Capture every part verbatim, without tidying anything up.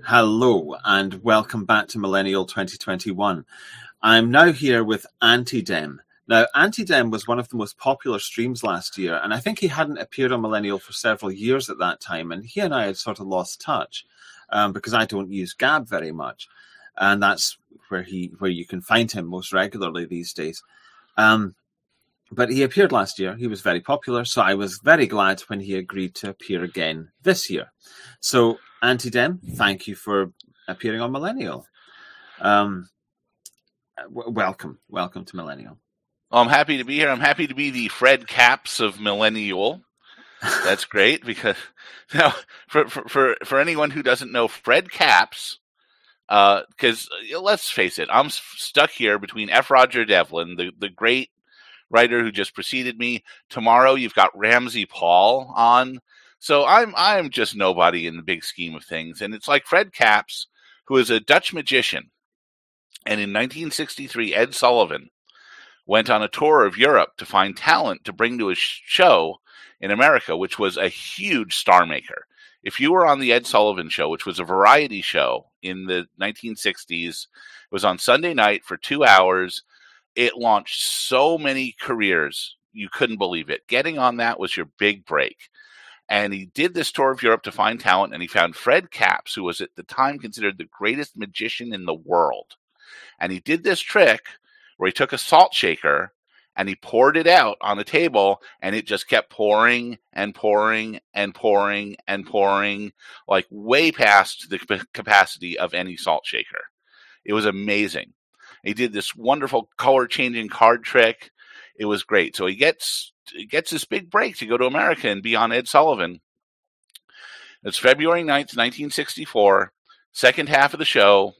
Hello and welcome back to Millennial twenty twenty-one. I'm now here with Antidem. Now, Antidem was one of the most popular streams last year, and I think he hadn't appeared on Millennial for several years at that time, and he and I had sort of lost touch um, because I don't use Gab very much, and that's where he where you can find him most regularly these days. Um, but he appeared last year. He was very popular, so I was very glad when he agreed to appear again this year. So, Antidem, thank you for appearing on Millennial. Um, w- welcome, welcome to Millennial. Well, I'm happy to be here. I'm happy to be the Fred Capps of Millennial. That's great because now for for for, for anyone who doesn't know Fred Capps, because uh, let's face it, I'm stuck here between F. Roger Devlin, the the great writer who just preceded me. Tomorrow you've got Ramsey Paul on. So I'm I'm just nobody in the big scheme of things. And it's like Fred Capps, who is a Dutch magician. And in nineteen sixty-three, Ed Sullivan went on a tour of Europe to find talent to bring to his show in America, which was a huge star maker. If you were on the Ed Sullivan Show, which was a variety show in the nineteen sixties, it was on Sunday night for two hours. It launched so many careers, you couldn't believe it. Getting on that was your big break. And he did this tour of Europe to find talent, and he found Fred Capps, who was at the time considered the greatest magician in the world. And he did this trick where he took a salt shaker and he poured it out on a table, and it just kept pouring and pouring and pouring and pouring, like way past the capacity of any salt shaker. It was amazing. He did this wonderful color-changing card trick. It was great. So he gets he gets this big break to go to America and be on Ed Sullivan. It's February ninth, nineteen sixty-four, second half of the show,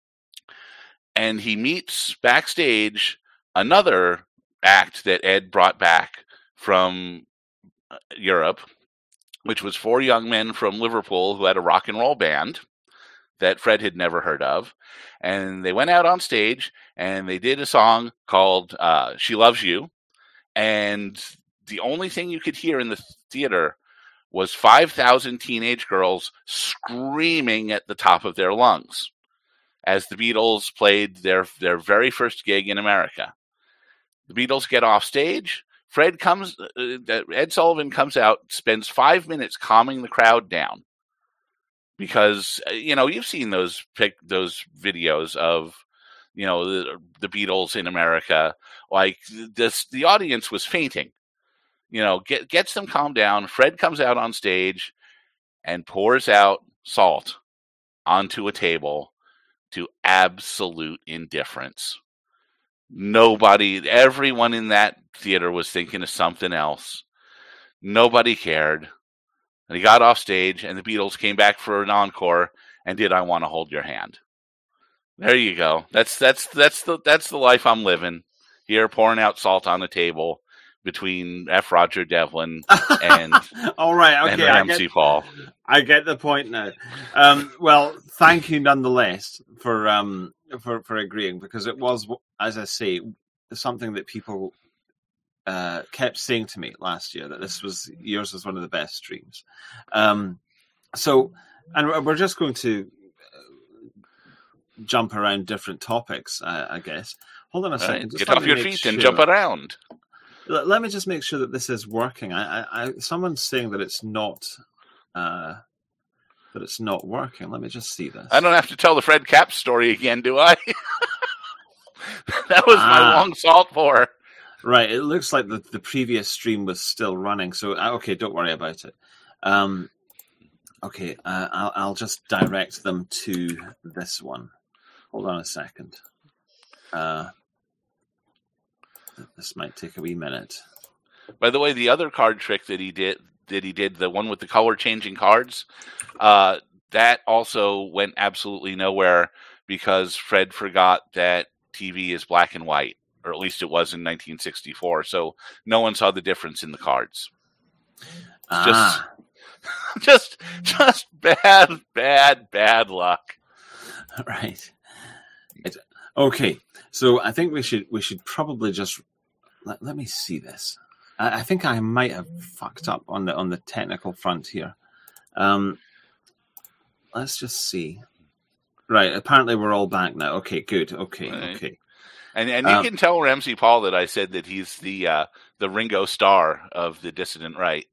and he meets backstage another act that Ed brought back from Europe, which was four young men from Liverpool who had a rock and roll band that Fred had never heard of. And they went out on stage and they did a song called uh, She Loves You. And the only thing you could hear in the theater was five thousand teenage girls screaming at the top of their lungs as the Beatles played their, their very first gig in America. The Beatles get off stage. Fred comes, uh, Ed Sullivan comes out, spends five minutes calming the crowd down. Because, you know, you've seen those pic, those videos of, you know, the, the Beatles in America. Like, this, the audience was fainting. You know, get, gets them calmed down. Fred comes out on stage and pours out salt onto a table to absolute indifference. Nobody, everyone in that theater was thinking of something else. Nobody cared. And he got off stage, and the Beatles came back for an encore and did "I Want to Hold Your Hand." There you go. That's that's that's the that's the life I'm living here, pouring out salt on the table between F. Roger Devlin and all right, okay, and Ramsey I get, Paul. I get the point now. Um, well, thank you nonetheless for um for for agreeing, because it was, as I say, something that people Uh, kept saying to me last year, that this was yours was one of the best streams. Um, so, and we're just going to jump around different topics, uh, I guess. Hold on a second. Right. Get off your feet sure. and jump around. Let, let me just make sure that this is working. I, I, I someone's saying that it's not, uh, that it's not working. Let me just see this. I don't have to tell the Fred Capps story again, do I? That was ah. my long salt pour. Right, it looks like the, the previous stream was still running, so okay, don't worry about it. Um, okay, uh, I'll, I'll just direct them to this one. Hold on a second. Uh, this might take a wee minute. By the way, the other card trick that he did, that he did, the one with the color changing cards, uh, that also went absolutely nowhere because Fred forgot that T V is black and white. Or at least it was in nineteen sixty-four. So no one saw the difference in the cards. Ah. Just, just, just bad, bad, bad luck. Right. It's, okay. So I think we should we should probably just let, let me see this. I, I think I might have fucked up on the on the technical front here. Um, let's just see. Right. Apparently, we're all back now. Okay, good. Okay, Right. okay. And and you Um, can tell Ramsey Paul that I said that he's the uh, the Ringo Starr of the dissident right.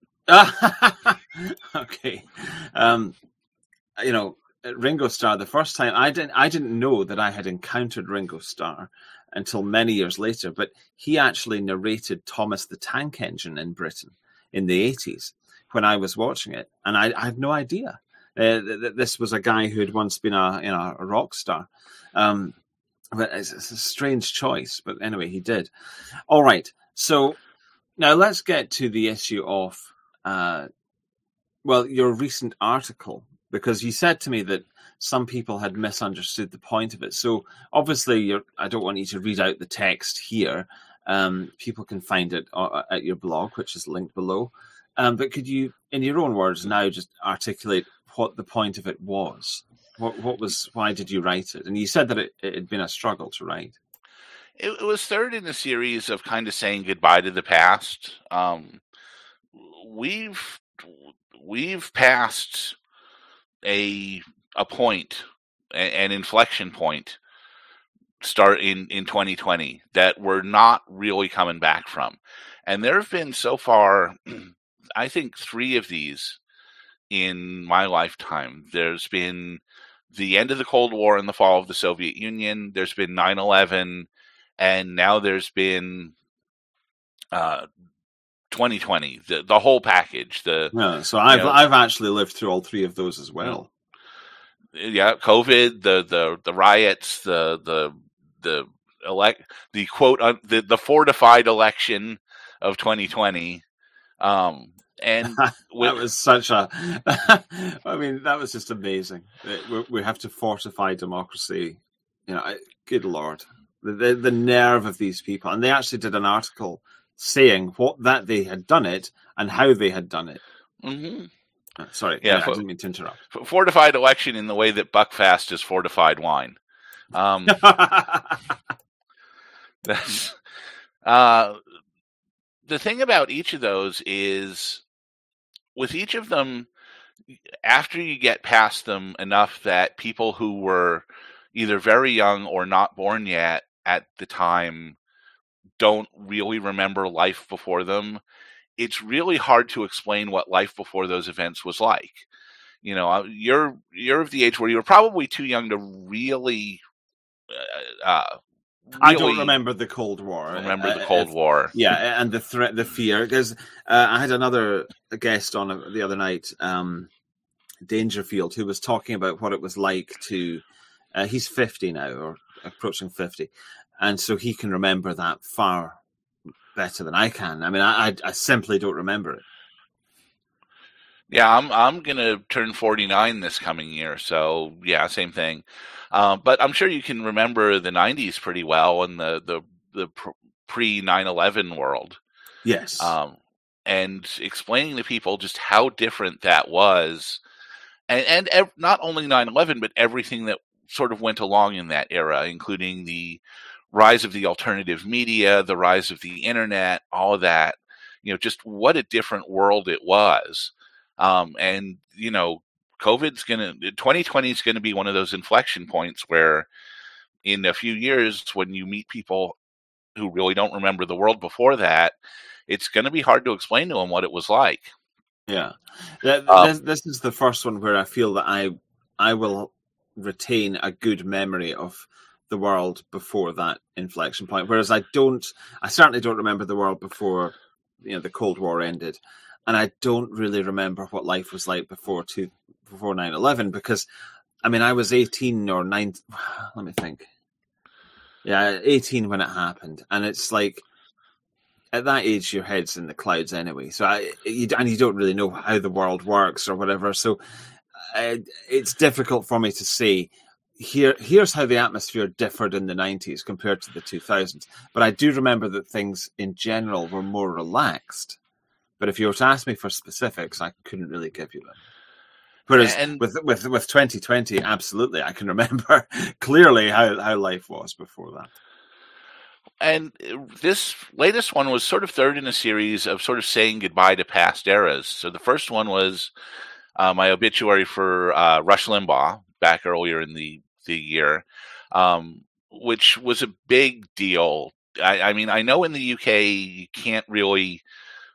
okay. Um, you know, Ringo Starr. The first time I didn't, I didn't know that I had encountered Ringo Starr until many years later. But he actually narrated Thomas the Tank Engine in Britain in the eighties when I was watching it, and I, I had no idea uh, that this was a guy who had once been a you know a rock star. Um, but it's, it's a strange choice. But anyway, he did. All right. So now let's get to the issue of uh, well, your recent article, because you said to me that some people had misunderstood the point of it. So obviously, you're, I don't want you to read out the text here. Um, people can find it at your blog, which is linked below. Um, but could you, in your own words now, just articulate what the point of it was? What, what was? Why did you write it? And you said that it, it had been a struggle to write. It, it was third in a series of kind of saying goodbye to the past. Um, we've we've passed a a point, an inflection point, start in, in twenty twenty that we're not really coming back from. And there have been so far, I think, three of these in my lifetime. There's been the end of the Cold War and the fall of the Soviet Union. There's been nine eleven, and now there's been uh, twenty twenty, the the whole package. The yeah, so I've you know, I've actually lived through all three of those as well. Yeah, COVID, the the the riots, the the the elect, the quote uh, the the fortified election of twenty twenty, um, and with, that was such a. I mean, that was just amazing. We, we have to fortify democracy. You know, good Lord, the, the the nerve of these people, and they actually did an article saying what that they had done it and how they had done it. Mm-hmm. Uh, sorry, yeah, I, for, I didn't mean to interrupt. Fortified election in the way that Buckfast is fortified wine. Um, that's uh, the thing about each of those is with each of them, after you get past them enough that people who were either very young or not born yet at the time don't really remember life before them, it's really hard to explain what life before those events was like. You know, you're you're of the age where you were probably too young to really. Uh, uh, really I don't remember the Cold War. Remember uh, the Cold uh, War, yeah, and the threat, the fear. Because uh, I had another guest on the other night, um, Dangerfield, who was talking about what it was like to. Uh, he's fifty now, or approaching fifty, and so he can remember that far better than I can. I mean, I, I, I simply don't remember it. Yeah, I'm I'm gonna turn forty-nine this coming year, so yeah, same thing. Uh, but I'm sure you can remember the nineties pretty well and the the the pre nine eleven world. Yes. Um, and explaining to people just how different that was, and and ev- not only nine eleven, but everything that sort of went along in that era, including the rise of the alternative media, the rise of the internet, all of that. You know, just what a different world it was. Um, and, you know, COVID's going to, twenty twenty is going to be one of those inflection points where in a few years, when you meet people who really don't remember the world before that, it's going to be hard to explain to them what it was like. Yeah. This, um, this is the first one where I feel that I, I will retain a good memory of the world before that inflection point. Whereas I don't, I certainly don't remember the world before, you know, the Cold War ended. And I don't really remember what life was like before two, before nine eleven, because, I mean, I was eighteen or nine. Let me think. Yeah, eighteen when it happened. And it's like, at that age, your head's in the clouds anyway. So I, you, and you don't really know how the world works or whatever. So uh, it's difficult for me to say, here, here's how the atmosphere differed in the nineties compared to the two thousands. But I do remember that things in general were more relaxed. But if you were to ask me for specifics, I couldn't really give you them. Whereas and, with with with twenty twenty, absolutely, I can remember clearly how, how life was before that. And this latest one was sort of third in a series of sort of saying goodbye to past eras. So the first one was uh, my obituary for uh, Rush Limbaugh back earlier in the the year, um, which was a big deal. I, I mean, I know in the U K you can't really.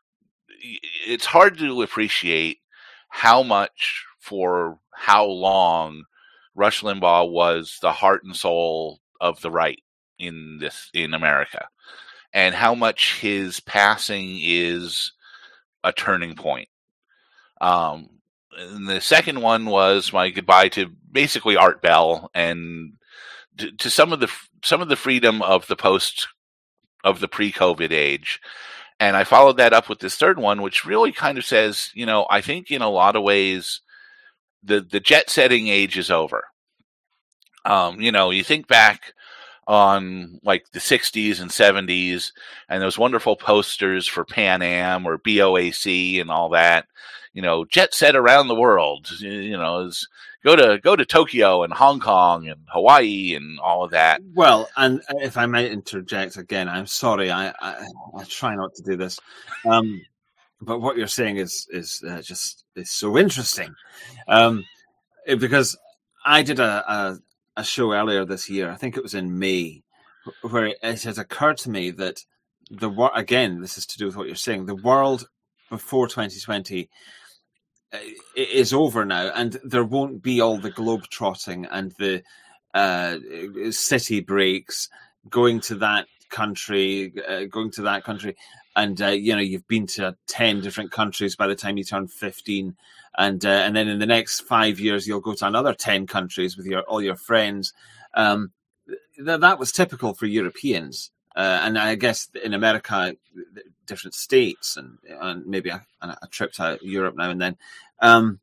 It's hard to appreciate how much for how long Rush Limbaugh was the heart and soul of the right in this in America, and how much his passing is a turning point. Um, and the second one was my goodbye to basically Art Bell and to, to some of the some of the freedom of the post of the pre-COVID age. And I followed that up with this third one, which really kind of says, you know, I think in a lot of ways, the, the jet setting age is over. Um, you know, you think back on like the sixties and seventies and those wonderful posters for Pan Am or B O A C and all that, you know, jet set around the world, you know, is go to, go to Tokyo and Hong Kong and Hawaii and all of that. Well, and if I might interject again, I'm sorry, I, I, I try not to do this. Um, but what you're saying is, is uh, just, is so interesting. Um, it, because I did a, a, a show earlier this year, I think it was in May, where it has occurred to me that the wor- again, this is to do with what you're saying, the world before twenty twenty is over now, and there won't be all the globe trotting and the uh, city breaks, going to that country, uh, going to that country, and uh, you know you've been to ten different countries by the time you turn fifteen, and uh, and then in the next five years you'll go to another ten countries with your all your friends. Um, th- that was typical for Europeans, uh, and I guess in America, different states, and, and maybe a, a trip to Europe now and then. Um,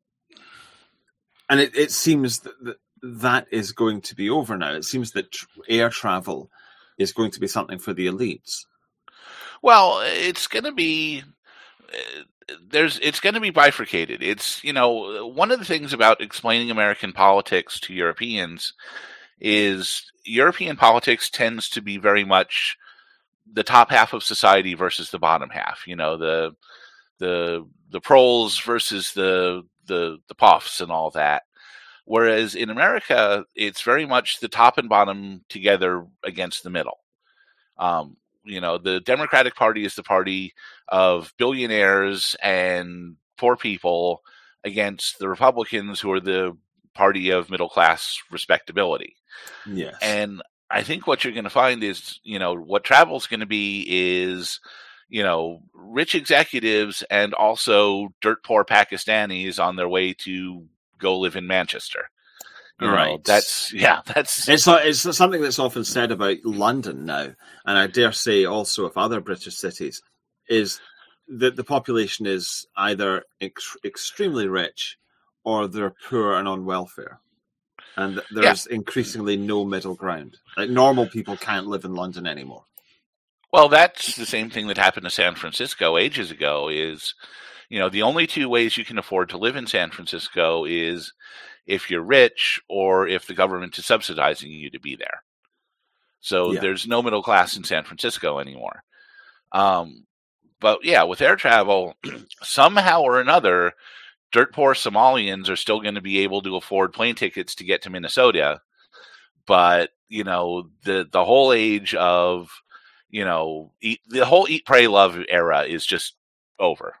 and it, it seems that, that that is going to be over now. It seems that tr- air travel is going to be something for the elites. Well, it's going to be uh, there's it's going to be bifurcated. It's, you know, one of the things about explaining American politics to Europeans is European politics tends to be very much the top half of society versus the bottom half. You know, the the the proles versus the the the puffs and all that. Whereas in America, it's very much the top and bottom together against the middle. Um, you know, the Democratic Party is the party of billionaires and poor people against the Republicans, who are the party of middle class respectability. Yes. And I think what you're going to find is, you know, what travel's going to be is, you know, rich executives and also dirt poor Pakistanis on their way to go live in Manchester. You right. know, that's, yeah, that's... It's, it's something that's often said about London now, and I dare say also of other British cities, is that the population is either ex- extremely rich or they're poor and on welfare. And there's yeah. increasingly no middle ground. Like, normal people can't live in London anymore. Well, that's the same thing that happened to San Francisco ages ago is, you know, the only two ways you can afford to live in San Francisco is if you're rich or if the government is subsidizing you to be there. So yeah. there's no middle class in San Francisco anymore. Um, but yeah, with air travel, somehow or another, dirt poor Somalians are still going to be able to afford plane tickets to get to Minnesota. But, you know, the, the whole age of, you know, eat, the whole eat, pray, love era is just over.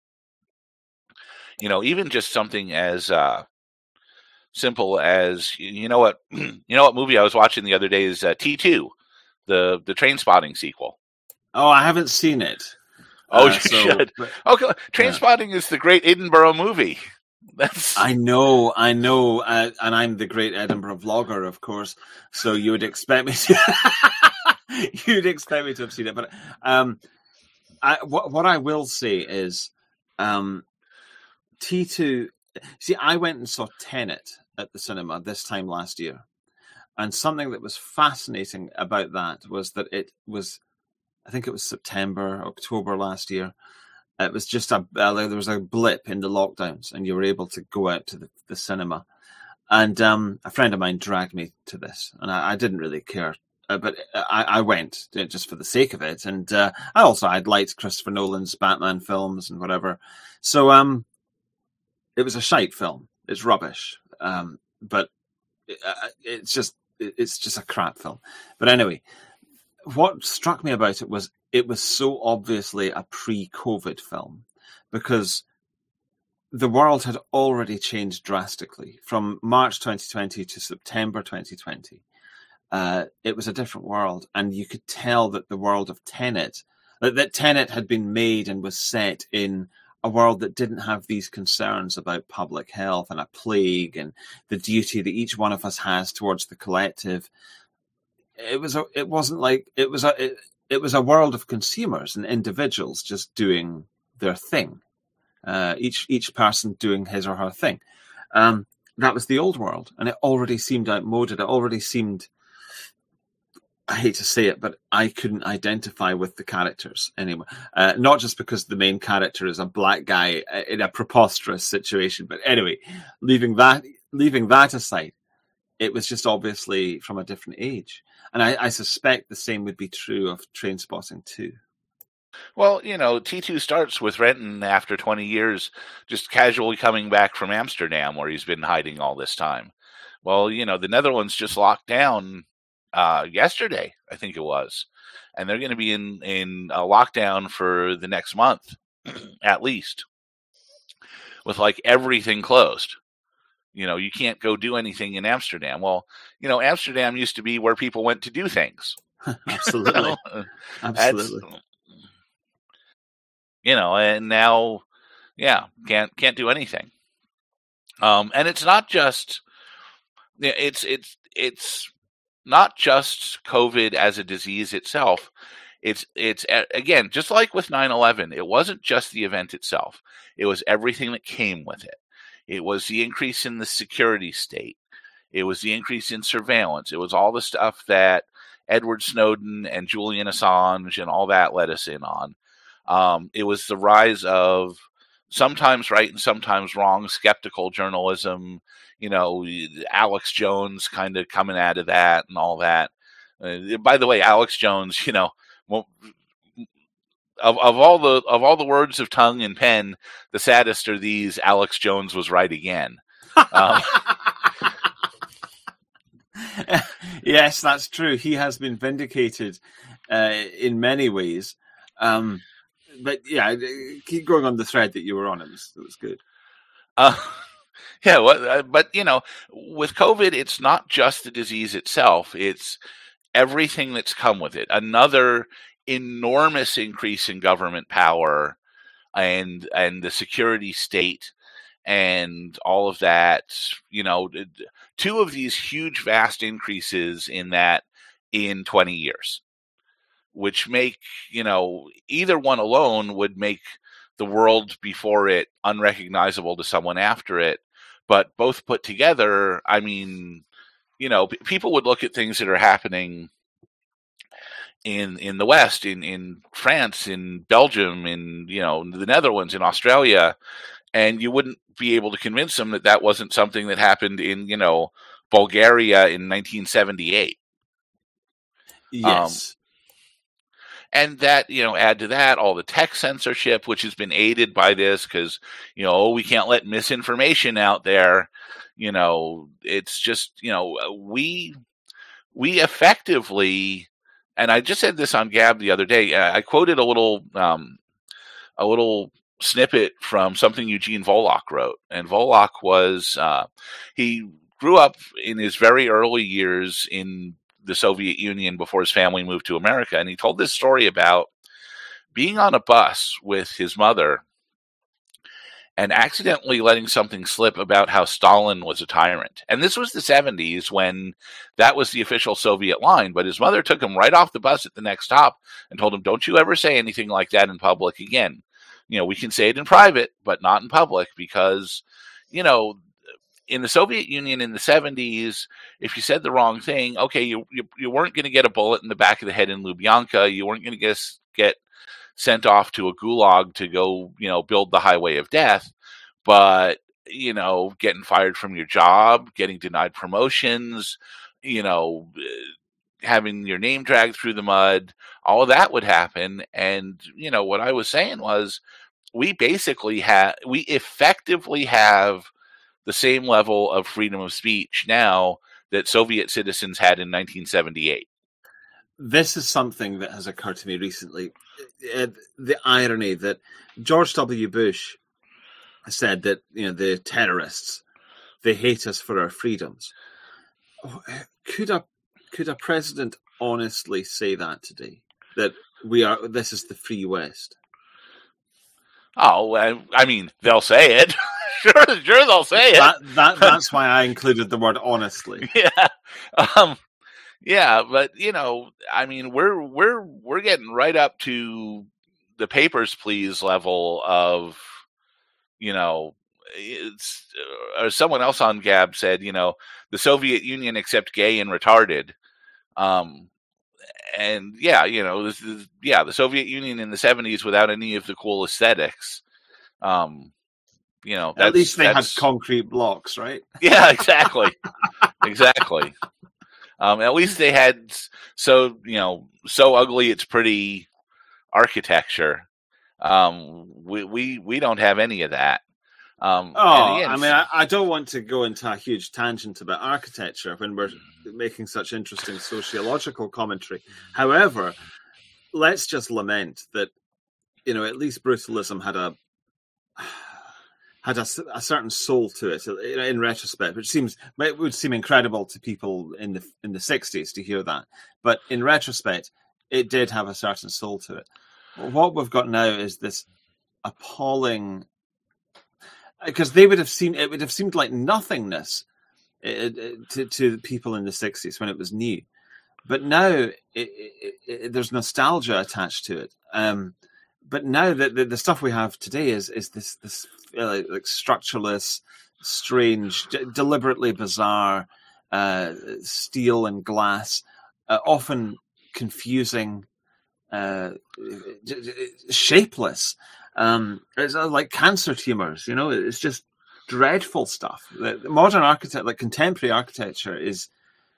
You know, even just something as uh, simple as, you know what, you know what movie I was watching the other day is uh, T two, the the Trainspotting sequel. Oh, I haven't seen it. Oh, uh, you so, should. But, okay, Trainspotting yeah. is the great Edinburgh movie. That's I know, I know, uh, and I'm the great Edinburgh vlogger, of course. So you would expect me to, you'd expect me to have seen it. But um, I, what what I will say is, um, T two. See, I went and saw Tenet at the cinema this time last year, and something that was fascinating about that was that it was, I think it was September, October last year. It was just a uh, there was a blip in the lockdowns, and you were able to go out to the, the cinema. And um, a friend of mine dragged me to this, and I, I didn't really care, uh, but I, I went just for the sake of it. And uh, I also I'd liked Christopher Nolan's Batman films and whatever. So um, it was a shite film. It's rubbish, um, but it's just it's just a crap film. But anyway, what struck me about it was it was so obviously a pre-COVID film, because the world had already changed drastically from March twenty twenty to September twenty twenty. Uh, it was a different world, and you could tell that the world of Tenet, that, that Tenet had been made and was set in a world that didn't have these concerns about public health and a plague and the duty that each one of us has towards the collective. It was a, it wasn't like it was a it, it was a world of consumers and individuals just doing their thing, uh, each each person doing his or her thing. Um, that was the old world, and it already seemed outmoded. It already seemed, I hate to say it, but I couldn't identify with the characters anymore. Uh, not just because the main character is a black guy in a preposterous situation, but anyway, leaving that leaving that aside, it was just obviously from a different age. And I, I suspect the same would be true of Trainspotting too. Well, you know, T two starts with Renton after twenty years just casually coming back from Amsterdam, where he's been hiding all this time. Well, you know, the Netherlands just locked down uh, yesterday, I think it was. And they're going to be in, in a lockdown for the next month, at least, with like everything closed. You know, you can't go do anything in Amsterdam. Well, you know, Amsterdam used to be where people went to do things. Absolutely. You know? Absolutely. That's, you know, and now, yeah, can't can't do anything. Um, and it's not just it's it's it's not just COVID as a disease itself. It's it's again, just like with nine eleven, it wasn't just the event itself. It was everything that came with it. It was the increase in the security state. It was the increase in surveillance. It was all the stuff that Edward Snowden and Julian Assange and all that let us in on. Um, it was the rise of sometimes right and sometimes wrong skeptical journalism. You know, Alex Jones kind of coming out of that and all that. Uh, by the way, Alex Jones, you know, well, Of, of all the of all the words of tongue and pen, the saddest are these: Alex Jones was right again. Um, yes, that's true. He has been vindicated uh, in many ways. Um, but yeah, keep going on the thread that you were on. It was it was good. Uh, yeah, well, but you know, with COVID, it's not just the disease itself; it's everything that's come with it. Another enormous increase in government power and and the security state and all of that. You know, two of these huge, vast increases in that in twenty years, which make, you know, either one alone would make the world before it unrecognizable to someone after it. But both put together, I mean, you know, p- people would look at things that are happening in in the West, in, in France, in Belgium, in, you know, the Netherlands, in Australia, and you wouldn't be able to convince them that that wasn't something that happened in, you know, Bulgaria in nineteen seventy-eight. Yes. Um, and that, you know, add to that all the tech censorship, which has been aided by this because, you know, oh, we can't let misinformation out there. You know, it's just, you know, we we effectively. And I just said this on Gab the other day. I quoted a little, um, a little snippet from something Eugene Volokh wrote. And Volokh was uh, he grew up in his very early years in the Soviet Union before his family moved to America, and he told this story about being on a bus with his mother and accidentally letting something slip about how Stalin was a tyrant. And this was the seventies when that was the official Soviet line. But his mother took him right off the bus at the next stop and told him, don't you ever say anything like that in public again. You know, we can say it in private, but not in public because, you know, in the Soviet Union in the seventies, if you said the wrong thing, okay, you you, you weren't going to get a bullet in the back of the head in Lubyanka. You weren't going to get get sent off to a gulag to go, you know, build the highway of death, but, you know, getting fired from your job, getting denied promotions, you know, having your name dragged through the mud, all of that would happen. And, you know, what I was saying was we basically have, we effectively have the same level of freedom of speech now that Soviet citizens had in nineteen seventy-eight. This is something that has occurred to me recently. The irony that George W. Bush said that, you know, the terrorists, they hate us for our freedoms. Could a could a president honestly say that today? That we are, this is the free West? Oh, I mean, they'll say it. sure, sure, they'll say it. That, that that's why I included the word honestly. Yeah, um, yeah, but you know, I mean, we're we're we're getting right up to the Papers, Please level of, you know, it's or someone else on Gab said, you know, the Soviet Union except gay and retarded. Um, and yeah, you know, this is, yeah, the Soviet Union in the seventies without any of the cool aesthetics. Um, you know, at least they had concrete blocks, right? Yeah, exactly, exactly. Um, at least they had so you know so ugly it's pretty architecture. Um, we we we don't have any of that. Um, oh, again, I mean, I, I don't want to go into a huge tangent about architecture when we're making such interesting sociological commentary. However, let's just lament that, you know, at least brutalism had a had a, a certain soul to it in retrospect, which seems it would seem incredible to people in the in the sixties to hear that. But in retrospect, it did have a certain soul to it. What we've got now is this appalling. Because they would have seen it would have seemed like nothingness it, it, to to people in the sixties when it was new, but now it, it, it, there's nostalgia attached to it. Um, but now that the, the stuff we have today is is this this uh, like structureless, strange, d- deliberately bizarre uh, steel and glass, uh, often confusing, uh, shapeless. Um, it's like cancer tumors, you know. It's just dreadful stuff. The modern architecture, like contemporary architecture, is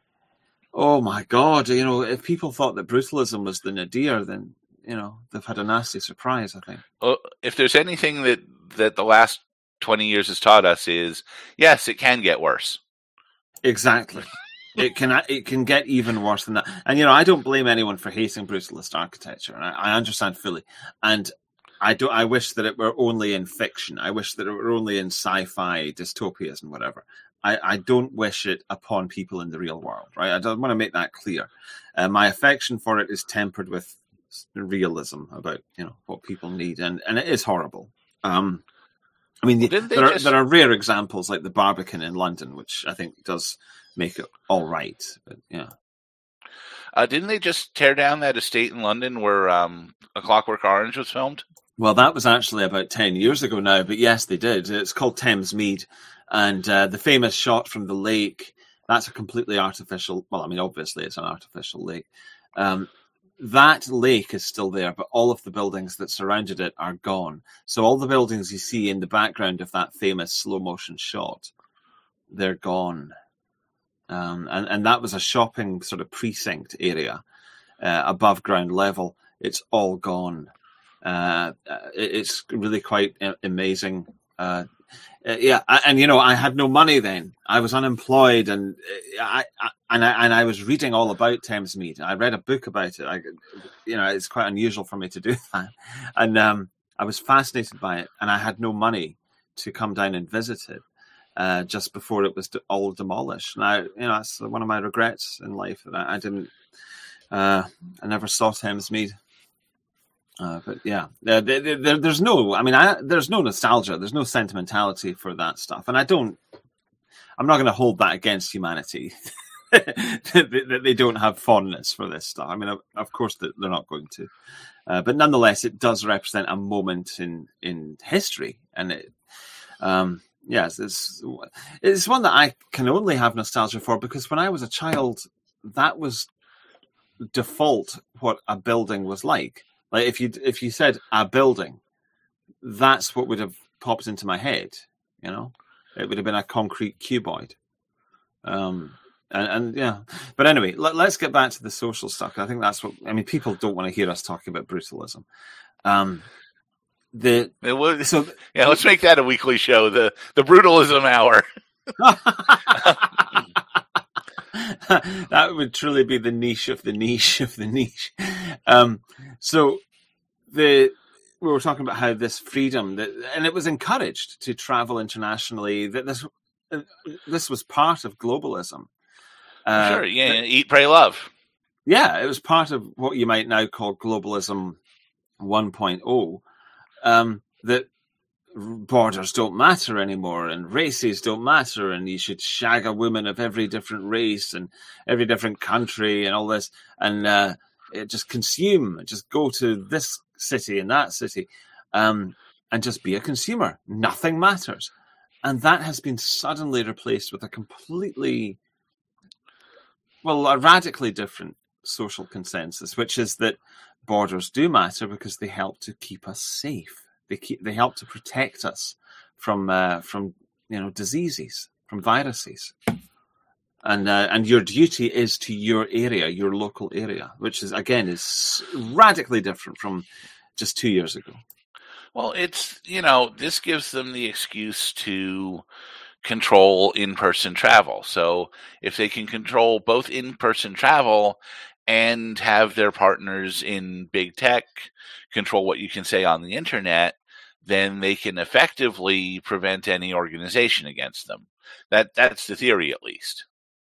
oh my god. You know, if people thought that brutalism was the nadir, then you know they've had a nasty surprise. I think. Well, if there's anything that that the last twenty years has taught us is, yes, it can get worse. Exactly. It can it can get even worse than that. And you know, I don't blame anyone for hating brutalist architecture. I, I understand fully, and. I do. I wish that it were only in fiction. I wish that it were only in sci-fi dystopias and whatever. I, I don't wish it upon people in the real world, right? I don't want to make that clear. Uh, my affection for it is tempered with realism about, you know, what people need, and, and it is horrible. Um, I mean, well, there are just... there are rare examples like the Barbican in London, which I think does make it all right. But yeah. Uh, didn't they just tear down that estate in London where um, A Clockwork Orange was filmed? Well, that was actually about ten years ago now, but yes, they did. It's called Thamesmead, and uh, the famous shot from the lake, that's a completely artificial, well, I mean, obviously it's an artificial lake. Um, that lake is still there, but all of the buildings that surrounded it are gone. So all the buildings you see in the background of that famous slow-motion shot, they're gone. Um, and, and that was a shopping sort of precinct area uh, above ground level. It's all gone. Uh, it's really quite amazing. Uh, yeah, and you know, I had no money then. I was unemployed, and I, I and I and I was reading all about Thamesmead. I read a book about it. I, you know, it's quite unusual for me to do that, and um, I was fascinated by it. And I had no money to come down and visit it uh, just before it was all demolished. Now, you know, that's one of my regrets in life that I, I didn't. Uh, I never saw Thamesmead. Uh, but yeah, there, there, there, there's no, I mean, I, there's no nostalgia, there's no sentimentality for that stuff. And I don't, I'm not going to hold that against humanity, that they don't have fondness for this stuff. I mean, of, of course they're not going to. Uh, but nonetheless, it does represent a moment in, in history. And it, um, yes, it's, it's one that I can only have nostalgia for because when I was a child, that was default what a building was like. Like if you if you said a building, that's what would have popped into my head. You know, it would have been a concrete cuboid. Um, and, and yeah, but anyway, let, let's get back to the social stuff. I think that's what I mean. People don't want to hear us talking about brutalism. Um, the was, so yeah, let's make that a weekly show. The the brutalism hour. that would truly be the niche of the niche of the niche. Um, so the we were talking about how this freedom that, and it was encouraged to travel internationally. That this uh, this was part of globalism. Uh, sure, yeah, that, eat, pray, love. Yeah, it was part of what you might now call globalism one point oh. Um, that borders don't matter anymore, and races don't matter, and you should shag a woman of every different race and every different country and all this, and uh, just consume, just go to this city and that city, um, and just be a consumer. Nothing matters. And that has been suddenly replaced with a completely, well, a radically different social consensus, which is that borders do matter because they help to keep us safe. They keep, they help to protect us from uh, from you know diseases, from viruses, and uh, and your duty is to your area, your local area, which is again is radically different from just two years ago. Well, it's you know this gives them the excuse to control in-person travel. So if they can control both in-person travel and have their partners in big tech control what you can say on the internet, then they can effectively prevent any organization against them. That that's the theory, at least.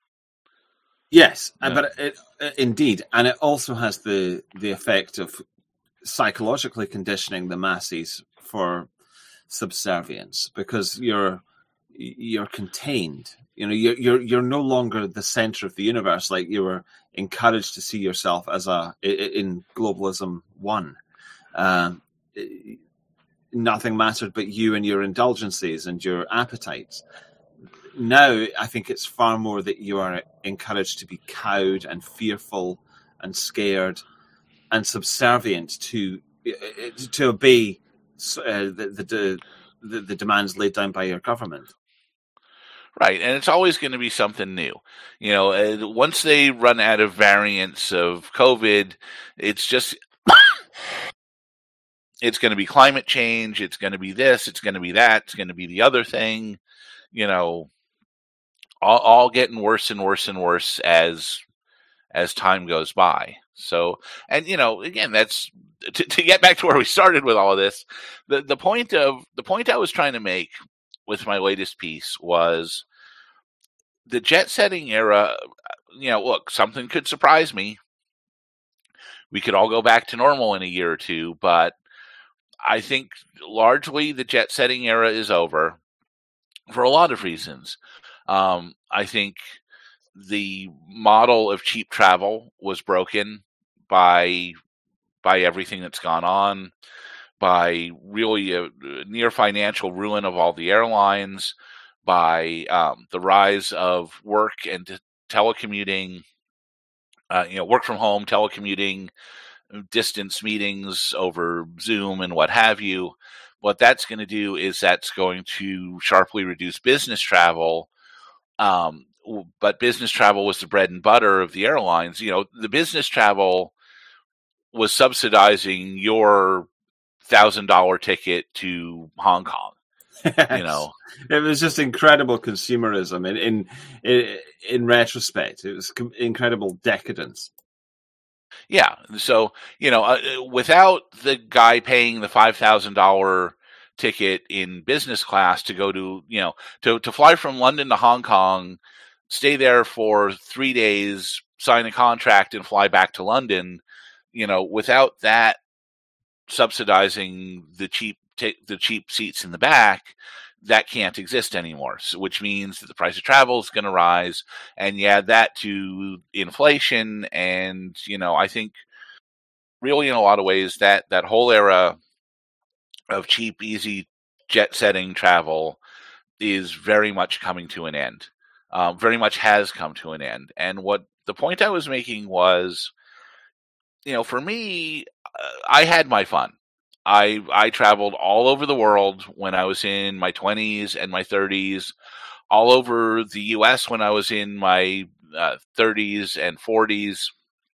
Yes, yeah. but it, uh, indeed, and it also has the the effect of psychologically conditioning the masses for subservience, because you're you're contained. You know, you're you're you're no longer the center of the universe, like you were encouraged to see yourself as a in globalism one. Um, nothing mattered but you and your indulgences and your appetites. Now, I think it's far more that you are encouraged to be cowed and fearful and scared and subservient to to obey uh, the, the the the demands laid down by your government. Right, and it's always going to be something new. You know, uh, once they run out of variants of COVID, it's just it's going to be climate change. It's going to be this. It's going to be that. It's going to be the other thing. You know, all, all getting worse and worse and worse as as time goes by. So, and you know, again, that's to, to get back to where we started with all of this. The the point of the point I was trying to make with my latest piece was the jet setting era. You know, look, something could surprise me. We could all go back to normal in a year or two, but I think largely the jet setting era is over for a lot of reasons. Um, I think the model of cheap travel was broken by by everything that's gone on, by really a near financial ruin of all the airlines, by um, the rise of work and t- telecommuting, uh, you know, work from home, telecommuting, distance meetings over Zoom and what have you. What that's going to do is that's going to sharply reduce business travel. Um, but business travel was the bread and butter of the airlines. You know, the business travel was subsidizing your thousand dollar ticket to Hong Kong. Yes. You know, it was just incredible consumerism. In in in, in retrospect, it was com- incredible decadence. Yeah. So you know, uh, without the guy paying the five thousand dollar ticket in business class to go to you know to to fly from London to Hong Kong, stay there for three days, sign a contract, and fly back to London. You know, without that subsidizing the cheap t- the cheap seats in the back, that can't exist anymore. So, which means that the price of travel is going to rise, and you add that to inflation, and you know, I think really in a lot of ways that that whole era of cheap, easy jet setting travel is very much coming to an end. Um, very much has come to an end. And what the point I was making was, you know, for me, uh, I had my fun. I I traveled all over the world when I was in my twenties and my thirties, all over the U S when I was in my uh, thirties and forties.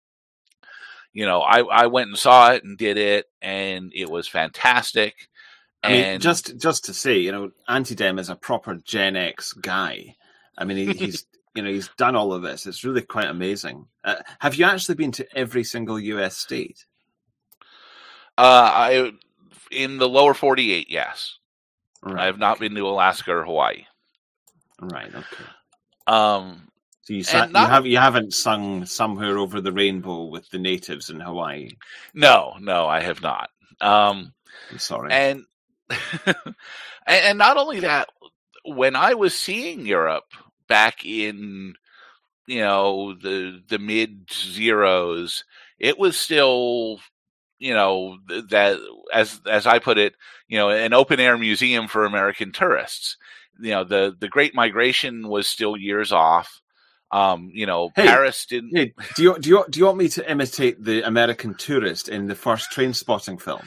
You know, I, I went and saw it and did it, and it was fantastic. I and mean, just just to say, you know, Antidem is a proper Gen X guy. I mean, he, he's you know, he's done all of this. It's really quite amazing. Uh, have you actually been to every single U S state? Uh, I in the lower forty-eight, yes. Right. I have not okay. been to Alaska or Hawaii. Right. Okay. Um, so you sat, not, you have you haven't sung "Somewhere Over the Rainbow" with the natives in Hawaii? No, no, I have not. Um, I'm sorry. And, and and not only that, when I was seeing Europe back in, you know, the the mid zeros, it was still, you know, that as as I put it, you know, an open air museum for American tourists. You know, the the Great Migration was still years off. Um, you know, hey, Paris didn't. Hey, do you do you do you want me to imitate the American tourist in the first Train Spotting film?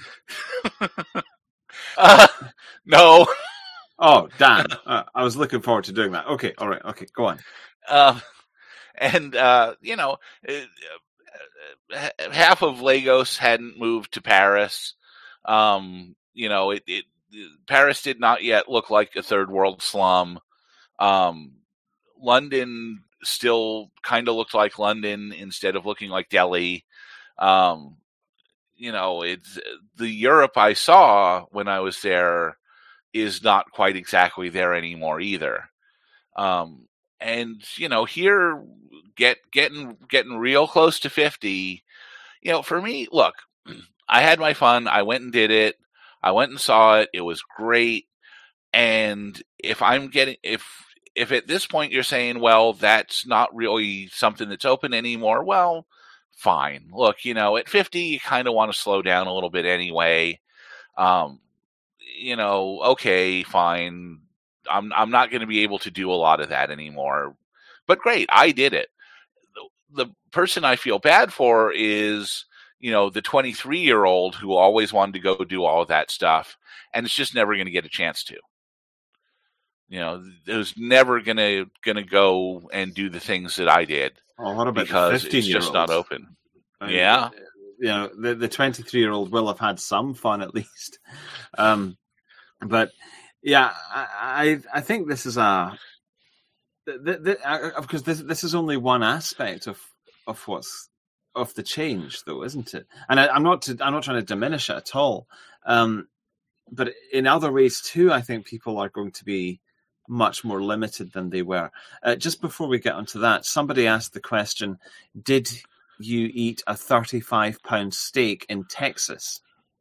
uh, no. Oh, damn! Uh, I was looking forward to doing that. Okay, all right. Okay, go on. Um, and uh, you know, uh, half of Lagos hadn't moved to Paris. Um, you know, it, it Paris did not yet look like a third world slum. Um, London still kind of looked like London instead of looking like Delhi. Um, you know, it's the Europe I saw when I was there is not quite exactly there anymore either. Um, and you know, here get getting getting real close to fifty. You know, for me, look, I had my fun. I went and did it. I went and saw it. It was great. And if I'm getting if if at this point you're saying, well, that's not really something that's open anymore, well, fine. Look, you know, at fifty, you kind of want to slow down a little bit anyway. Um, you know, okay, fine. I'm I'm not going to be able to do a lot of that anymore. But great, I did it. The, the person I feel bad for is, you know, the twenty-three-year-old who always wanted to go do all of that stuff, and it's just never going to get a chance to. You know, who's never going to going to go and do the things that I did. Oh, what about because it's just not open. I mean, yeah. You know, the, the twenty-three-year-old will have had some fun at least. Um, but, yeah, I I think this is a... The, the, uh, because this this is only one aspect of of what's of the change, though, isn't it? And I, I'm not to, I'm not trying to diminish it at all. Um, but in other ways too, I think people are going to be much more limited than they were. Uh, just before we get onto that, somebody asked the question: did you eat a thirty-five pound steak in Texas?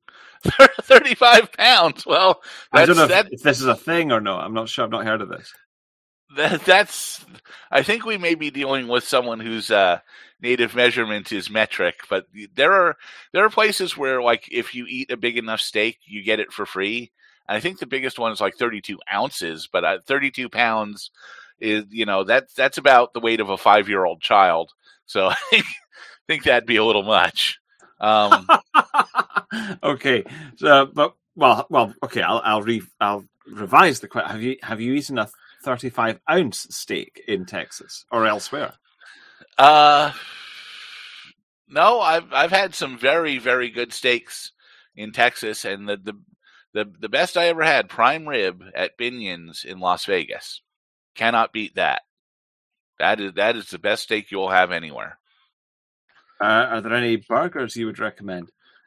thirty-five pounds. Well, I don't know that, if, if this is a thing or not. I'm not sure. I've not heard of this. That, that's. I think we may be dealing with someone whose uh, native measurement is metric, but there are there are places where, like, if you eat a big enough steak, you get it for free. And I think the biggest one is like thirty-two ounces, but uh, thirty-two pounds is, you know, that's that's about the weight of a five-year-old child. So I think, think that'd be a little much. Um, okay, so but well, well, okay, I'll I'll re I'll revise the question. Have you have you eaten a thirty-five ounce steak in Texas or elsewhere? Uh, no, I've I've had some very very good steaks in Texas, and the the the, the best I ever had, prime rib at Binion's in Las Vegas. Cannot beat that. That is that is the best steak you will have anywhere. Uh, are there any burgers you would recommend?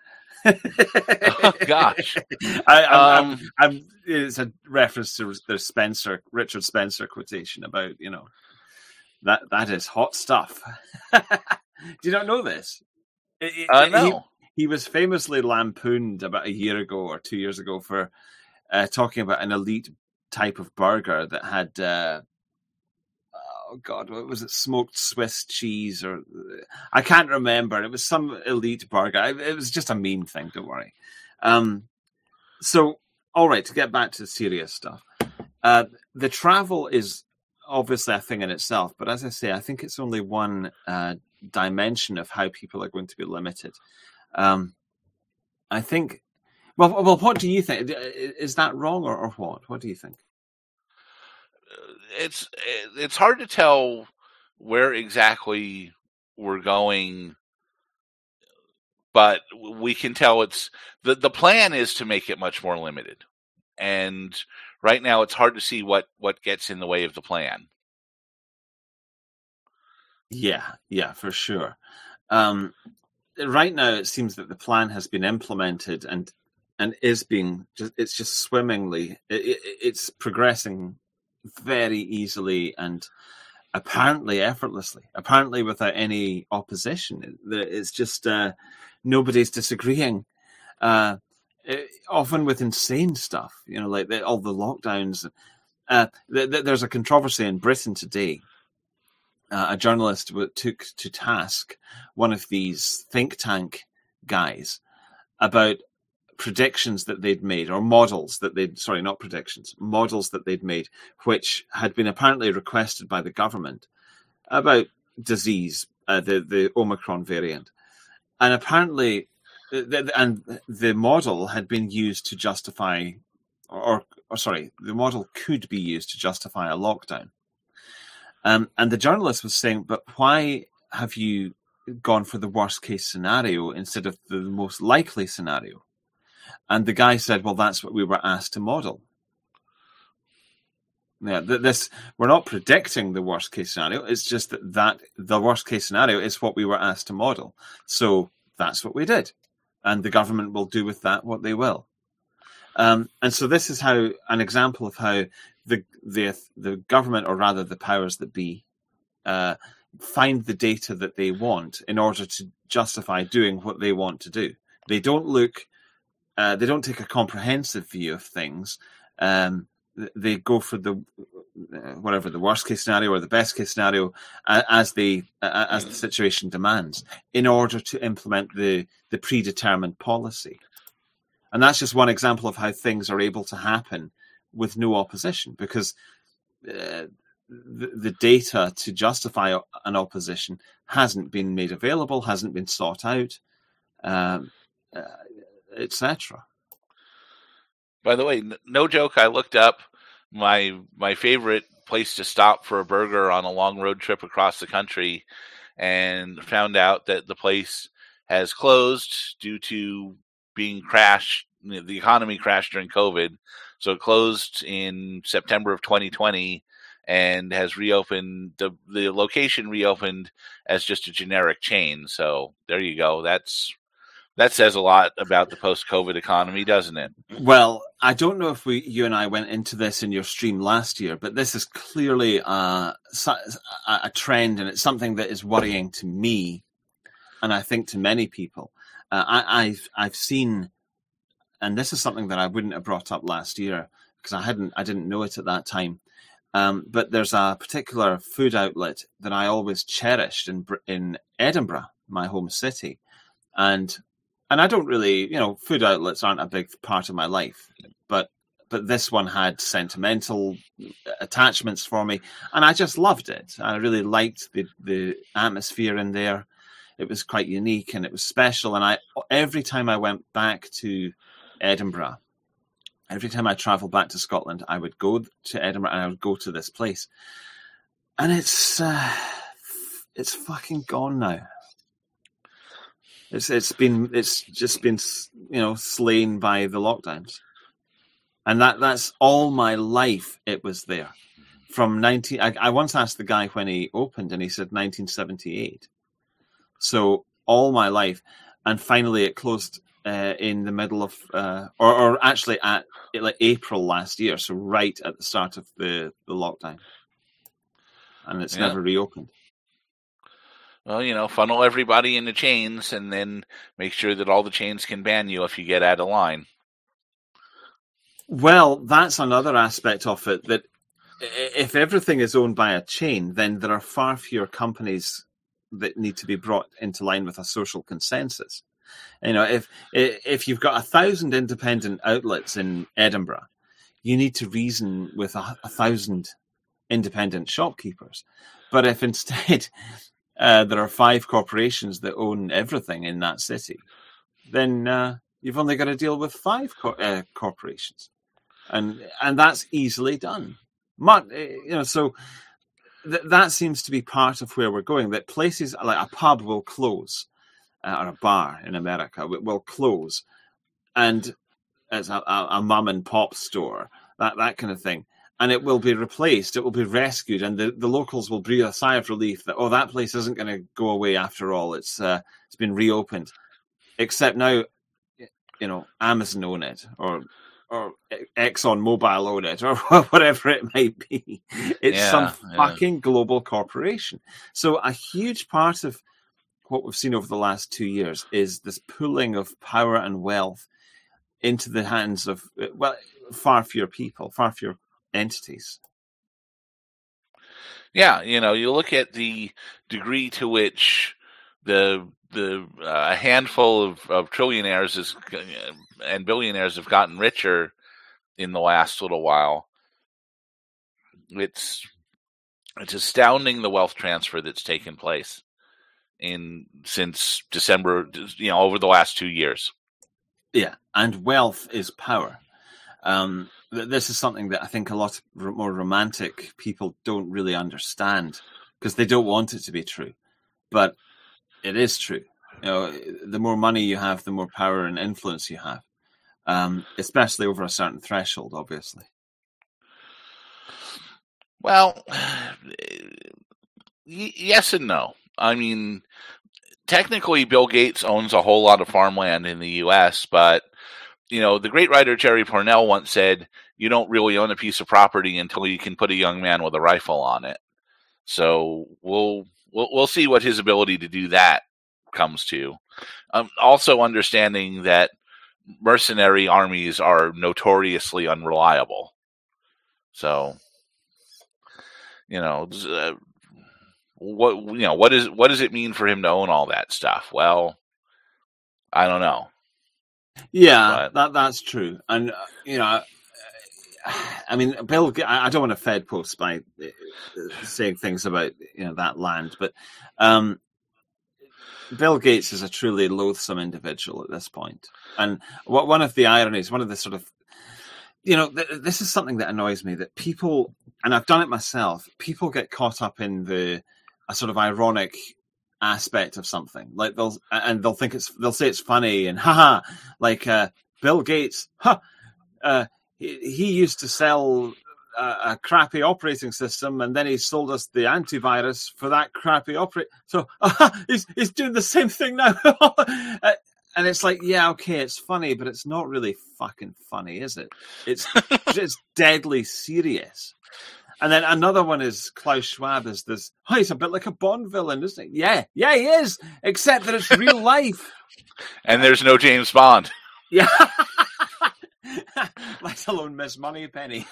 Oh, gosh, I, I'm, um, I'm, I'm, it's a reference to the Spencer, Richard Spencer quotation about, you know, that that is hot stuff. Do you not know this? It, uh, no. He, he was famously lampooned about a year ago or two years ago for uh, talking about an elite type of burger that had. Uh, Oh God, what was it? Smoked Swiss cheese, or I can't remember. It was some elite burger. It was just a mean thing. Don't worry. Um, so, all right. To get back to the serious stuff, uh, the travel is obviously a thing in itself. But as I say, I think it's only one uh, dimension of how people are going to be limited. Um, I think. Well, well, what do you think? Is that wrong, or, or what? What do you think? It's it's hard to tell where exactly we're going, but we can tell it's the the plan is to make it much more limited, and right now it's hard to see what what gets in the way of the plan. Yeah, yeah, for sure. Um, right now, it seems that the plan has been implemented and and is being just it's just swimmingly. It, it, it's progressing very easily and apparently effortlessly, apparently without any opposition. It's just uh, nobody's disagreeing. Uh, it, often with insane stuff, you know, like the, all the lockdowns. Uh, th- th- there's a controversy in Britain today. Uh, a journalist w- took to task one of these think tank guys about predictions that they'd made, or models that they'd, sorry, not predictions, models that they'd made, which had been apparently requested by the government about disease, uh, the, the Omicron variant. And apparently, the, and the model had been used to justify, or, or sorry, the model could be used to justify a lockdown. Um, and the journalist was saying, but why have you gone for the worst case scenario instead of the most likely scenario? And the guy said, well, that's what we were asked to model. Yeah, this we're not predicting the worst case scenario. It's just that, that the worst case scenario is what we were asked to model. So that's what we did. And the government will do with that what they will. Um, and so this is how an example of how the the the government, or rather the powers that be, uh, find the data that they want in order to justify doing what they want to do. They don't look, uh, they don't take a comprehensive view of things. Um, they go for the whatever the worst case scenario or the best case scenario uh, as they uh, as the situation demands in order to implement the the predetermined policy. And that's just one example of how things are able to happen with no opposition, because uh, the, the data to justify an opposition hasn't been made available, hasn't been sought out, um, uh, et cetera. By the way, no joke, I looked up my my favorite place to stop for a burger on a long road trip across the country and found out that the place has closed due to being crashed. The economy crashed during COVID. So it closed in September of twenty twenty and has reopened. The, the location reopened as just a generic chain. So there you go. That's That says a lot about the post-COVID economy, doesn't it? Well, I don't know if we, you and I went into this in your stream last year, but this is clearly a, a trend, and it's something that is worrying to me, and I think to many people. Uh, I, I've I've seen, and this is something that I wouldn't have brought up last year because I hadn't I didn't know it at that time. Um, but there's a particular food outlet that I always cherished in in Edinburgh, my home city, and. And I don't really, you know, food outlets aren't a big part of my life, but but this one had sentimental attachments for me, and I just loved it. I really liked the, the atmosphere in there. It was quite unique and it was special. And I every time I went back to Edinburgh, every time I travelled back to Scotland, I would go to Edinburgh and I would go to this place. And it's uh, it's fucking gone now. It's it's been it's just been you know slain by the lockdowns, and that that's all my life. It was there from nineteen. I, I once asked the guy when he opened, and he said nineteen seventy-eight. So all my life, and finally it closed uh, in the middle of, uh, or or actually at like April last year. So right at the start of the the lockdown, and it's yeah. never reopened. Well, you know, funnel everybody into chains and then make sure that all the chains can ban you if you get out of line. Well, that's another aspect of it, that if everything is owned by a chain, then there are far fewer companies that need to be brought into line with a social consensus. You know, if if you've got a thousand independent outlets in Edinburgh, you need to reason with a, a thousand independent shopkeepers. But if instead... Uh, there are five corporations that own everything in that city, then uh, you've only got to deal with five co- uh, corporations, and and that's easily done. But, you know, so th- that seems to be part of where we're going. That places like a pub will close, uh, or a bar in America will, will close, and it's a, a, a mum and pop store, that that kind of thing, and it will be replaced. It will be rescued, and the, the locals will breathe a sigh of relief that, oh, that place isn't going to go away after all. It's uh, it's been reopened. Except now, you know, Amazon own it, or or Exxon Mobil own it, or whatever it might be. It's Yeah, some yeah. fucking global corporation. So a huge part of what we've seen over the last two years is this pooling of power and wealth into the hands of, well, far fewer people, far fewer entities. Yeah, you know, you look at the degree to which the the uh, a handful of, of trillionaires is, and billionaires have gotten richer in the last little while. It's it's astounding the wealth transfer that's taken place in since December, you know, over the last two years. Yeah, and wealth is power. Um, this is something that I think a lot of more romantic people don't really understand because they don't want it to be true. But it is true. You know, the more money you have, the more power and influence you have, um, especially over a certain threshold, obviously. Well, y- yes and no. I mean, technically, Bill Gates owns a whole lot of farmland in the U S, but, you know, the great writer Jerry Pournelle once said, you don't really own a piece of property until you can put a young man with a rifle on it. So we'll we'll, we'll see what his ability to do that comes to. Um, also understanding that mercenary armies are notoriously unreliable. So, you know, uh, what you know, what is what does it mean for him to own all that stuff? Well, I don't know. Yeah, But, that that's true, and uh, you know, I mean, Bill. I don't want to fed post by saying things about you know that land, but um, Bill Gates is a truly loathsome individual at this point. And what one of the ironies, one of the sort of, you know, th- this is something that annoys me that people, and I've done it myself. People get caught up in the a sort of ironic aspect of something, like they'll and they'll think it's they'll say it's funny and haha, like uh, Bill Gates, huh, uh, he, he used to sell a, a crappy operating system, and then he sold us the antivirus for that crappy operate. So uh, he's he's doing the same thing now, uh, and it's like, yeah, okay, it's funny, but it's not really fucking funny, is it? It's it's deadly serious. And then another one is Klaus Schwab is this, oh, he's a bit like a Bond villain, isn't he? Yeah, yeah, he is, except that it's real life. and there's no James Bond. Yeah. Let alone Miss Moneypenny.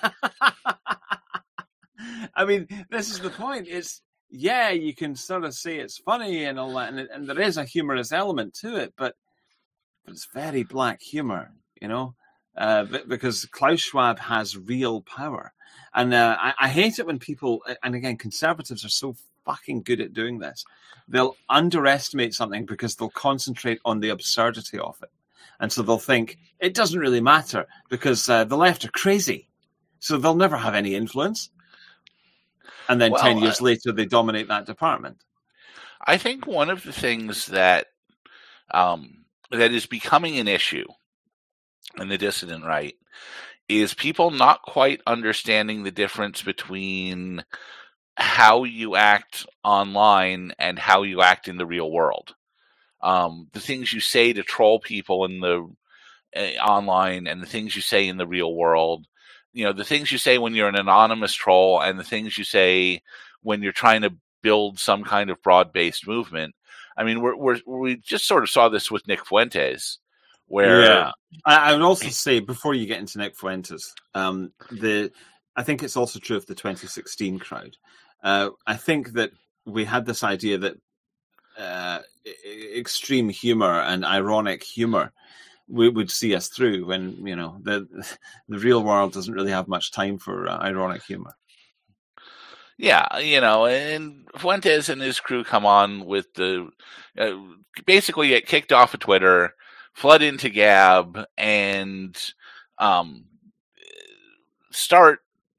I mean, this is the point. It's, yeah, you can sort of say it's funny and all that, and, and there is a humorous element to it, but, but it's very black humor, you know, uh, because Klaus Schwab has real power. And uh, I, I hate it when people, and again, conservatives are so fucking good at doing this. They'll underestimate something because they'll concentrate on the absurdity of it. And so they'll think, it doesn't really matter because uh, the left are crazy. So they'll never have any influence. And then well, ten years uh, later, they dominate that department. I think one of the things that um, that is becoming an issue in the dissident right is people not quite understanding the difference between how you act online and how you act in the real world. Um, the things you say to troll people in the uh, online and the things you say in the real world, you know, the things you say when you're an anonymous troll and the things you say when you're trying to build some kind of broad-based movement. I mean, we're, we're, we just sort of saw this with Nick Fuentes, where yeah. I, I would also say, before you get into Nick Fuentes, um, the I think it's also true of the twenty sixteen crowd. Uh, I think that we had this idea that uh, extreme humor and ironic humor we would see us through when, you know, the the real world doesn't really have much time for uh, ironic humor. Yeah, you know, and Fuentes and his crew come on with the uh, basically get kicked off of Twitter, flood into Gab, and um, start,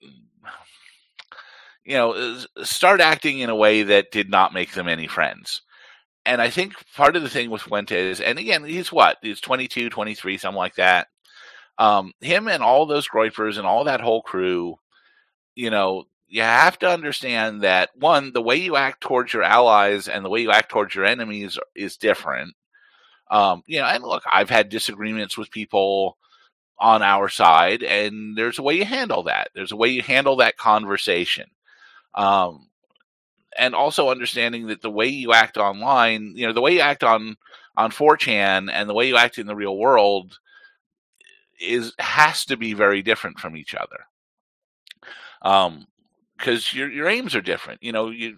you know, start acting in a way that did not make them any friends. And I think part of the thing with Fuentes, and again, he's what? He's twenty-two, twenty-three, something like that. Um, him and all those Groypers and all that whole crew you know, you have to understand that, one, the way you act towards your allies and the way you act towards your enemies is different. Um, you know, and look, I've had disagreements with people on our side, and there's a way you handle that. There's a way you handle that conversation. Um, and also understanding that the way you act online, you know, the way you act on, on four chan and the way you act in the real world is, has to be very different from each other. Um, cause your, your aims are different. You know, you,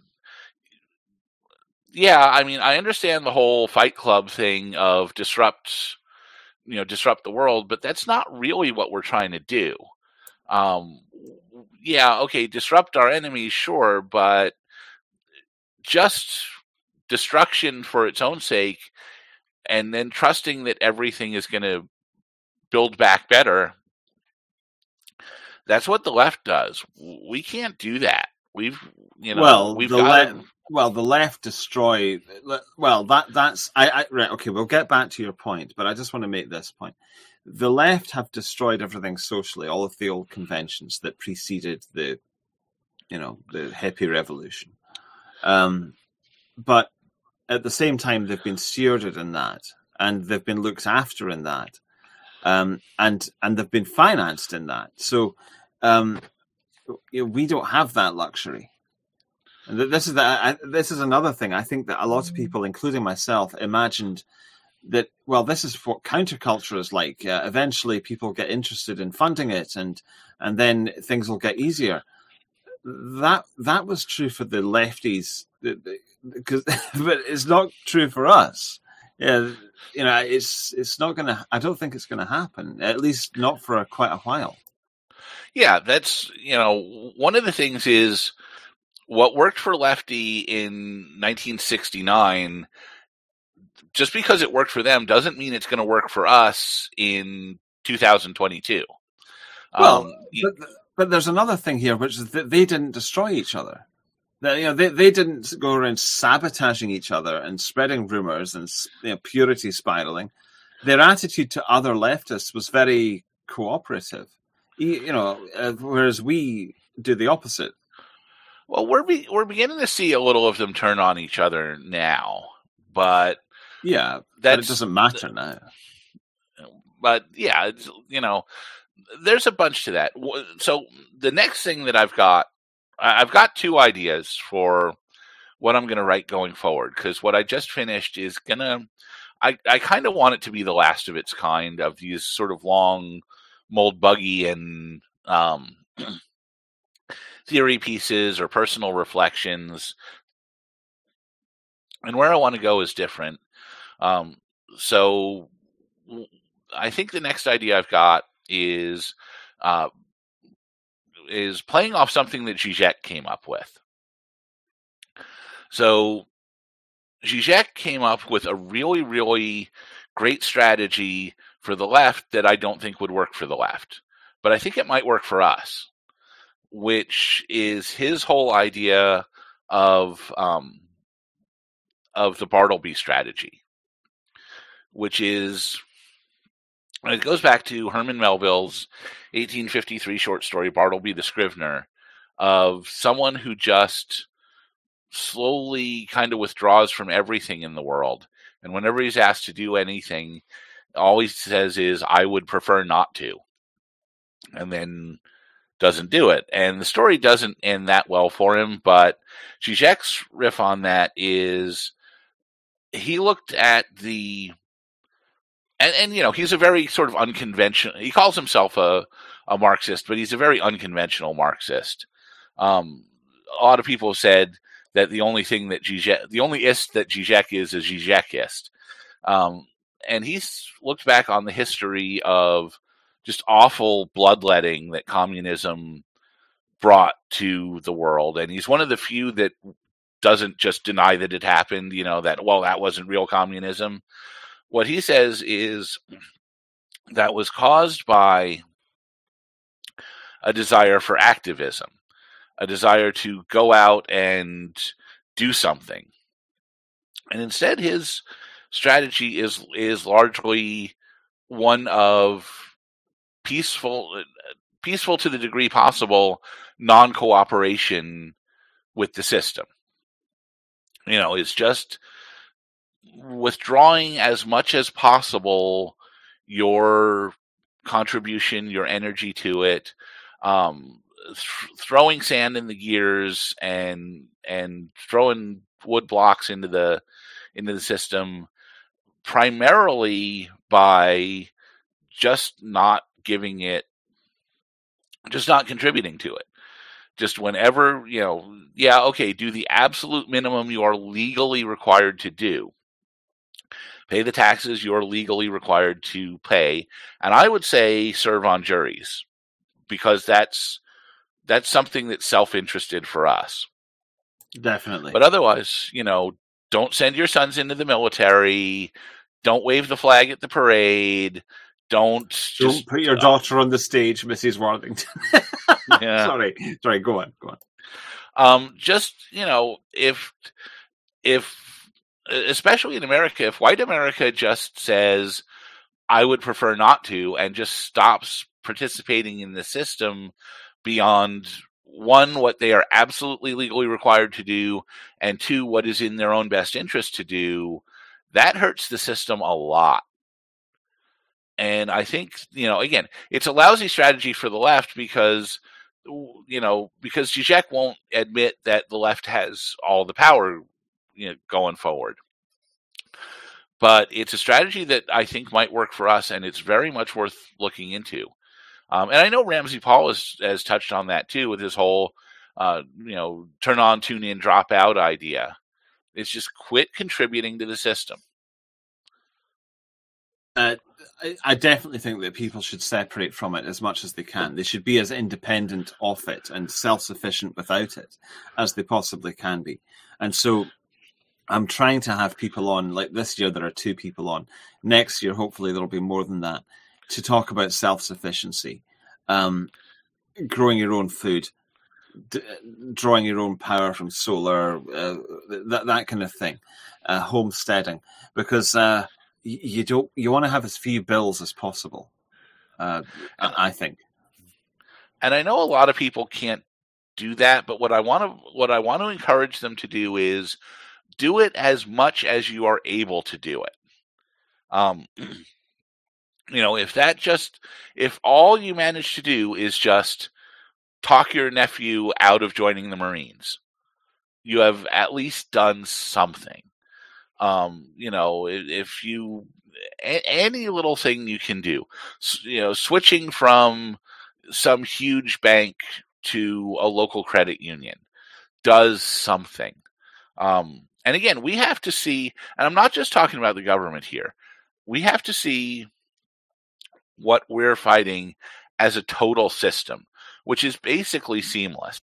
yeah, I mean, I understand the whole Fight Club thing of disrupt, you know, disrupt the world, but that's not really what we're trying to do. Um, yeah, okay, disrupt our enemies, sure, but just destruction for its own sake, and then trusting that everything is going to build back better. That's what the left does. We can't do that. We've, you know, well, we've the got. le- well, the left destroy. Well, that that's I, I right. Okay, we'll get back to your point, but I just want to make this point. The left have destroyed everything socially, all of the old conventions that preceded the, you know, the hippie revolution. Um, but at the same time, they've been stewarded in that, and they've been looked after in that, um, and and they've been financed in that. So um, you know, we don't have that luxury. And this is the, I, this is another thing. I think that a lot of people, including myself, imagined that, well, this is what counterculture is like. Uh, eventually, people get interested in funding it, and and then things will get easier. That that was true for the lefties, because, but it's not true for us. Yeah, you know, it's it's not going to. I don't think it's going to happen. At least not for a, quite a while. Yeah, that's, you know, one of the things is what worked for Lefty in nineteen sixty-nine. Just because it worked for them doesn't mean it's going to work for us in two thousand twenty-two. Well, um, but, but there's another thing here, which is that they didn't destroy each other. They, you know, they, they didn't go around sabotaging each other and spreading rumors and, you know, purity spiraling. Their attitude to other leftists was very cooperative, you know, uh, whereas we do the opposite. Well, we're be, we're beginning to see a little of them turn on each other now, but yeah, but it doesn't matter now. But yeah, it's, you know, there's a bunch to that. So the next thing that I've got, I've got two ideas for what I'm going to write going forward, because what I just finished is going to, I, I kind of want it to be the last of its kind, of these sort of long mold buggy and um, theory pieces or personal reflections. And where I want to go is different. Um, so I think the next idea I've got is uh, is playing off something that Zizek came up with. So Zizek came up with a really, really great strategy for the left that I don't think would work for the left, but I think it might work for us, which is his whole idea of um, of the Bartleby strategy, which is, it goes back to Herman Melville's eighteen fifty-three short story, Bartleby the Scrivener, of someone who just slowly kind of withdraws from everything in the world. And whenever he's asked to do anything, all he says is, I would prefer not to. And then doesn't do it. And the story doesn't end that well for him, but Zizek's riff on that is, he looked at the, and, and you know, he's a very sort of unconventional, he calls himself a, a Marxist, but he's a very unconventional Marxist. Um, a lot of people have said that the only thing that Zizek, the only ist that Zizek is, is Zizekist. Um, and he's looked back on the history of just awful bloodletting that communism brought to the world. And he's one of the few that doesn't just deny that it happened, you know, that, well, that wasn't real communism. What he says is that was caused by a desire for activism, a desire to go out and do something. And instead, his strategy is is largely one of peaceful, peaceful to the degree possible, non-cooperation with the system. You know, it's just withdrawing as much as possible your contribution, your energy to it, um, th- throwing sand in the gears and and throwing wood blocks into the into the system, primarily by just not giving it, just not contributing to it. Just whenever, you know, yeah, okay, do the absolute minimum you are legally required to do. Pay the taxes you're legally required to pay. And I would say serve on juries, because that's that's something that's self-interested for us. Definitely. But otherwise, you know, don't send your sons into the military. Don't wave the flag at the parade. Don't Don't just put your daughter uh, on the stage, Missus Worthington. Yeah. Sorry, sorry. Go on, go on. Um, just, you know, if if especially in America, if white America just says, "I would prefer not to," and just stops participating in the system beyond, one, what they are absolutely legally required to do, and two, what is in their own best interest to do, that hurts the system a lot. And I think, you know, again, it's a lousy strategy for the left because, you know, because Zizek won't admit that the left has all the power, you know, going forward. But it's a strategy that I think might work for us, and it's very much worth looking into. Um, and I know Ramsey Paul has, has touched on that too with his whole, uh, you know, turn on, tune in, drop out idea. It's just quit contributing to the system. Uh, I, I definitely think that people should separate from it as much as they can. They should be as independent of it and self-sufficient without it as they possibly can be. And so I'm trying to have people on, like this year there are two people on. Next year, hopefully there'll be more than that, to talk about self-sufficiency, um, growing your own food, d- drawing your own power from solar, uh, that, that kind of thing, uh, homesteading. Because... Uh, You don't. You want to have as few bills as possible, uh, I think. And I know a lot of people can't do that, but what I want to what I want to encourage them to do is do it as much as you are able to do it. Um, you know, if that just if all you manage to do is just talk your nephew out of joining the Marines, you have at least done something. Um, you know, if you, any little thing you can do, you know, switching from some huge bank to a local credit union does something. Um, and again, we have to see, and I'm not just talking about the government here, we have to see what we're fighting as a total system, which is basically seamless.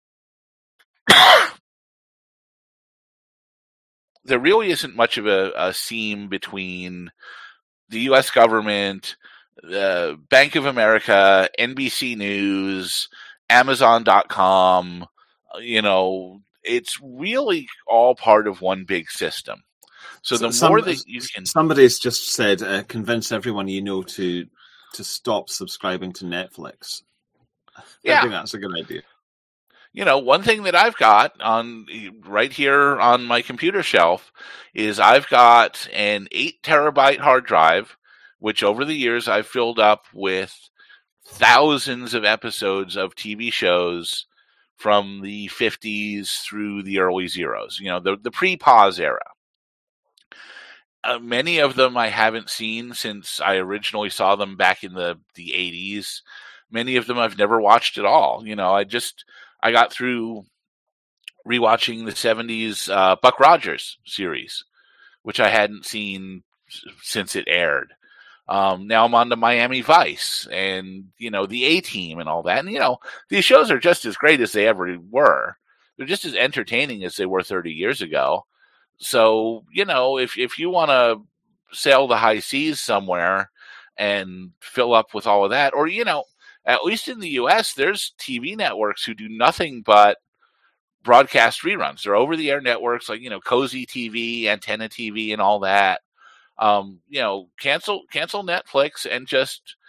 There really isn't much of a, a seam between the U S government, the Bank of America, N B C News, Amazon dot com. You know, it's really all part of one big system. So the Some, more that you can... Somebody's just said, uh, convince everyone you know to to stop subscribing to Netflix. Yeah. I think that's a good idea. You know, one thing that I've got on right here on my computer shelf is I've got an eight terabyte hard drive, which over the years I've filled up with thousands of episodes of T V shows from the fifties through the early zeros, you know, the, the pre-pause era. Uh, many of them I haven't seen since I originally saw them back in the, the eighties. Many of them I've never watched at all. You know, I just... I got through rewatching the seventies uh, Buck Rogers series, which I hadn't seen since it aired. Um, now I'm on to Miami Vice and, you know, the A-Team and all that. And, you know, these shows are just as great as they ever were. They're just as entertaining as they were thirty years ago. So, you know, if, if you want to sail the high seas somewhere and fill up with all of that, or, you know, at least in the U S, there's T V networks who do nothing but broadcast reruns. They're over-the-air networks like, you know, Cozy T V, Antenna T V, and all that. Um, you know, cancel cancel Netflix and just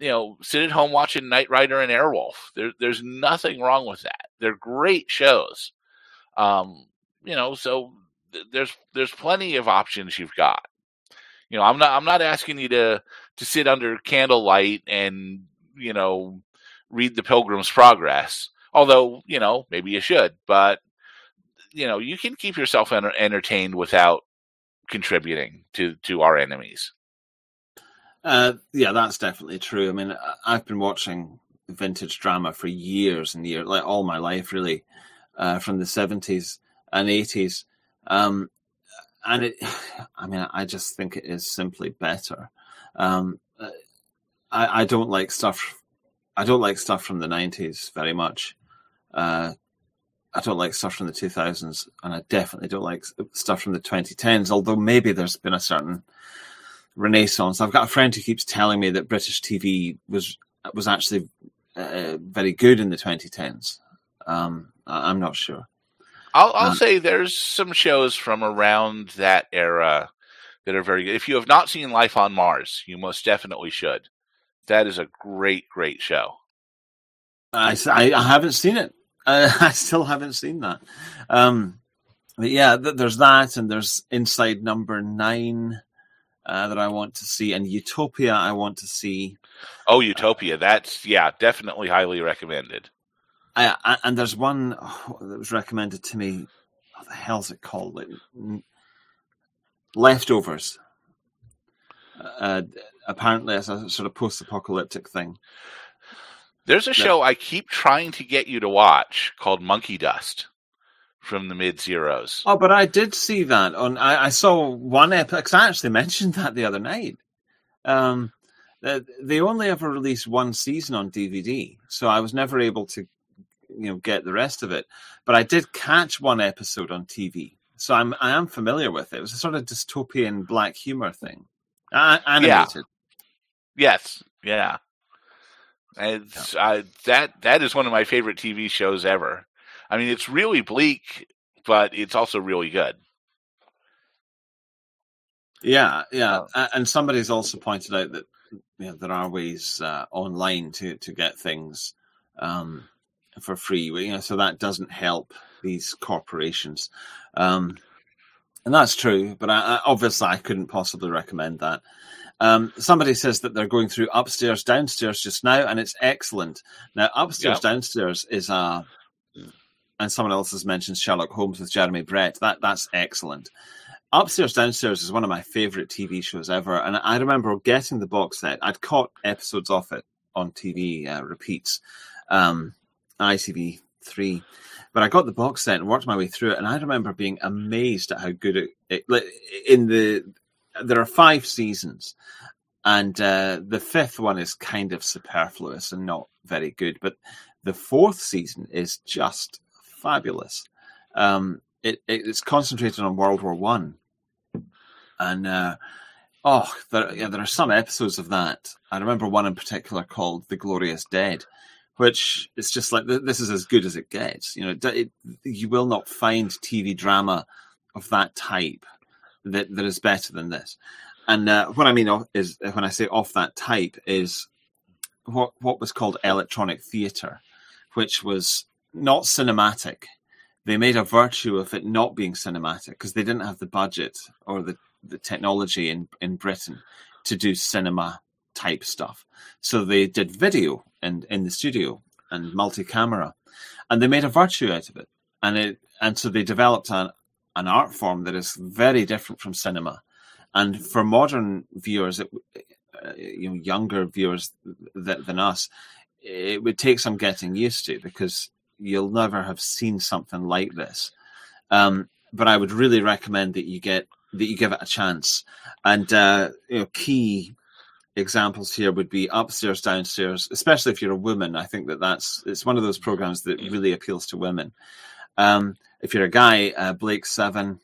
you know, sit at home watching Knight Rider and Airwolf. There, there's nothing wrong with that. They're great shows. Um, you know, so th- there's there's plenty of options you've got. You know, I'm not I'm not asking you to to sit under candlelight and, you know, read the Pilgrim's Progress. Although, you know, maybe you should, but you know, you can keep yourself enter- entertained without contributing to to our enemies. Uh, yeah, that's definitely true. I mean, I've been watching vintage drama for years and years, like all my life, really, uh, from the seventies and eighties. Um, and it, I mean, I just think it is simply better. Um, I, I don't like stuff. I don't like stuff from the nineties very much. Uh, I don't like stuff from the two thousands, and I definitely don't like stuff from the twenty tens, although maybe there's been a certain renaissance. I've got a friend who keeps telling me that British T V was was actually uh, very good in the twenty tens. Um, I'm not sure. I'll, I'll um, say there's some shows from around that era that are very good. If you have not seen Life on Mars, you most definitely should. That is a great, great show. I, I, I haven't seen it. Uh, I still haven't seen that. Um, but yeah, th- there's that, and there's Inside Number Nine uh, that I want to see, and Utopia I want to see. Oh, Utopia! That's yeah, definitely highly recommended. I, I, and there's one oh, that was recommended to me. What the hell's it called? Like, Leftovers. Uh, apparently, it's a sort of post-apocalyptic thing. There's a show I keep trying to get you to watch called Monkey Dust from the mid-zeros. Oh, but I did see that on. I, I saw one episode because I actually mentioned that the other night. Um, they, they only ever released one season on D V D, so I was never able to, you know, get the rest of it. But I did catch one episode on T V, so I'm I am familiar with it. It was a sort of dystopian black humor thing, uh, animated. Yeah. Yes, yeah. It's, uh, that that is one of my favorite T V shows ever. I mean, it's really bleak, but it's also really good. Yeah, yeah. Uh, and somebody's also pointed out that, you know, there are ways uh, online to, to get things um, for free. You know, so that doesn't help these corporations, um, and that's true. But I, I, obviously, I couldn't possibly recommend that. Um, somebody says that they're going through Upstairs, Downstairs just now, and it's excellent. Now, Upstairs, yep. Downstairs is a, and someone else has mentioned Sherlock Holmes with Jeremy Brett. That that's excellent. Upstairs, Downstairs is one of my favorite T V shows ever, and I remember getting the box set. I'd caught episodes of it on T V uh, repeats, um, I T V three, but I got the box set and worked my way through it, and I remember being amazed at how good it, it in the. There are five seasons, and uh, the fifth one is kind of superfluous and not very good. But the fourth season is just fabulous. Um, it, it, it's concentrated on World War One, and uh, oh, there, yeah, there are some episodes of that. I remember one in particular called "The Glorious Dead," which is just like this is as good as it gets. You know, it, it, you will not find T V drama of that type that that is better than this. And uh, what I mean is, when I say off that type, is what what was called electronic theatre, which was not cinematic. They made a virtue of it not being cinematic because they didn't have the budget or the, the technology in, in Britain to do cinema type stuff. So they did video in, in the studio and multi-camera, and they made a virtue out of it. And it and so they developed an an art form that is very different from cinema. And for modern viewers, it, uh, you know, younger viewers th- than us, it would take some getting used to because you'll never have seen something like this. Um, but I would really recommend that you get that you give it a chance. And uh, you know, key examples here would be Upstairs, Downstairs, especially if you're a woman. I think that that's it's one of those programs that really appeals to women. Um, if you're a guy, uh, Blake Seven.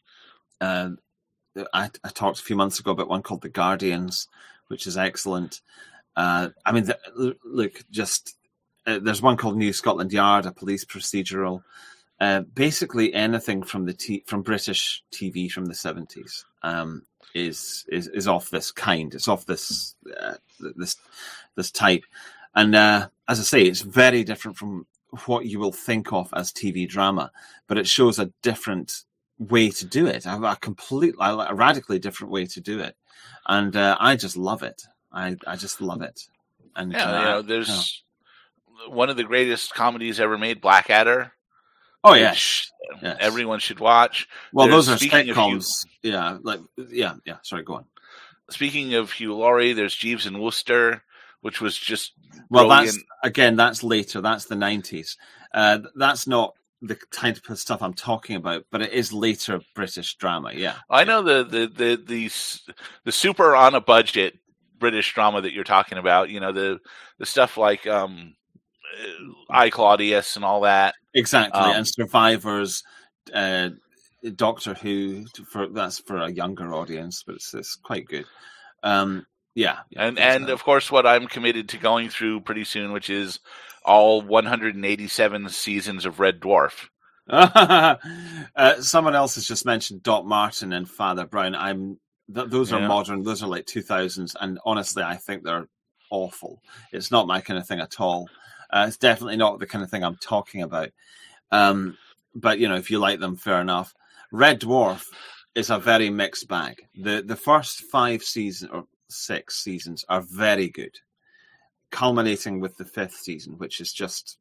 Uh, I, I talked a few months ago about one called The Guardians, which is excellent. Uh, I mean, the, look, just uh, there's one called New Scotland Yard, a police procedural. uh, basically anything from the t- from British T V from the seventies um, is is is off this kind. It's off this uh, this this type, and uh, as I say, it's very different from what you will think of as T V drama, but it shows a different way to do it, a, a completely, a radically different way to do it, and uh, I just love it. I, I just love it. And yeah, uh, you know, there's yeah. one of the greatest comedies ever made, Blackadder. Oh yes, yes. Everyone should watch. Well, there's, those are sitcoms. Hugh, yeah, like yeah, yeah. Sorry, go on. Speaking of Hugh Laurie, there's Jeeves and Wooster, which was just well. brilliant. That's again, that's later. That's the nineties. Uh, that's not the type of stuff I'm talking about, but it is later British drama. Yeah, I know the the the the, the super on a budget British drama that you're talking about. You know, the the stuff like um, I, Claudius and all that. Exactly, um, and Survivors, uh, Doctor Who. For that's for a younger audience, but it's, it's quite good. Um, yeah, yeah, and and of course, what I'm committed to going through pretty soon, which is all one hundred eighty-seven seasons of Red Dwarf. uh, someone else has just mentioned Doc Martin and Father Brown. I'm th- those are yeah. modern. Those are like two thousands, and honestly, I think they're awful. It's not my kind of thing at all. Uh, it's definitely not the kind of thing I'm talking about. Um, but you know, if you like them, fair enough. Red Dwarf is a very mixed bag. the The first five seasons or six seasons are very good, culminating with the fifth season, which is just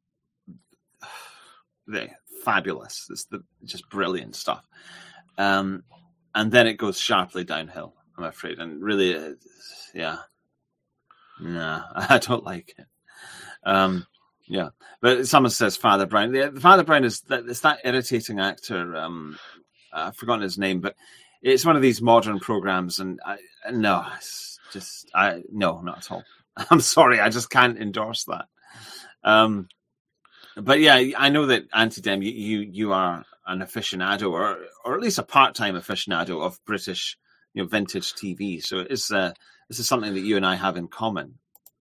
the fabulous. It's the just brilliant stuff. Um, and then it goes sharply downhill, I'm afraid. And really, uh, yeah, no, I don't like it. Um, yeah, but someone says Father Brown. The, Father Brown is that it's that irritating actor. Um, I've forgotten his name, but it's one of these modern programs, and I, no, it's just I no, not at all. I'm sorry, I just can't endorse that. Um, but yeah, I know that Antidem, you, you you are an aficionado, or or at least a part-time aficionado of British, you know, vintage T V. So it's uh, this is something that you and I have in common.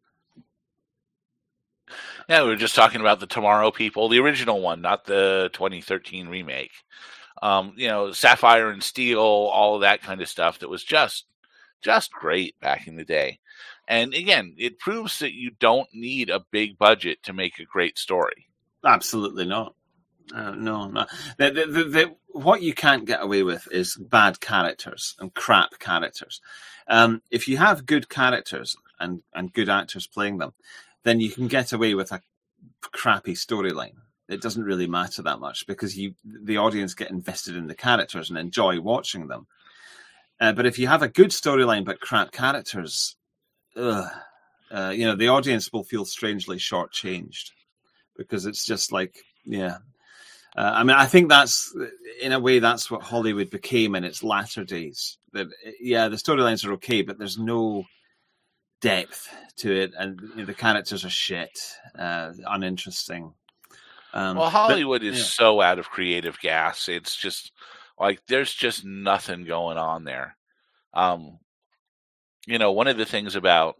Yeah, we were just talking about the Tomorrow People, the original one, not the twenty thirteen remake. Um, you know, Sapphire and Steel, all of that kind of stuff that was just just great back in the day. And again, it proves that you don't need a big budget to make a great story. Absolutely not. Uh, no, no. The, the, the, the, what you can't get away with is bad characters and crap characters. Um, if you have good characters and, and good actors playing them, then you can get away with a crappy storyline. It doesn't really matter that much because you, the audience get invested in the characters and enjoy watching them. Uh, but if you have a good storyline but crap characters, ugh, uh, you know, the audience will feel strangely shortchanged because it's just like, yeah. Uh, I mean, I think that's, in a way, that's what Hollywood became in its latter days. That, yeah, the storylines are okay, but there's no depth to it, and you know, the characters are shit, uh, uninteresting. Um, well, Hollywood but, is yeah. so out of creative gas. It's just like there's just nothing going on there. Um, you know, one of the things about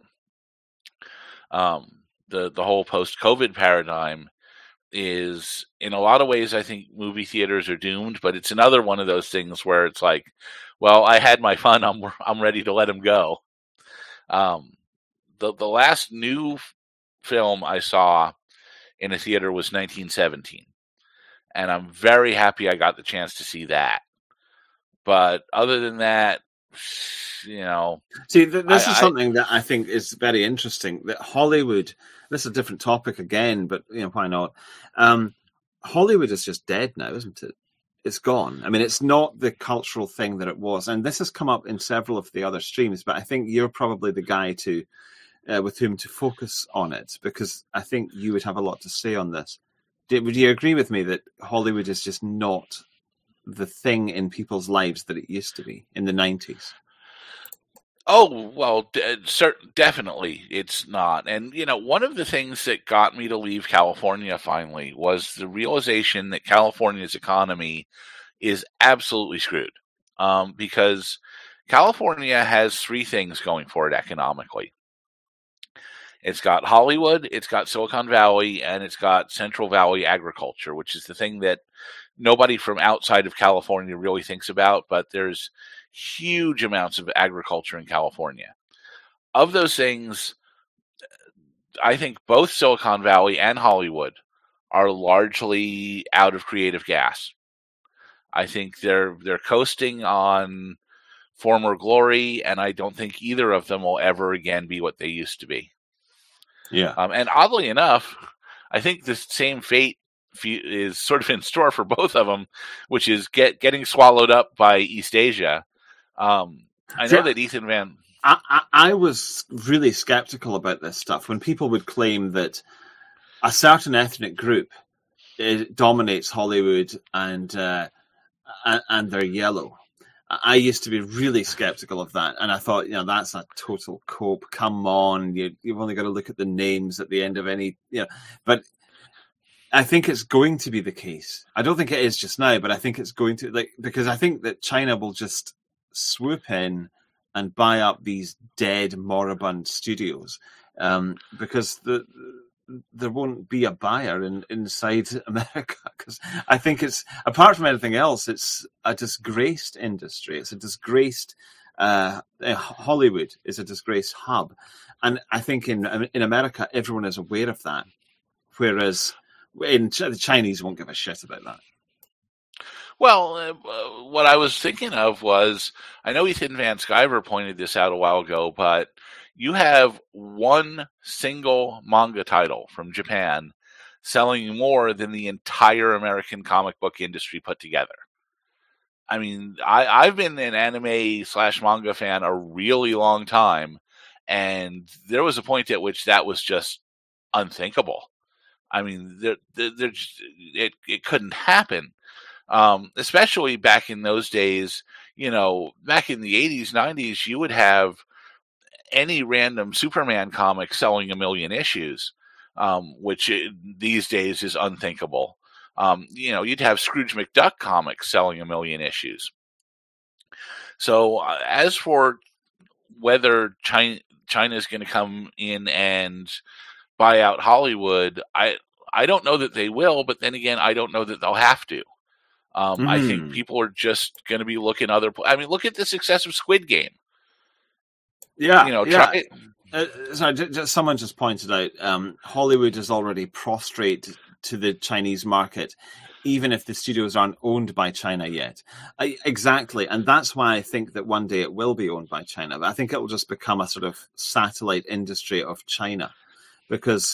um, the the whole post-COVID paradigm is, in a lot of ways, I think movie theaters are doomed. But it's another one of those things where it's like, well, I had my fun. I'm I'm ready to let them go. Um, the the last new f- film I saw in a theater was nineteen seventeen, and I'm very happy I got the chance to see that. But other than that, you know, see, th- this I, is I, something that I think is very interesting. That Hollywood, this is a different topic again, but you know, why not? Um, Hollywood is just dead now, isn't it? It's gone. I mean, it's not the cultural thing that it was, and this has come up in several of the other streams. But I think you're probably the guy to. Uh, with whom to focus on it, because I think you would have a lot to say on this. Did, would you agree with me that Hollywood is just not the thing in people's lives that it used to be in the nineties? Oh, well, d- cert- definitely it's not. And, you know, one of the things that got me to leave California finally was the realization that California's economy is absolutely screwed. Um, because California has three things going for it economically. It's got Hollywood, it's got Silicon Valley, and it's got Central Valley agriculture, which is the thing that nobody from outside of California really thinks about, but there's huge amounts of agriculture in California. Of those things, I think both Silicon Valley and Hollywood are largely out of creative gas. I think they're they're coasting on former glory, and I don't think either of them will ever again be what they used to be. Yeah. Um, and oddly enough, I think the same fate is sort of in store for both of them, which is get getting swallowed up by East Asia. Um, I know yeah. that Ethan Van... I, I, I was really skeptical about this stuff when people would claim that a certain ethnic group it dominates Hollywood and uh, and, and they're yellow. I used to be really skeptical of that, and I thought, you know, that's a total cope. Come on, you, you've only got to look at the names at the end of any, you know. But I think it's going to be the case. I don't think it is just now, but I think it's going to, like, because I think that China will just swoop in and buy up these dead, moribund studios, um, because the. there won't be a buyer in, inside America, because I think it's, apart from anything else, it's a disgraced industry. It's a disgraced, uh, Hollywood is a disgraced hub. And I think in in America, everyone is aware of that. Whereas in the Chinese won't give a shit about that. Well, uh, what I was thinking of was, I know Ethan Van Sciver pointed this out a while ago, but you have one single manga title from Japan selling more than the entire American comic book industry put together. I mean, I, I've been an anime slash manga fan a really long time, and there was a point at which that was just unthinkable. I mean, there, there, there just, it, it couldn't happen. Um, especially back in those days, you know, back in the eighties, nineties, you would have any random Superman comic selling a million issues, um, which it, these days is unthinkable. Um, you know, you'd have Scrooge McDuck comics selling a million issues. So uh, as for whether China China is going to come in and buy out Hollywood, I I don't know that they will, but then again, I don't know that they'll have to. Um, mm. I think people are just going to be looking other. I mean, look at the success of Squid Game. Yeah, you know, yeah. try. Uh, sorry, just, someone just pointed out um, Hollywood is already prostrate to the Chinese market, even if the studios aren't owned by China yet. I, exactly, and that's why I think that one day it will be owned by China. I think it will just become a sort of satellite industry of China, because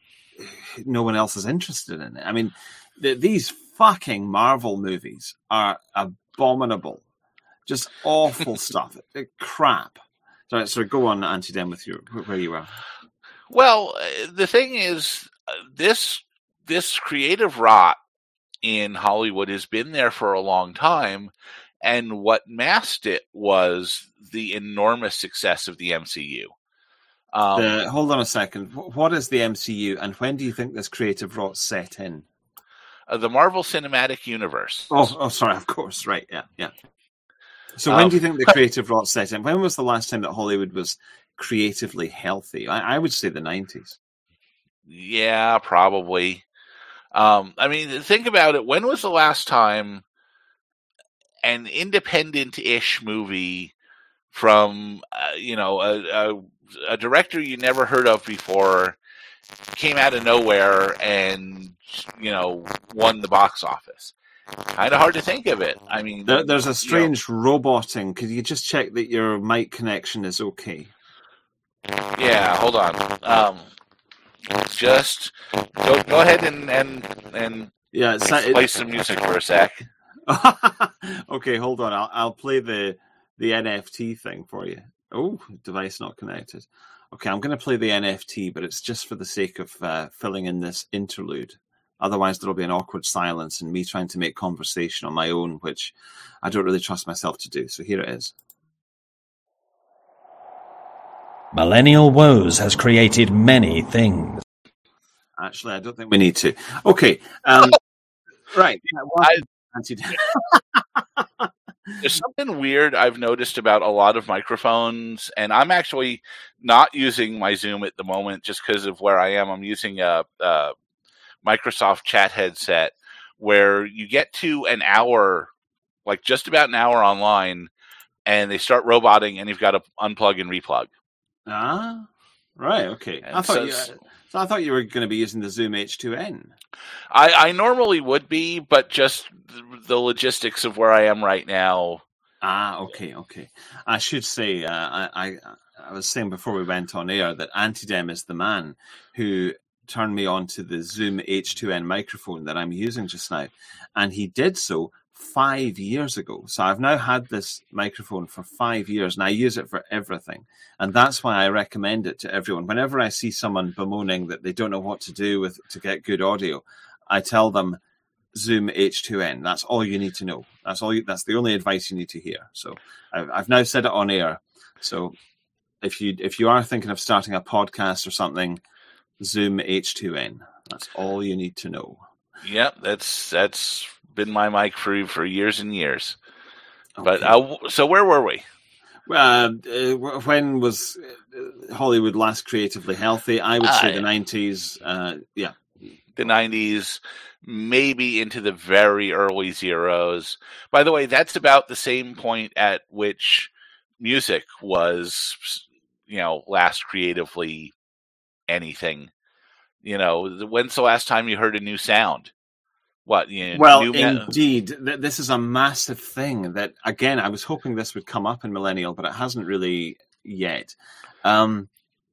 no one else is interested in it. I mean, the, these fucking Marvel movies are abominable, just awful stuff, crap. So, so go on, Auntie Den, with your where you are. Well, the thing is, this this creative rot in Hollywood has been there for a long time, and what masked it was the enormous success of the M C U. Um, the, hold on a second. What is the M C U, and when do you think this creative rot set in? Uh, the Marvel Cinematic Universe. Oh, oh, sorry, of course, right, yeah, yeah. So when um, do you think the creative rot set in? When was the last time that Hollywood was creatively healthy? I, I would say the nineties. Yeah, probably. Um, I mean, think about it. When was the last time an independent-ish movie from, uh, you know, a, a, a director you never heard of before came out of nowhere and, you know, won the box office? Kind of hard to think of it. I mean, there, there's a strange you know, roboting. Could you just check that your mic connection is okay? Yeah, hold on. Um, just go go ahead and and and yeah, it's, play it, some music for a sec. Okay, hold on. I'll I'll play the the N F T thing for you. Oh, device not connected. Okay, I'm going to play the N F T, but it's just for the sake of uh, filling in this interlude. Otherwise, there'll be an awkward silence and me trying to make conversation on my own, which I don't really trust myself to do. So here it is. Millennial Woes has created many things. Actually, I don't think we need to. Okay. Um, right. Yeah, well, I, there's something weird I've noticed about a lot of microphones, and I'm actually not using my Zoom at the moment just because of where I am. I'm using a... a Microsoft chat headset, where you get to an hour, like just about an hour online, and they start roboting, and you've got to unplug and replug. Ah, right, okay. And I thought so, you, so I thought you were going to be using the Zoom H two N. I, I normally would be, but just the logistics of where I am right now. Ah, okay, okay. I should say, uh, I, I I was saying before we went on air that Antidem is the man who turned me on to the Zoom H two N microphone that I'm using just now, and he did so five years ago. So I've now had this microphone for five years, and I use it for everything. And that's why I recommend it to everyone. Whenever I see someone bemoaning that they don't know what to do with to get good audio, I tell them Zoom H two N. That's all you need to know. That's all. You, that's the only advice you need to hear. So I've, I've now said it on air. So if you if you are thinking of starting a podcast or something, Zoom H two N. That's all you need to know. Yep, that's that's been my mic for for years and years. Okay. But uh, so where were we? Uh, uh, when was Hollywood last creatively healthy? I would say uh, the nineties. Uh, yeah, the nineties, maybe into the very early zeros. By the way, that's about the same point at which music was, you know, last creatively anything. You know, when's the last time you heard a new sound? What? You know, well, new indeed, th- this is a massive thing that, again, I was hoping this would come up in Millennial, but it hasn't really yet. Um,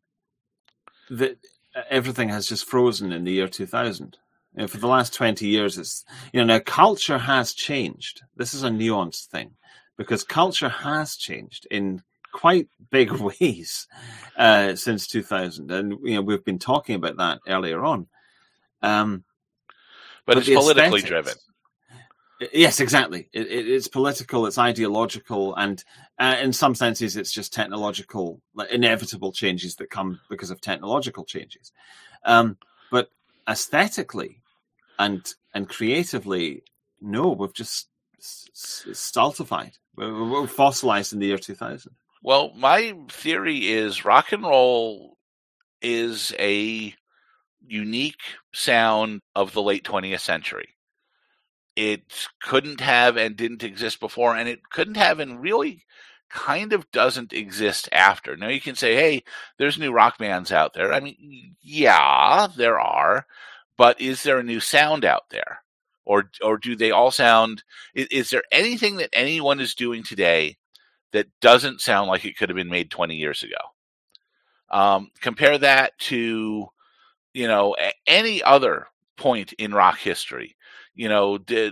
that everything has just frozen in the year two thousand. You know, for the last twenty years, it's, you know, now culture has changed. This is a nuanced thing because culture has changed in quite big ways uh, since two thousand. And, you know, we've been talking about that earlier on. Um, But, but it's politically driven. Yes, exactly. It, it, it's political, it's ideological, and uh, in some senses, it's just technological, like inevitable changes that come because of technological changes. Um, but aesthetically and and creatively, no, we've just stultified. We're, we're fossilized in the year two thousand. Well, my theory is rock and roll is a unique sound of the late twentieth century. It couldn't have and didn't exist before, and it couldn't have and really kind of doesn't exist after. Now you can say, hey, there's new rock bands out there. I mean, yeah, there are, but is there a new sound out there? Or or do they all sound, is, is there anything that anyone is doing today that doesn't sound like it could have been made twenty years ago? Um, compare that to, you know, any other point in rock history, you know, did,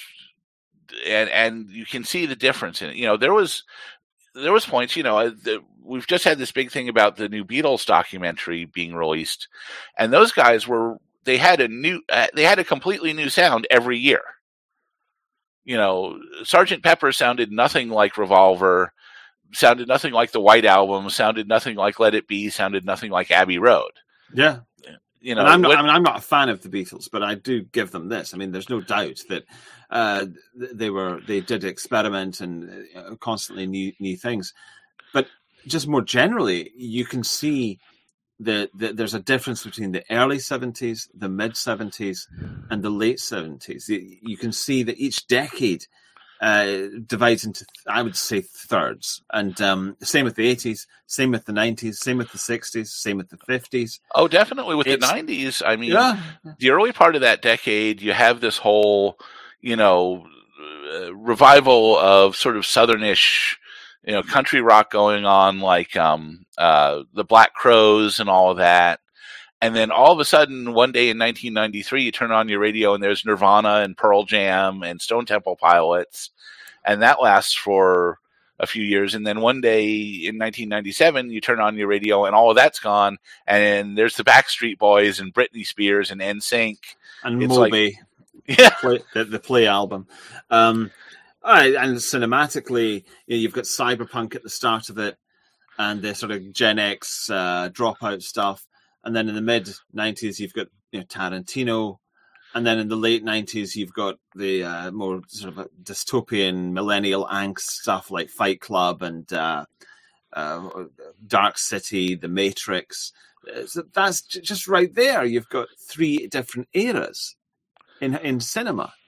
and and you can see the difference in it. You know, there was there was points, you know, the, we've just had this big thing about the new Beatles documentary being released, and those guys were they had a new uh, they had a completely new sound every year. You know, Sergeant Pepper sounded nothing like Revolver, sounded nothing like the White Album, sounded nothing like Let It Be, sounded nothing like Abbey Road. Yeah. You know, and I'm not, when, I mean, I'm not a fan of the Beatles, but I do give them this. I mean, there's no doubt that uh, they were they did experiment and uh, constantly new new things. But just more generally, you can see that the, there's a difference between the early seventies, the mid seventies, and the late seventies. You, you can see that each decade uh, divides into, I would say, thirds. And um, same with the eighties, same with the nineties, same with the sixties, same with the fifties. Oh, definitely with it's, the nineties. I mean, yeah. The early part of that decade, you have this whole, you know, uh, revival of sort of southernish, you know, country rock going on, like um, uh, the Black Crowes and all of that. And then all of a sudden, one day in nineteen ninety-three, you turn on your radio and there's Nirvana and Pearl Jam and Stone Temple Pilots. And that lasts for a few years. And then one day in nineteen ninety-seven, you turn on your radio and all of that's gone. And there's the Backstreet Boys and Britney Spears and N Sync. And it's Moby. Like, yeah. Play, the, the Play album. Um, all right, and cinematically, you know, you've got cyberpunk at the start of it and the sort of Gen X uh, dropout stuff. And then in the mid nineties, you've got, you know, Tarantino. And then in the late nineties, you've got the uh, more sort of dystopian millennial angst stuff like Fight Club and uh, uh, Dark City, The Matrix. So that's just right there. You've got three different eras in in cinema.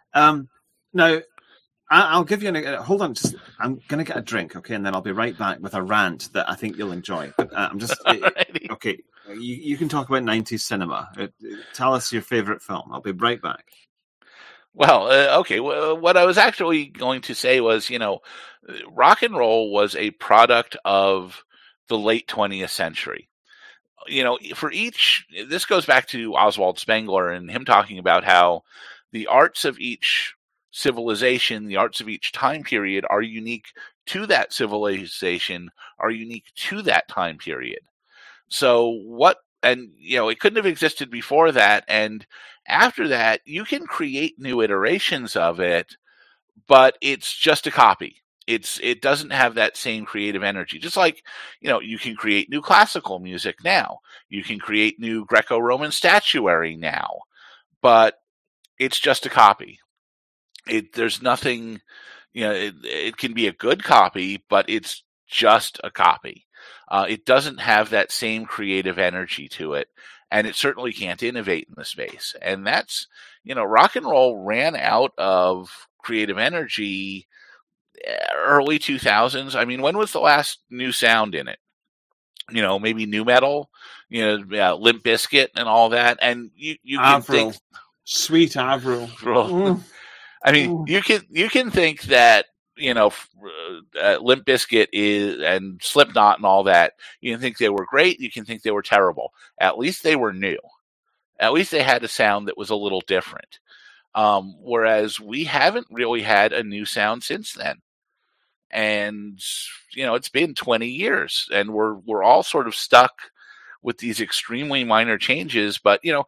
Um, now, I'll give you an. Hold on, just I'm going to get a drink, okay, and then I'll be right back with a rant that I think you'll enjoy. But uh, I'm just okay. You, you can talk about nineties cinema. Uh, tell us your favorite film. I'll be right back. Well, uh, okay. Well, what I was actually going to say was, you know, rock and roll was a product of the late twentieth century. You know, for each, this goes back to Oswald Spengler and him talking about how the arts of each civilization, the arts of each time period are unique to that civilization, are unique to that time period. So what, and, you know, it couldn't have existed before that. And after that, you can create new iterations of it, but it's just a copy. It's, it doesn't have that same creative energy. Just like, you know, you can create new classical music now. You can create new Greco-Roman statuary now, but it's just a copy. It, there's nothing, you know, it, it can be a good copy, but it's just a copy. Uh, it doesn't have that same creative energy to it, and it certainly can't innovate in the space. And that's, you know, rock and roll ran out of creative energy early two thousands. I mean, when was the last new sound in it? You know, maybe nu metal, you know, yeah, Limp Bizkit and all that. And you, you can Avril. think, Sweet Avril. Mm. I mean, mm. you can you can think that, you know, uh, Limp Bizkit is and Slipknot and all that. You can think they were great. You can think they were terrible. At least they were new. At least they had a sound that was a little different. Um, whereas we haven't really had a new sound since then. And, you know, it's been twenty years and we're, we're all sort of stuck with these extremely minor changes. But, you know,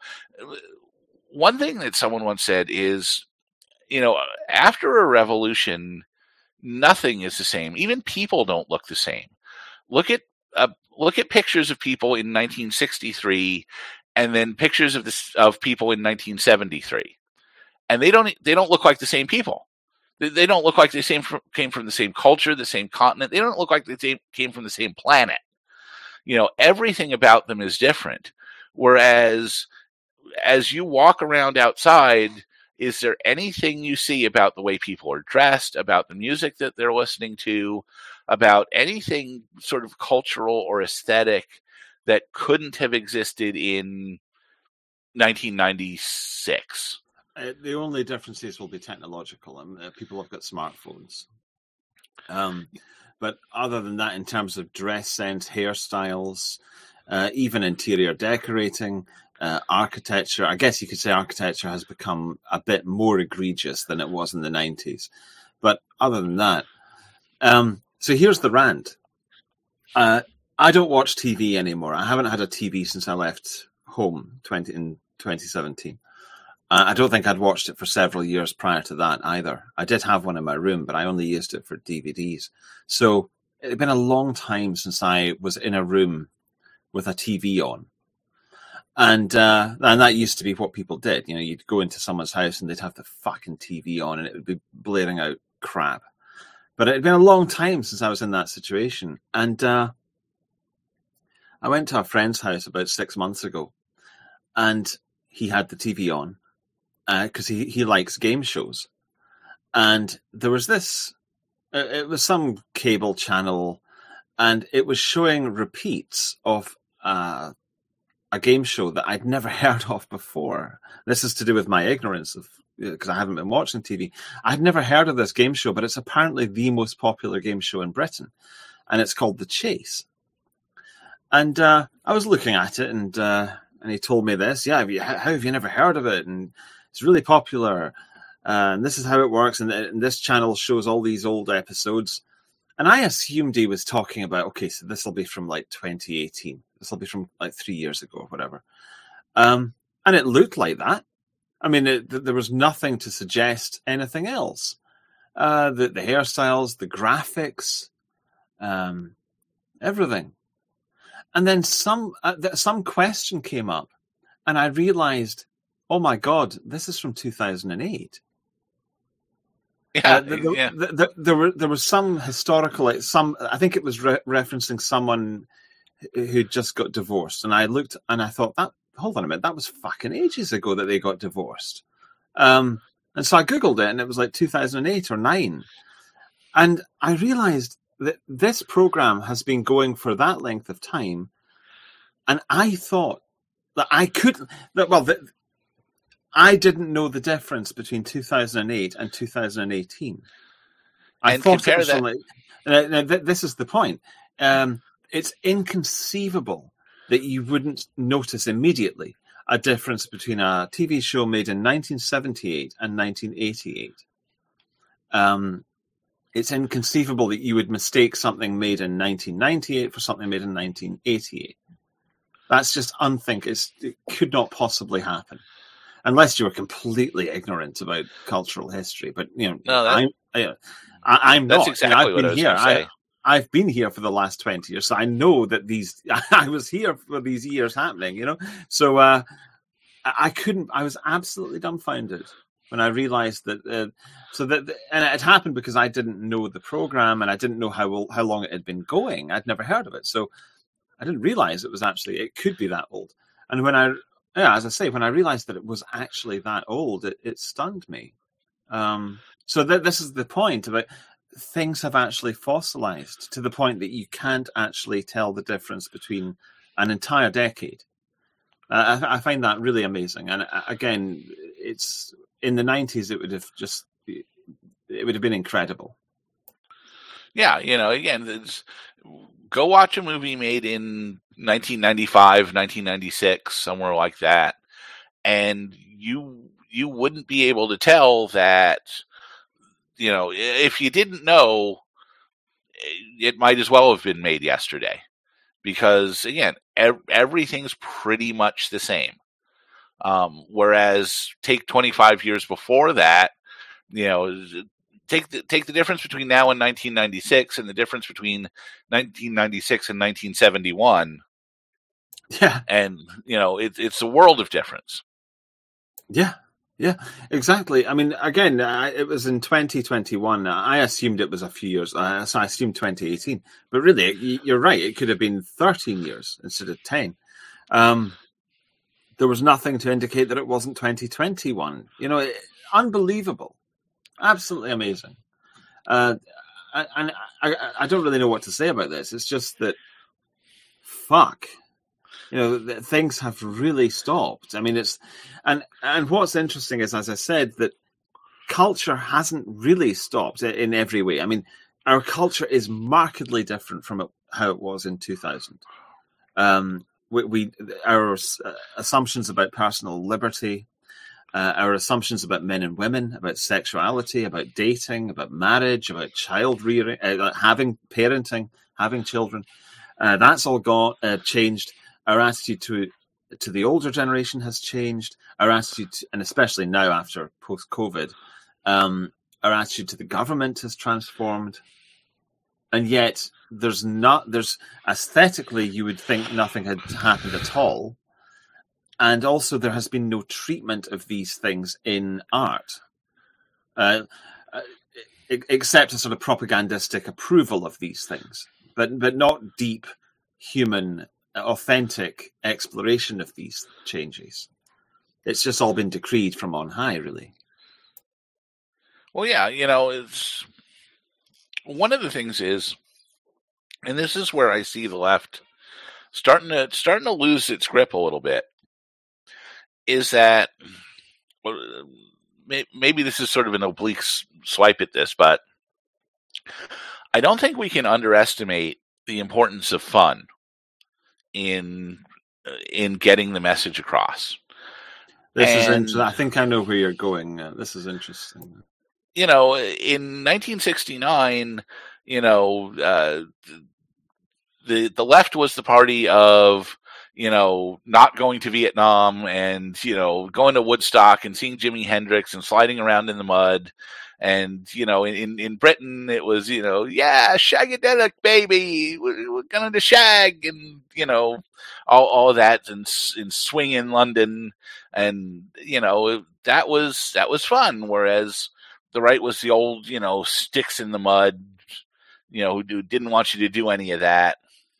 one thing that someone once said is, you know, after a revolution, nothing is the same. Even people don't look the same. Look at, uh, look at pictures of people in nineteen sixty-three and then pictures of this, of people in nineteen seventy-three. And they don't, they don't look like the same people. They don't look like they same from, came from the same culture, the same continent. They don't look like they came from the same planet. You know, everything about them is different. Whereas, as you walk around outside, is there anything you see about the way people are dressed, about the music that they're listening to, about anything sort of cultural or aesthetic that couldn't have existed in nineteen ninety-six? Uh, the only differences will be technological. Um, uh, people have got smartphones. Um, but other than that, in terms of dress sense, hairstyles, uh, even interior decorating, uh, architecture, I guess you could say architecture has become a bit more egregious than it was in the nineties. But other than that, um, so here's the rant. Uh, I don't watch T V anymore. I haven't had a T V since I left home twenty in twenty seventeen. I don't think I'd watched it for several years prior to that either. I did have one in my room, but I only used it for D V Ds. So it had been a long time since I was in a room with a T V on. And uh, and that used to be what people did. You know, you'd go into someone's house and they'd have the fucking T V on and it would be blaring out crap. But it had been a long time since I was in that situation. And uh, I went to a friend's house about six months ago and he had the T V on. Because uh, he, he likes game shows. And there was this, uh, it was some cable channel, and it was showing repeats of uh, a game show that I'd never heard of before. This is to do with my ignorance, of because I haven't been watching T V. I'd never heard of this game show, but it's apparently the most popular game show in Britain. And it's called The Chase. And uh, I was looking at it, and uh, and he told me this. Yeah, have you, how have you never heard of it? And it's really popular, uh, and this is how it works, and, and this channel shows all these old episodes. And I assumed he was talking about, okay, so this will be from like twenty eighteen. This will be from like three years ago or whatever. Um, and it looked like that. I mean, it, th- there was nothing to suggest anything else. Uh, the, the hairstyles, the graphics, um, everything. And then some uh, th- some question came up, and I realized, oh my God, this is from two thousand eight. Yeah, uh, the, the, yeah. The, the, there were there was some historical, some I think it was re- referencing someone who just got divorced, and I looked and I thought, that hold on a minute, that was fucking ages ago that they got divorced. Um, And so I Googled it, and it was like two thousand eight or nine. And I realized that this program has been going for that length of time. And I thought that I couldn't, that, well, that I didn't know the difference between two thousand eight and two thousand eighteen. I and thought it was that. only, uh, now th- this is the point. Um, it's inconceivable that you wouldn't notice immediately a difference between a T V show made in nineteen seventy-eight and nineteen eighty-eight. Um, it's inconceivable that you would mistake something made in nineteen ninety-eight for something made in nineteen eighty-eight. That's just unthinkable. It could not possibly happen unless you were completely ignorant about cultural history. But you know, no, that, I'm, I, I'm that's not. exactly I mean, I've what been I was here. going to say. I, I've been here for the last twenty years, so I know that these. I was here for these years happening. You know, so uh, I couldn't. I was absolutely dumbfounded when I realized that. Uh, so that, and it happened because I didn't know the program and I didn't know how how long it had been going. I'd never heard of it, so I didn't realize it was actually, it could be that old. And when I, yeah, as I say, when I realized that it was actually that old, it, it stunned me. Um, so th- this is the point about things have actually fossilized to the point that you can't actually tell the difference between an entire decade. Uh, I, I find that really amazing. And uh, again, it's in the nineties, it would have just, it would have been incredible. Yeah, you know, again, it's, go watch a movie made in nineteen ninety-five, nineteen ninety-six, somewhere like that, and you you wouldn't be able to tell that, you know, if you didn't know, it might as well have been made yesterday. Because, again, ev- everything's pretty much the same. Um, whereas take twenty-five years before that, you know, Take the, take the difference between now and nineteen ninety-six and the difference between nineteen ninety-six and nineteen seventy-one. Yeah. And, you know, it, it's a world of difference. Yeah. Yeah, exactly. I mean, again, I, it was in twenty twenty-one. I assumed it was a few years. Uh, so I assumed twenty eighteen. But really, you're right. It could have been thirteen years instead of ten. Um, there was nothing to indicate that it wasn't twenty twenty-one. You know, it, unbelievable. Absolutely amazing. Uh, and I, I don't really know what to say about this. It's just that, fuck, you know, things have really stopped. I mean, it's, and, and what's interesting is, as I said, that culture hasn't really stopped in every way. I mean, our culture is markedly different from how it was in two thousand. Um, we, we our assumptions about personal liberty, Uh, our assumptions about men and women, about sexuality, about dating, about marriage, about child rearing, uh, having parenting, having children, uh, that's all got uh, changed. Our attitude to to the older generation has changed. Our attitude, to, and especially now after post-COVID, um, our attitude to the government has transformed. And yet, there's not. There's aesthetically, you would think nothing had happened at all. And also, there has been no treatment of these things in art, uh, uh, except a sort of propagandistic approval of these things, but but not deep, human, authentic exploration of these changes. It's just all been decreed from on high, really. Well, yeah, you know, it's one of the things is, and this is where I see the left starting to starting to lose its grip a little bit. Is that, well, maybe this is sort of an oblique swipe at this, but I don't think we can underestimate the importance of fun in in getting the message across. This and, is interesting. I think I know where you're going. Uh, this is interesting. You know, in nineteen sixty-nine, you know, uh, the the left was the party of, you know, not going to Vietnam and, you know, going to Woodstock and seeing Jimi Hendrix and sliding around in the mud. And, you know, in, in Britain, it was, you know, yeah, shagadelic, baby. We're, we're going to shag and, you know, all, all that and, and swing in London. And, you know, that was, that was fun. Whereas the right was the old, you know, sticks in the mud, you know, who didn't want you to do any of that.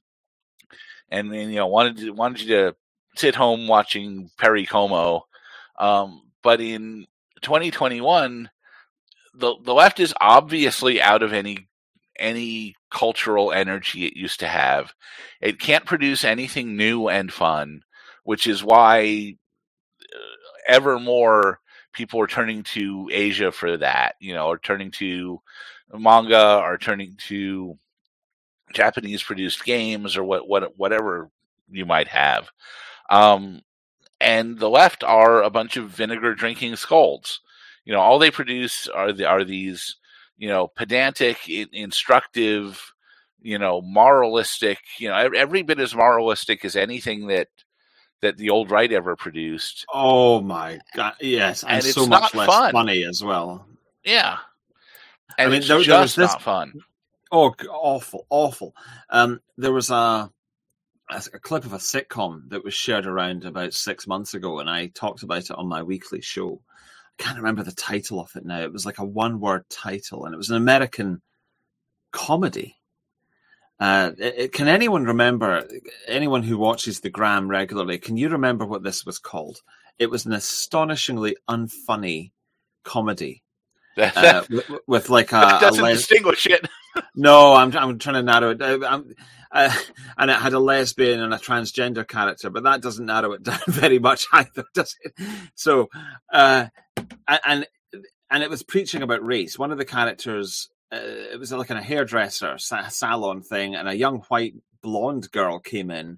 And then, you know, wanted to, wanted you to sit home watching Perry Como. Um, but in twenty twenty-one, the the left is obviously out of any any cultural energy it used to have. It can't produce anything new and fun, which is why ever more people are turning to Asia for that, you know, or turning to manga, or turning to Japanese produced games, or what, what whatever you might have. Um, and the left are a bunch of vinegar drinking scolds. You know, all they produce are the, are these, you know, pedantic, instructive, you know, moralistic, you know, every bit as moralistic as anything that that the old right ever produced. Oh my God! Yes, and, and so it's much not less fun. funny as well. Yeah, and I mean, it's there, just there was this, not fun. Oh, awful, awful! Um, there was a, a a clip of a sitcom that was shared around about six months ago, and I talked about it on my weekly show. I can't remember the title of it now. It was like a one-word title, and it was an American comedy. Uh, it, it, can anyone remember, anyone who watches the Gram regularly, can you remember what this was called? It was an astonishingly unfunny comedy. uh, with, with like a... That doesn't a les- distinguish it. No, I'm I'm trying to narrow it down. I'm, uh, and it had a lesbian and a transgender character, but that doesn't narrow it down very much either, does it? So, uh, and and it was preaching about race. One of the characters... Uh, it was like a hairdresser sa- salon thing, and a young white blonde girl came in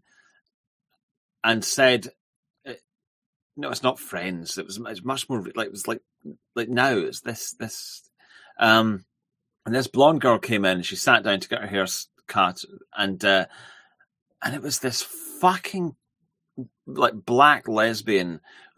and said, "No, it's not Friends. It was it's much more like it was like like now it's this this." Um, and this blonde girl came in, and she sat down to get her hair cut, and uh, and it was this fucking like black lesbian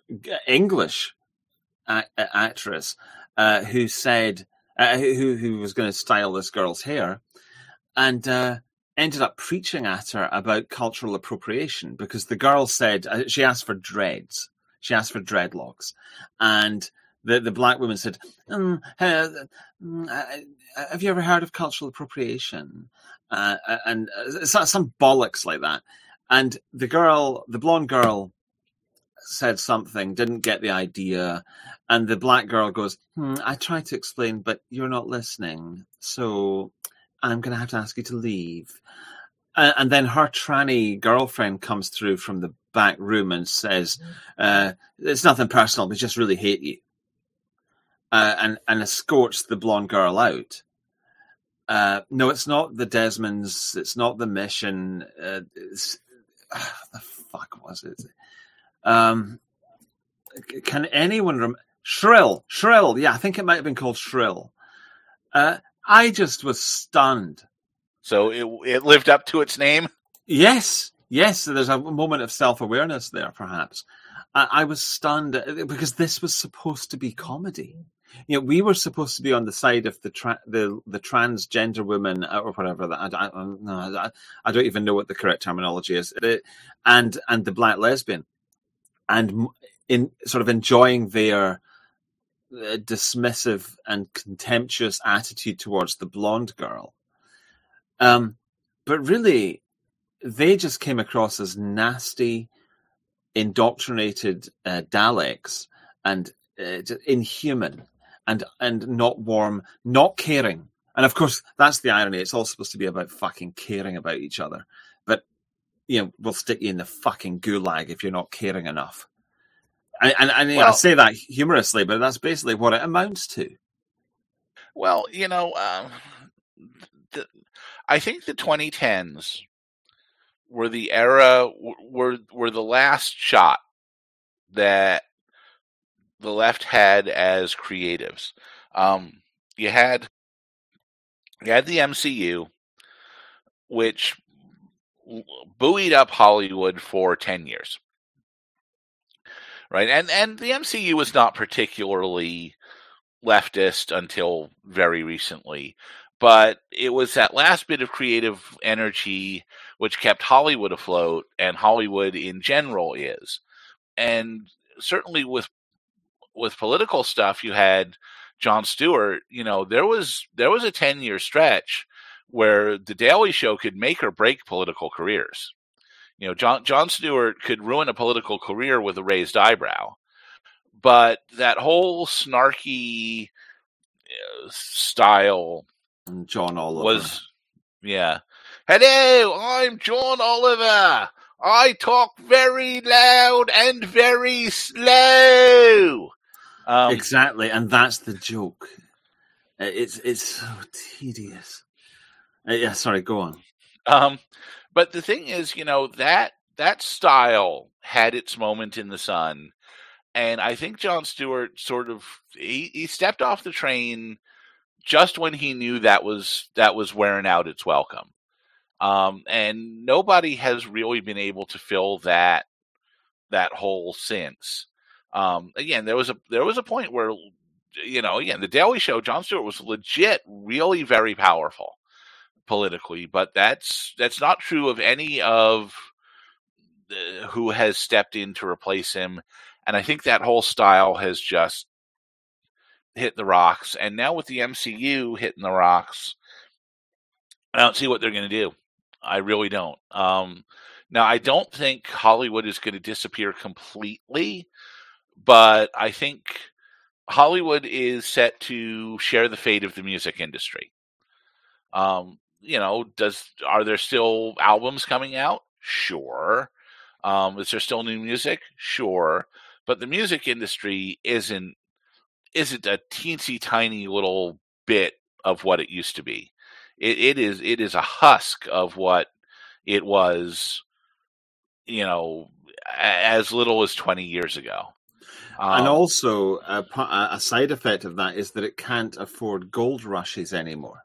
English a- actress uh, who said. Uh, who who was going to style this girl's hair, and uh, ended up preaching at her about cultural appropriation, because the girl said uh, she asked for dreads, she asked for dreadlocks, and the the black woman said, mm, uh, uh, "Have you ever heard of cultural appropriation?" Uh, and uh, some bollocks like that, and the girl, the blonde girl, said something, didn't get the idea, and the black girl goes, hmm, I tried to explain, but you're not listening, so I'm going to have to ask you to leave. Uh, and then her tranny girlfriend comes through from the back room and says, uh, it's nothing personal, we just really hate you. Uh, and, and escorts the blonde girl out. Uh, no, it's not the Desmonds, it's not the Mission. Uh, it's, uh, the fuck was it? Um, can anyone rem- Shrill, Shrill, yeah, I think it might have been called Shrill. Uh, I just was stunned. So it it lived up to its name? Yes, yes. So there's a moment of self-awareness there, perhaps. I, I was stunned because this was supposed to be comedy. You know, we were supposed to be on the side of the tra- the the transgender woman or whatever. That I, I, no, I, I don't even know what the correct terminology is. It, and and the black lesbian. And in sort of enjoying their uh, dismissive and contemptuous attitude towards the blonde girl. Um, but really, they just came across as nasty, indoctrinated uh, Daleks and uh, inhuman and, and not warm, not caring. And of course, that's the irony. It's all supposed to be about fucking caring about each other. But you know, we'll stick you in the fucking gulag if you're not caring enough. And, and, and well, I say that humorously, but that's basically what it amounts to. Well, you know, um, the, I think the twenty tens were the era, were were the last shot that the left had as creatives. Um, you had you had the M C U, which buoyed up Hollywood for ten years. Right. And and the M C U was not particularly leftist until very recently, but it was that last bit of creative energy which kept Hollywood afloat, and Hollywood in general is. And certainly with with political stuff, you had Jon Stewart. You know, there was there was a ten year stretch where The Daily Show could make or break political careers. You know, John Jon Stewart could ruin a political career with a raised eyebrow. but that whole snarky uh, style and John Oliver was, yeah. Hello, I'm John Oliver. I talk very loud and very slow. Um, exactly, and that's the joke. It's it's so tedious. Uh, yeah, sorry, go on. Um, but the thing is, you know, that that style had its moment in the sun, and I think Jon Stewart sort of he, he stepped off the train just when he knew that was that was wearing out its welcome. Um, and nobody has really been able to fill that that hole since. Um, again, there was a there was a point where, you know, again, the Daily Show, Jon Stewart was legit, really very powerful politically, but that's that's not true of any of the, who has stepped in to replace him. And I think that whole style has just hit the rocks. And now with the M C U hitting the rocks, I don't see what they're going to do. I really don't. Um, now, I don't think Hollywood is going to disappear completely, but I think Hollywood is set to share the fate of the music industry. Um, you know, does are there still albums coming out? Sure. Um, is there still new music? Sure. But the music industry isn't isn't a teensy tiny little bit of what it used to be. It, it is it is a husk of what it was, you know, as little as twenty years ago. Um, and also, a, a side effect of that is that it can't afford gold rushes anymore.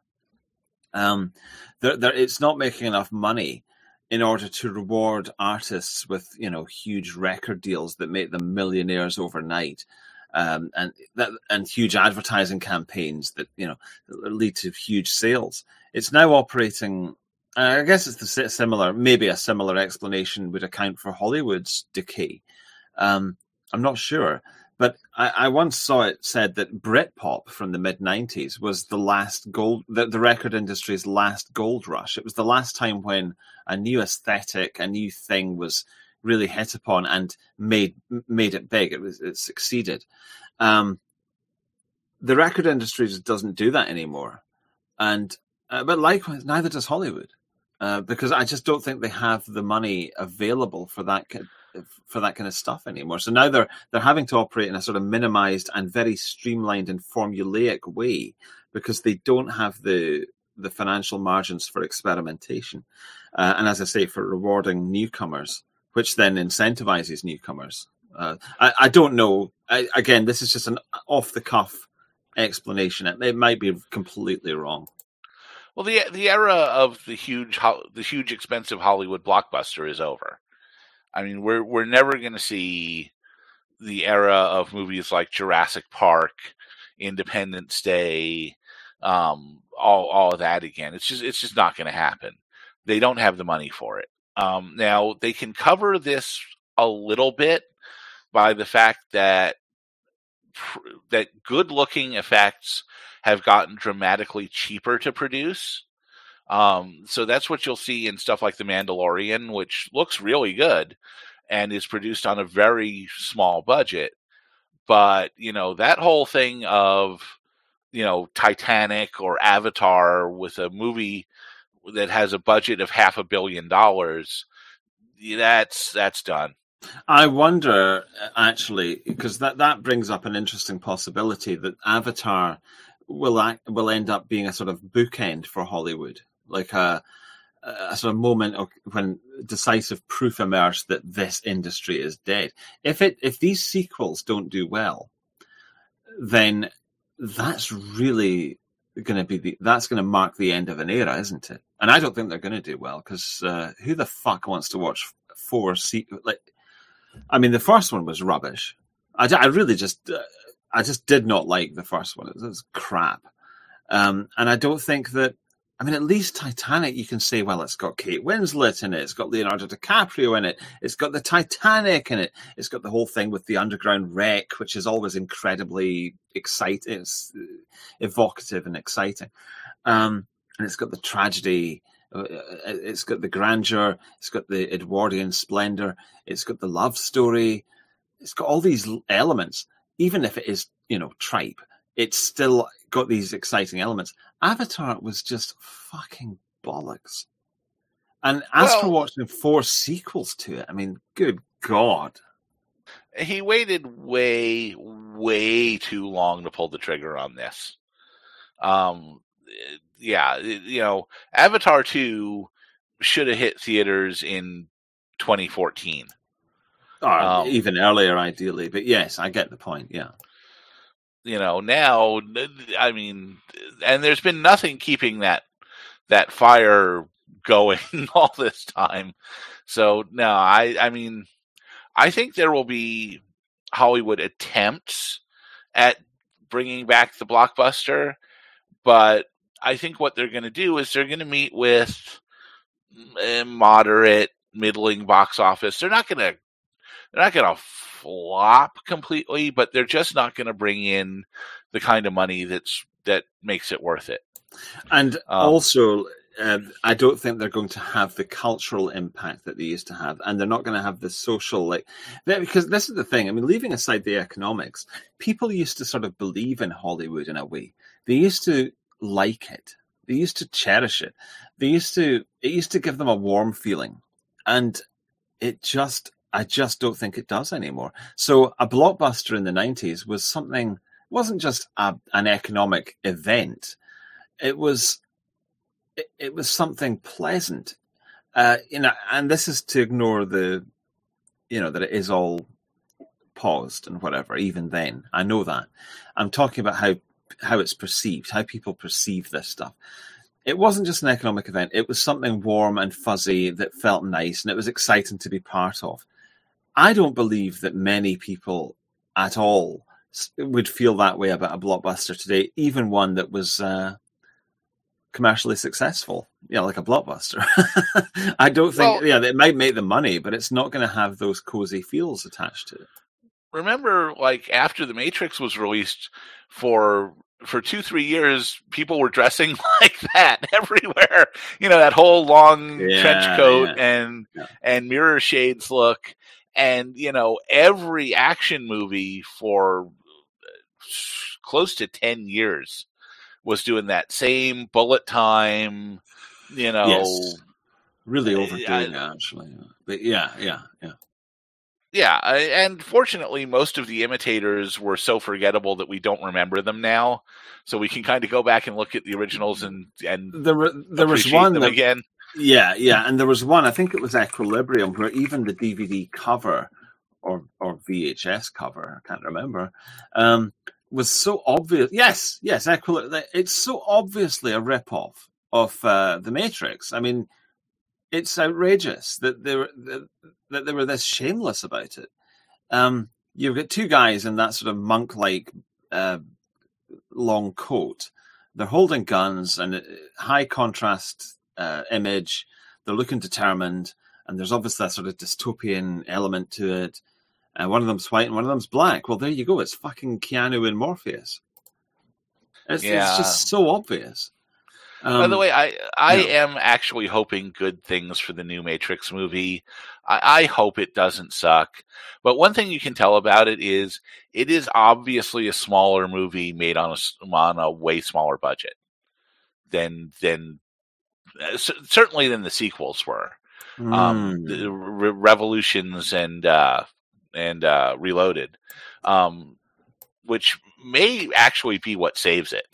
Um, there, there, it's not making enough money in order to reward artists with, you know, huge record deals that make them millionaires overnight. Um, and that, and huge advertising campaigns that, you know, lead to huge sales. It's now operating. I guess it's the similar, maybe a similar explanation would account for Hollywood's decay. Um, I'm not sure, but I, I once saw it said that Britpop from the mid nineties was the last gold, the, the record industry's last gold rush. It was the last time when a new aesthetic, a new thing was really hit upon and made made it big. It was it succeeded. Um, the record industry just doesn't do that anymore, and uh, but likewise, neither does Hollywood, uh, because I just don't think they have the money available for that for that kind of stuff anymore. So now they're they're having to operate in a sort of minimized and very streamlined and formulaic way because they don't have the the financial margins for experimentation, uh, and as I say, for rewarding newcomers, which then incentivizes newcomers. Uh, I, I don't know. I, again, this is just an off-the-cuff explanation. It, it might be completely wrong. Well, the the era of the huge, the huge, expensive Hollywood blockbuster is over. I mean, we're we're never going to see the era of movies like Jurassic Park, Independence Day, um, all all of that again. It's just it's just not going to happen. They don't have the money for it. Um, now, they can cover this a little bit by the fact that that good-looking effects have gotten dramatically cheaper to produce. Um, so that's what you'll see in stuff like The Mandalorian, which looks really good and is produced on a very small budget. But, you know, that whole thing of, you know, Titanic or Avatar with a movie that has a budget of half a billion dollars, that's that's done. I wonder, actually, because that, that brings up an interesting possibility that Avatar will act, will end up being a sort of bookend for Hollywood, like a, a sort of moment of when decisive proof emerged that this industry is dead. If it if these sequels don't do well, then that's really going to be the that's going to mark the end of an era, isn't it? And I don't think they're going to do well because uh, who the fuck wants to watch four sequels? Like, I mean, the first one was rubbish. I, I really just, uh, I just did not like the first one. It was, it was crap. Um, and I don't think that, I mean, at least Titanic, you can say, well, it's got Kate Winslet in it. It's got Leonardo DiCaprio in it. It's got the Titanic in it. It's got the whole thing with the underground wreck, which is always incredibly exciting. It's evocative and exciting. Um, and it's got the tragedy. It's got the grandeur, it's got the Edwardian splendor, it's got the love story, it's got all these elements. even if it is, you know, tripe, it's still got these exciting elements. Avatar was just fucking bollocks. And as Well- for watching four sequels to it, I mean, good God. He waited way, way too long to pull the trigger on this. Um, yeah, you know, Avatar two should have hit theaters in twenty fourteen. Or Um, even earlier, ideally. But yes, I get the point, yeah. You know, now, I mean, and there's been nothing keeping that that fire going all this time. So, no, I, I mean, I think there will be Hollywood attempts at bringing back the blockbuster, but I think what they're going to do is they're going to meet with a moderate, middling box office. They're not going to, they're not going to flop completely, but they're just not going to bring in the kind of money that's that makes it worth it. And Um, also, uh, I don't think they're going to have the cultural impact that they used to have, and they're not going to have the social, like, because this is the thing. I mean, leaving aside the economics, people used to sort of believe in Hollywood in a way. They used to like it. They used to cherish it. They used to, it used to give them a warm feeling, and it just, I just don't think it does anymore. So a blockbuster in the nineties was something, it wasn't just a, an economic event. It was, it, it was something pleasant. Uh, you know, and this is to ignore the, you know, that it is all paused and whatever, even then. I know that. I'm talking about how, how it's perceived, how people perceive this stuff. It wasn't just an economic event. It was something warm and fuzzy that felt nice, and it was exciting to be part of. I don't believe that many people at all would feel that way about a blockbuster today, even one that was uh, commercially successful, you know, like a blockbuster. I don't think, Well- yeah, it might make the money, but it's not going to have those cozy feels attached to it. remember, like, after The Matrix was released, for for two, three years, people were dressing like that everywhere. You know, that whole long Yeah, trench coat yeah. and Yeah. and mirror shades look. And, you know, every action movie for close to ten years was doing that same bullet time, you know. Yes. Really Uh, overdoing I- it, actually. But yeah, yeah, yeah. Yeah, I- and fortunately, most of the imitators were so forgettable that we don't remember them now. So we can kind of go back and look at the originals and and There, were, there was appreciate one them that, again. yeah, yeah, and there was one, I think it was Equilibrium, where even the D V D cover or or V H S cover, I can't remember, um, was so obvious. Yes, yes, Equilibrium. It's so obviously a rip-off of uh, The Matrix. I mean, it's outrageous that they were that, that they were this shameless about it. Um, you've got two guys in that sort of monk-like uh, long coat. They're holding guns and uh, high contrast uh, image. They're looking determined, and there's obviously that sort of dystopian element to it. And one of them's white and one of them's black. Well, there you go. It's fucking Keanu and Morpheus. It's, Yeah. it's just so obvious. Um, By the way, I I yeah. am actually hoping good things for the new Matrix movie. I, I hope it doesn't suck. But one thing you can tell about it is it is obviously a smaller movie made on a s- on a way smaller budget than than uh, c- certainly than the sequels were. Um, mm, the Re- Revolutions and uh, and uh, Reloaded, um, which may actually be what saves it.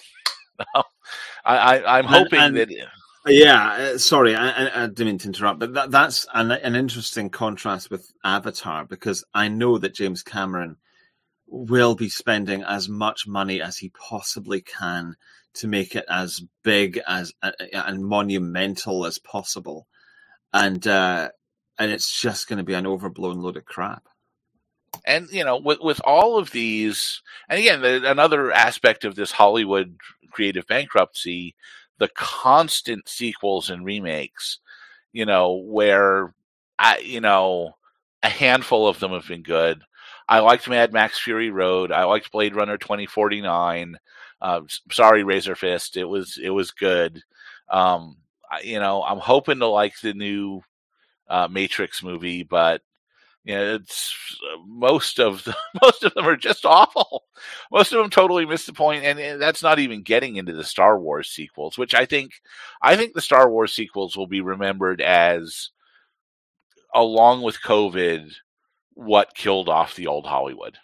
I, I, I'm And- hoping and- that. Yeah, uh, sorry, I, I, I didn't mean to interrupt, but that, that's an, an interesting contrast with Avatar, because I know that James Cameron will be spending as much money as he possibly can to make it as big as uh, and monumental as possible, and uh, and it's just going to be an overblown load of crap. And, you know, with, with all of these, and again, the, another aspect of this Hollywood creative bankruptcy, the constant sequels and remakes, you know, where, I, you know, a handful of them have been good. I liked Mad Max Fury Road. I liked Blade Runner twenty forty-nine. Uh, sorry, Razor Fist. It was, it was good. Um, I, you know, I'm hoping to like the new uh, Matrix movie, but You know, it's most of the, most of them are just awful. Most of them totally miss the point, and, and that's not even getting into the Star Wars sequels, which I think I think the Star Wars sequels will be remembered as, along with COVID, what killed off the old Hollywood.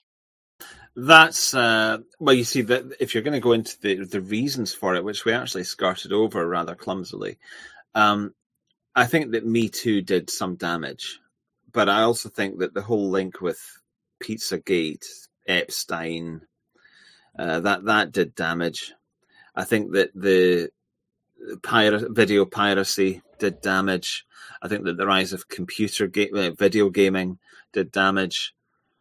That's uh, well, you see that if you're going to go into the the reasons for it, which we actually skirted over rather clumsily, um, I think that Me Too did some damage. But I also think that the whole link with Pizzagate, Epstein, uh, that that did damage. I think that the pirate, video piracy did damage. I think that the rise of computer ga- uh, video gaming did damage.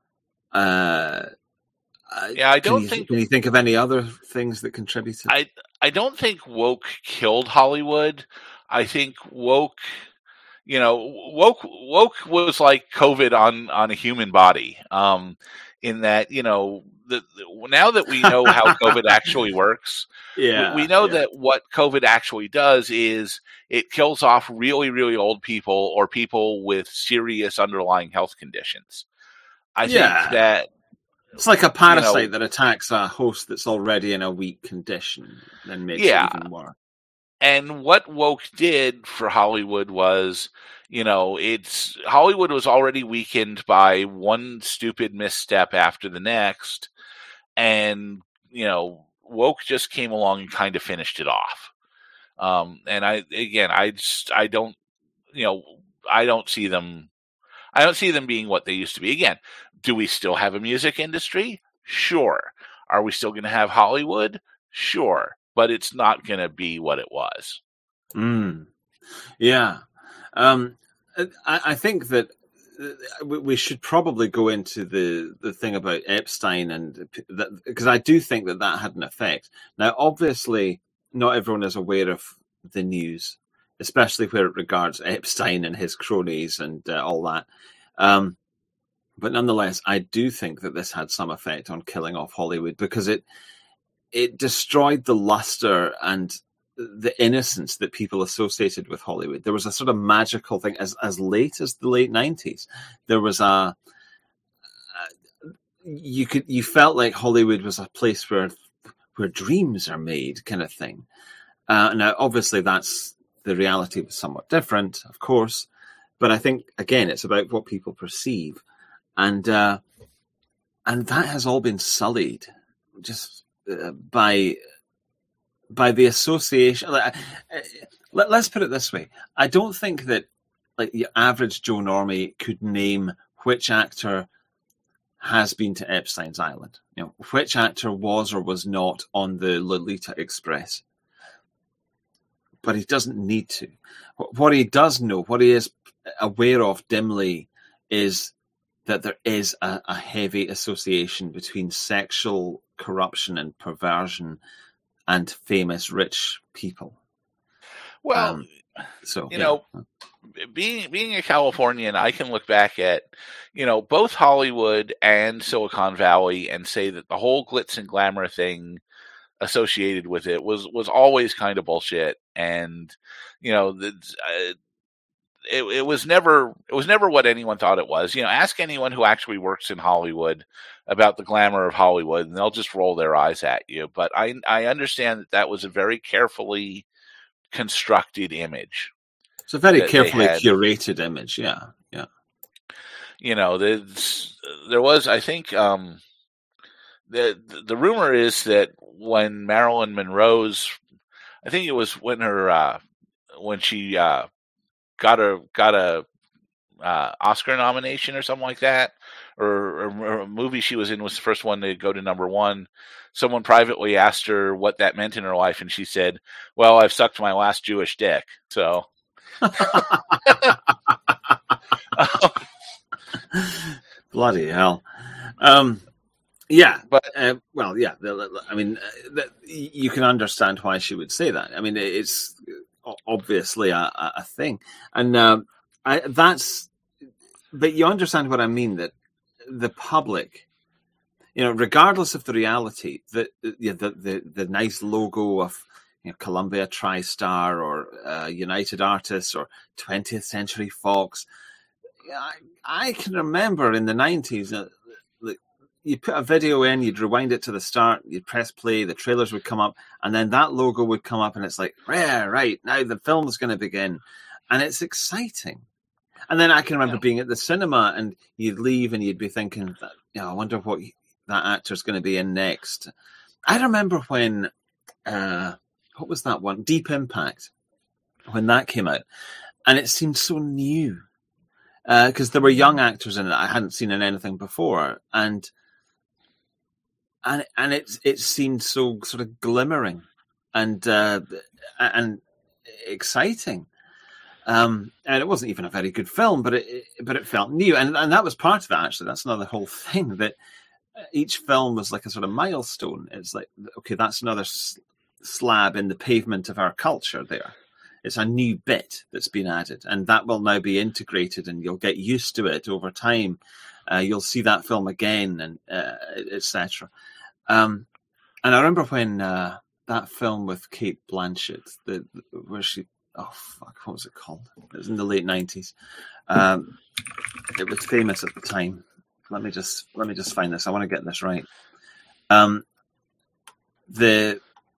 Uh, yeah, I don't can you, think. Can you think of any other things that contributed? I I don't think woke killed Hollywood. I think woke. You know, woke woke was like COVID on, on a human body. Um, in that, you know, the, the, now that we know how COVID actually works, yeah, we, we know yeah. that what COVID actually does is it kills off really, really old people or people with serious underlying health conditions. I yeah. think that it's like a parasite you know, that attacks a host that's already in a weak condition and makes yeah. it even worse. And what woke did for Hollywood was, you know, it's Hollywood was already weakened by one stupid misstep after the next, and you know, woke just came along and kind of finished it off. Um, and I again, I just I don't, you know, I don't see them, I don't see them being what they used to be. Again, do we still have a music industry? Sure. Are we still going to have Hollywood? Sure. But it's not going to be what it was. Mm. Yeah. Um, I, I think that we should probably go into the, the thing about Epstein, and that, because I do think that that had an effect. Now, obviously, not everyone is aware of the news, especially where it regards Epstein and his cronies and uh, all that. Um, but nonetheless, I do think that this had some effect on killing off Hollywood, because it it destroyed the luster and the innocence that people associated with Hollywood. There was a sort of magical thing as as late as the late nineties. There was a, a you could you felt like Hollywood was a place where where dreams are made, kind of thing. Uh, now, obviously, that's the reality was somewhat different, of course, but I think again it's about what people perceive, and uh, and that has all been sullied just uh, by. by the association. Let, let's put it this way. I don't think that like the average Joe Normie could name which actor has been to Epstein's Island. You know, which actor was or was not on the Lolita Express. But he doesn't need to. What he does know, what he is aware of dimly, is that there is a, a heavy association between sexual corruption and perversion and famous rich people. Well, um, so you yeah. know, being being a Californian, I can look back at, you know, both Hollywood and Silicon Valley and say that the whole glitz and glamour thing associated with it was was always kind of bullshit, and you know, the, uh, it it was never it was never what anyone thought it was. You know, ask anyone who actually works in Hollywood about the glamour of Hollywood, and they'll just roll their eyes at you. But I I understand that that was a very carefully constructed image. It's a very carefully curated image, yeah, yeah. You know, there's, there was, I think, um, the the rumor is that when Marilyn Monroe's, I think it was when her uh, when she uh, got a got a uh, Oscar nomination or something like that, or, or a movie she was in was the first one to go to number one. Someone privately asked her what that meant in her life, and she said, "Well, I've sucked my last Jewish dick." So, bloody hell. Um, yeah, but uh, well, yeah. I mean, uh, you can understand why she would say that. I mean, it's obviously a, a thing, and um, I, that's. But you understand what I mean, that the public, you know, regardless of the reality, the the the, the nice logo of, you know, Columbia TriStar or uh, United Artists or twentieth Century Fox, I, I can remember in the nineties, uh, like, you put a video in, you'd rewind it to the start, you'd press play, the trailers would come up, and then that logo would come up, and it's like, yeah, right, now the film's going to begin. And it's exciting. And then I can remember yeah. being at the cinema, and you'd leave, and you'd be thinking, you know, I wonder what that actor's going to be in next. I remember when, uh, what was that one? Deep Impact, when that came out. And it seemed so new. Because uh, there were young actors in it I hadn't seen in anything before. And and and it, it seemed so sort of glimmering and uh, and exciting. Um, and it wasn't even a very good film, but it, it but it felt new, and and that was part of it. Actually, that's another whole thing, that each film was like a sort of milestone. It's like, okay, that's another s- slab in the pavement of our culture. There, it's a new bit that's been added, and that will now be integrated, and you'll get used to it over time. Uh, you'll see that film again, and uh, et cetera. Um, and I remember when uh, that film with Cate Blanchett, the where she. Oh, fuck, what was it called? It was in the late nineties. Um, it was famous at the time. Let me just let me just find this. I want to get this right. Um, the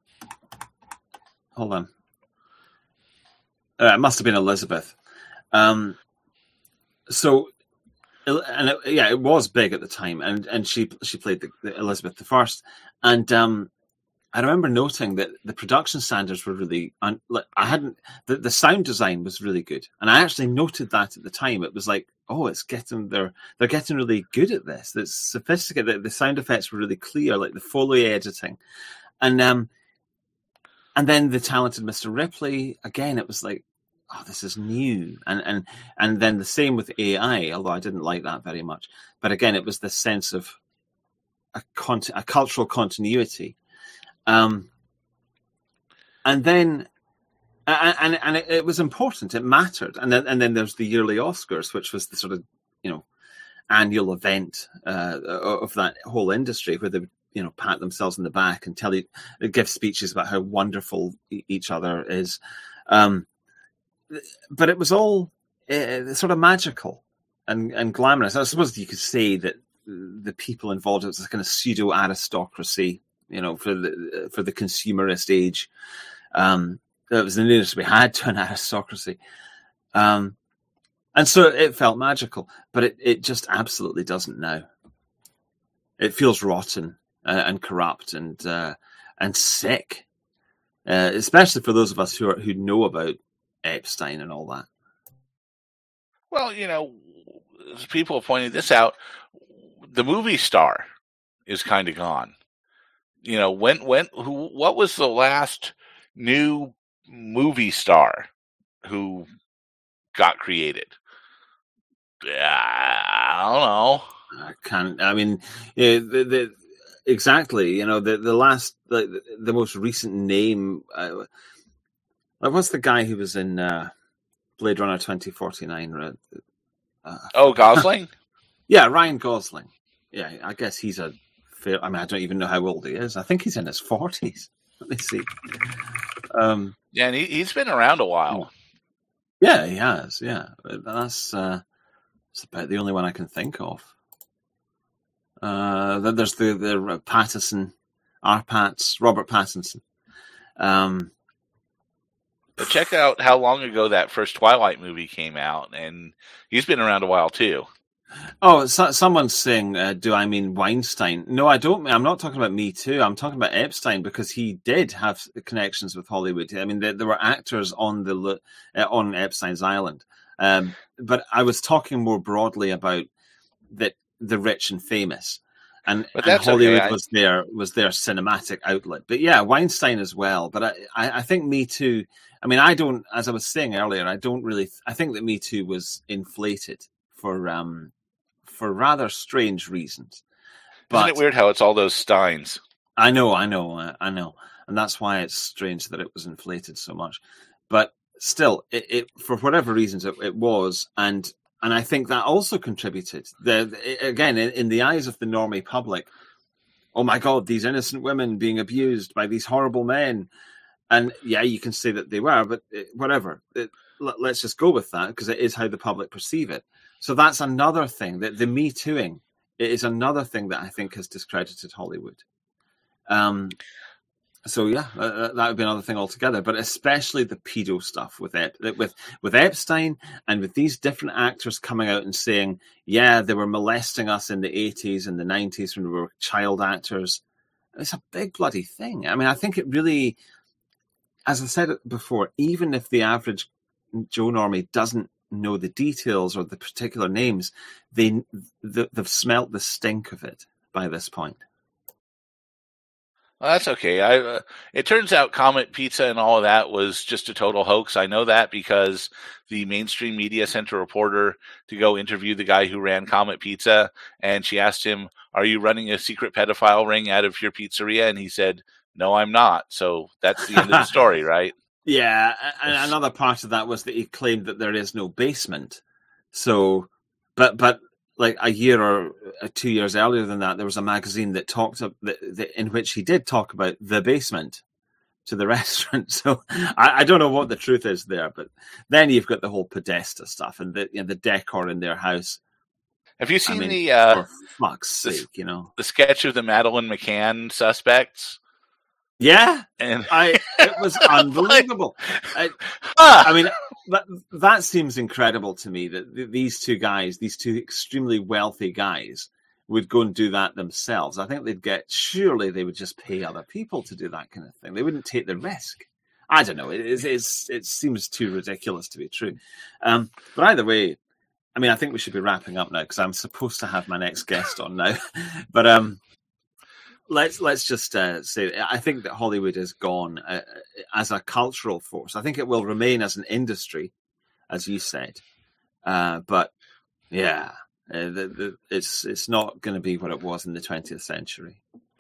hold on. Uh, it must have been Elizabeth. Um, so, and it, yeah, it was big at the time, and and she she played the, the Elizabeth the First, and um. I remember noting that the production standards were really, un- I hadn't, the, the sound design was really good. And I actually noted that at the time. It was like, oh, it's getting, they're, they're getting really good at this. It's sophisticated. The sound effects were really clear, like the Foley editing. And, um, and then the talented Mister Ripley, again, it was like, oh, this is new. And, and, and then the same with A I, although I didn't like that very much. But again, it was this sense of a, cont- a cultural continuity. Um, and then, and and, and it, it was important. It mattered. And then, and then there's the yearly Oscars, which was the sort of, you know, annual event uh, of that whole industry, where they would, you know, pat themselves on the back and tell you, give speeches about how wonderful each other is. Um, but it was all uh, sort of magical and, and glamorous. I suppose you could say that the people involved, it was a kind of pseudo aristocracy. You know, for the for the consumerist age, um, it was the nearest we had to an aristocracy, um, and so it felt magical. But it, it just absolutely doesn't now. It feels rotten uh, and corrupt and uh, and sick, uh, especially for those of us who are, who know about Epstein and all that. Well, you know, people have pointed this out. The movie star is kind of gone. You know, when, when, who, what was the last new movie star who got created? I don't know. I can't, I mean, yeah, the, the, exactly, you know, the, the last, the, the most recent name, uh, what's the guy who was in uh, Blade Runner twenty forty-nine? Uh, oh, Gosling? Yeah, Ryan Gosling. Yeah, I guess he's a, I mean, I don't even know how old he is. I think he's in his forties. Let me see. Um, yeah, and he, he's been around a while. Yeah, he has. Yeah, that's uh, that's about the only one I can think of. Uh, then there's the the Pattinson, R. Pats, Robert Pattinson. Um, but check out how long ago that first Twilight movie came out, and he's been around a while too. Oh, so, someone's saying, uh, do I mean Weinstein? No, I don't. I'm not talking about Me Too. I'm talking about Epstein, because he did have connections with Hollywood. I mean, there, there were actors on the uh, on Epstein's Island. Um, but I was talking more broadly about that the rich and famous, and, and Hollywood okay. I... was their was their cinematic outlet. But yeah, Weinstein as well. But I, I, I think Me Too. I mean, I don't. As I was saying earlier, I don't really. I think that Me Too was inflated for um. for rather strange reasons. But isn't it weird how it's all those Steins? I know, I know, uh, I know. And that's why it's strange that it was inflated so much. But still, it, it for whatever reasons, it, it was. And and I think that also contributed. The, the, again, in, in the eyes of the normie public, oh my God, these innocent women being abused by these horrible men. And yeah, you can say that they were, but it, whatever. It, let, let's just go with that, because it is how the public perceive it. So that's another thing, that the Me Tooing is another thing that I think has discredited Hollywood. Um, so yeah, uh, that would be another thing altogether. But especially the pedo stuff with Ep- with with Epstein, and with these different actors coming out and saying, yeah, they were molesting us in the eighties and the nineties when we were child actors. It's a big bloody thing. I mean, I think it really, as I said before, even if the average Joe Normie doesn't know the details or the particular names, they they've smelt the stink of it by this point. Well, that's okay. I uh, it turns out Comet Pizza and all of that was just a total hoax. I know that because the mainstream media sent a reporter to go interview the guy who ran Comet Pizza, and she asked him, "Are you running a secret pedophile ring out of your pizzeria?" And he said, "No, I'm not." So that's the end of the story, right? Yeah, and another part of that was that he claimed that there is no basement. So, but but. Like a year or two years earlier than that, there was a magazine that talked of, that, that, in which he did talk about the basement to the restaurant. So I, I don't know what the truth is there, but then you've got the whole Podesta stuff and the you know, the decor in their house. Have you seen I mean, the uh, for fuck's the, sake, you know, the sketch of the Madeleine McCann suspects? Yeah, and I it was unbelievable. I, huh. I mean, that that seems incredible to me that th- these two guys, these two extremely wealthy guys, would go and do that themselves. I think they'd get, surely they would just pay other people to do that kind of thing. They wouldn't take the risk. I don't know. It is, it's, it seems too ridiculous to be true. Um, but either way, I mean, I think we should be wrapping up now because I'm supposed to have my next guest on now. But um, let's let's just uh, say I think that Hollywood is gone uh, as a cultural force. I think it will remain as an industry, as you said. Uh, but yeah, uh, the, the, it's it's not going to be what it was in the twentieth century.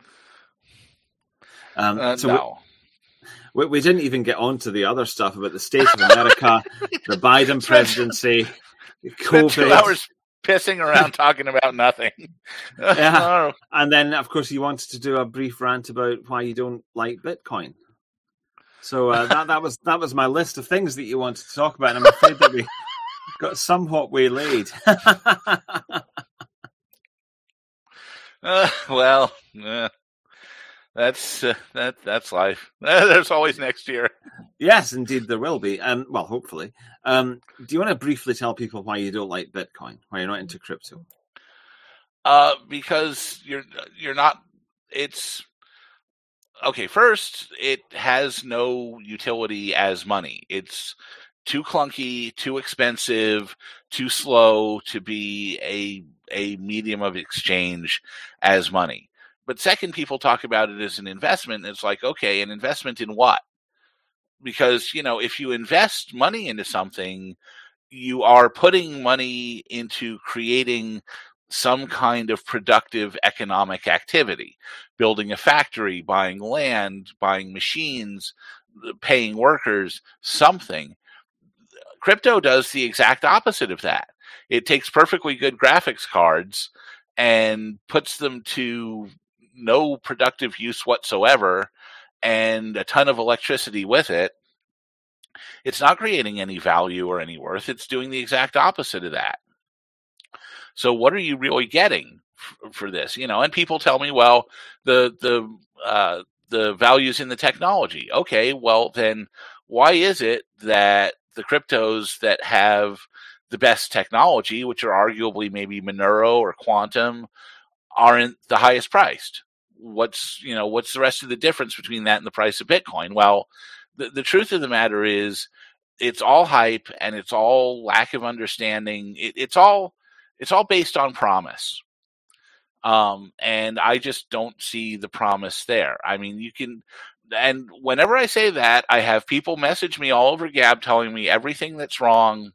Um, uh, so no. we, we, we didn't even get on to the other stuff about the state of America, the Biden presidency, COVID. Two hours pissing around talking about nothing. Yeah. And then, of course, you wanted to do a brief rant about why you don't like Bitcoin. So uh, that that was that was my list of things that you wanted to talk about. And I'm afraid that we got somewhat waylaid. uh, well, uh, that's uh, that that's life. Uh, there's always next year. Yes, indeed, there will be. Um, well, hopefully. Um, do you want to briefly tell people why you don't like Bitcoin, why you're not into crypto? Uh, because you're you're not. It's okay. First, it has no utility as money. It's too clunky, too expensive, too slow to be a a medium of exchange as money. But second, people talk about it as an investment. It's like, okay, an investment in what? Because, you know, if you invest money into something, you are putting money into creating some kind of productive economic activity, building a factory, buying land, buying machines, paying workers, something. Crypto does the exact opposite of that. It takes perfectly good graphics cards and puts them to no productive use whatsoever and a ton of electricity with it. It's not creating any value or any worth. It's doing the exact opposite of that. So what are you really getting f- for this? You know, and people tell me, well, the the uh, the value's in the technology. Okay, well then why is it that the cryptos that have the best technology, which are arguably maybe Monero or Quantum, aren't the highest priced? What's, you know, what's the rest of the difference between that and the price of Bitcoin? Well, the, the truth of the matter is it's all hype and it's all lack of understanding. It, it's all, it's all based on promise. Um, and I just don't see the promise there. I mean, you can, and whenever I say that, I have people message me all over Gab telling me everything that's wrong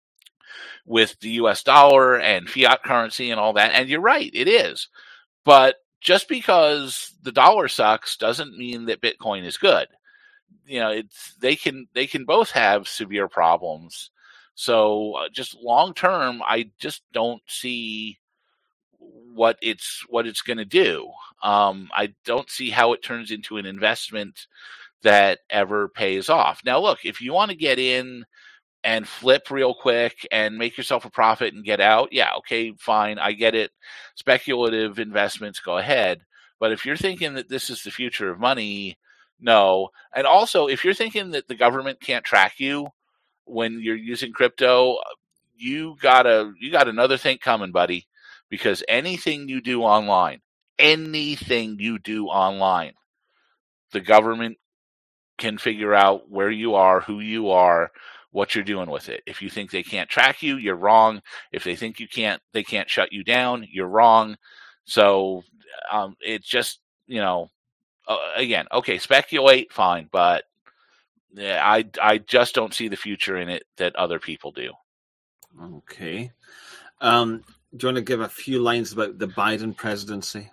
with the U S dollar and fiat currency and all that. And you're right, it is. But just because the dollar sucks doesn't mean that Bitcoin is good. You know, it's they can they can both have severe problems. So uh, just long term, I just don't see what it's what it's going to do. Um, I don't see how it turns into an investment that ever pays off. Now, look, if you want to get in and flip real quick and make yourself a profit and get out, yeah, okay, fine, I get it. Speculative investments, go ahead. But if you're thinking that this is the future of money, no. And also, if you're thinking that the government can't track you when you're using crypto, you got a you got another thing coming, buddy, because anything you do online, anything you do online, the government can figure out where you are, who you are, what you're doing with it. If you think they can't track you, you're wrong. If they think you can't, they can't shut you down, you're wrong. So um, it's just, you know, uh, again, okay, speculate, fine, but yeah, I I just don't see the future in it that other people do. Okay. Um, do you want to give a few lines about the Biden presidency?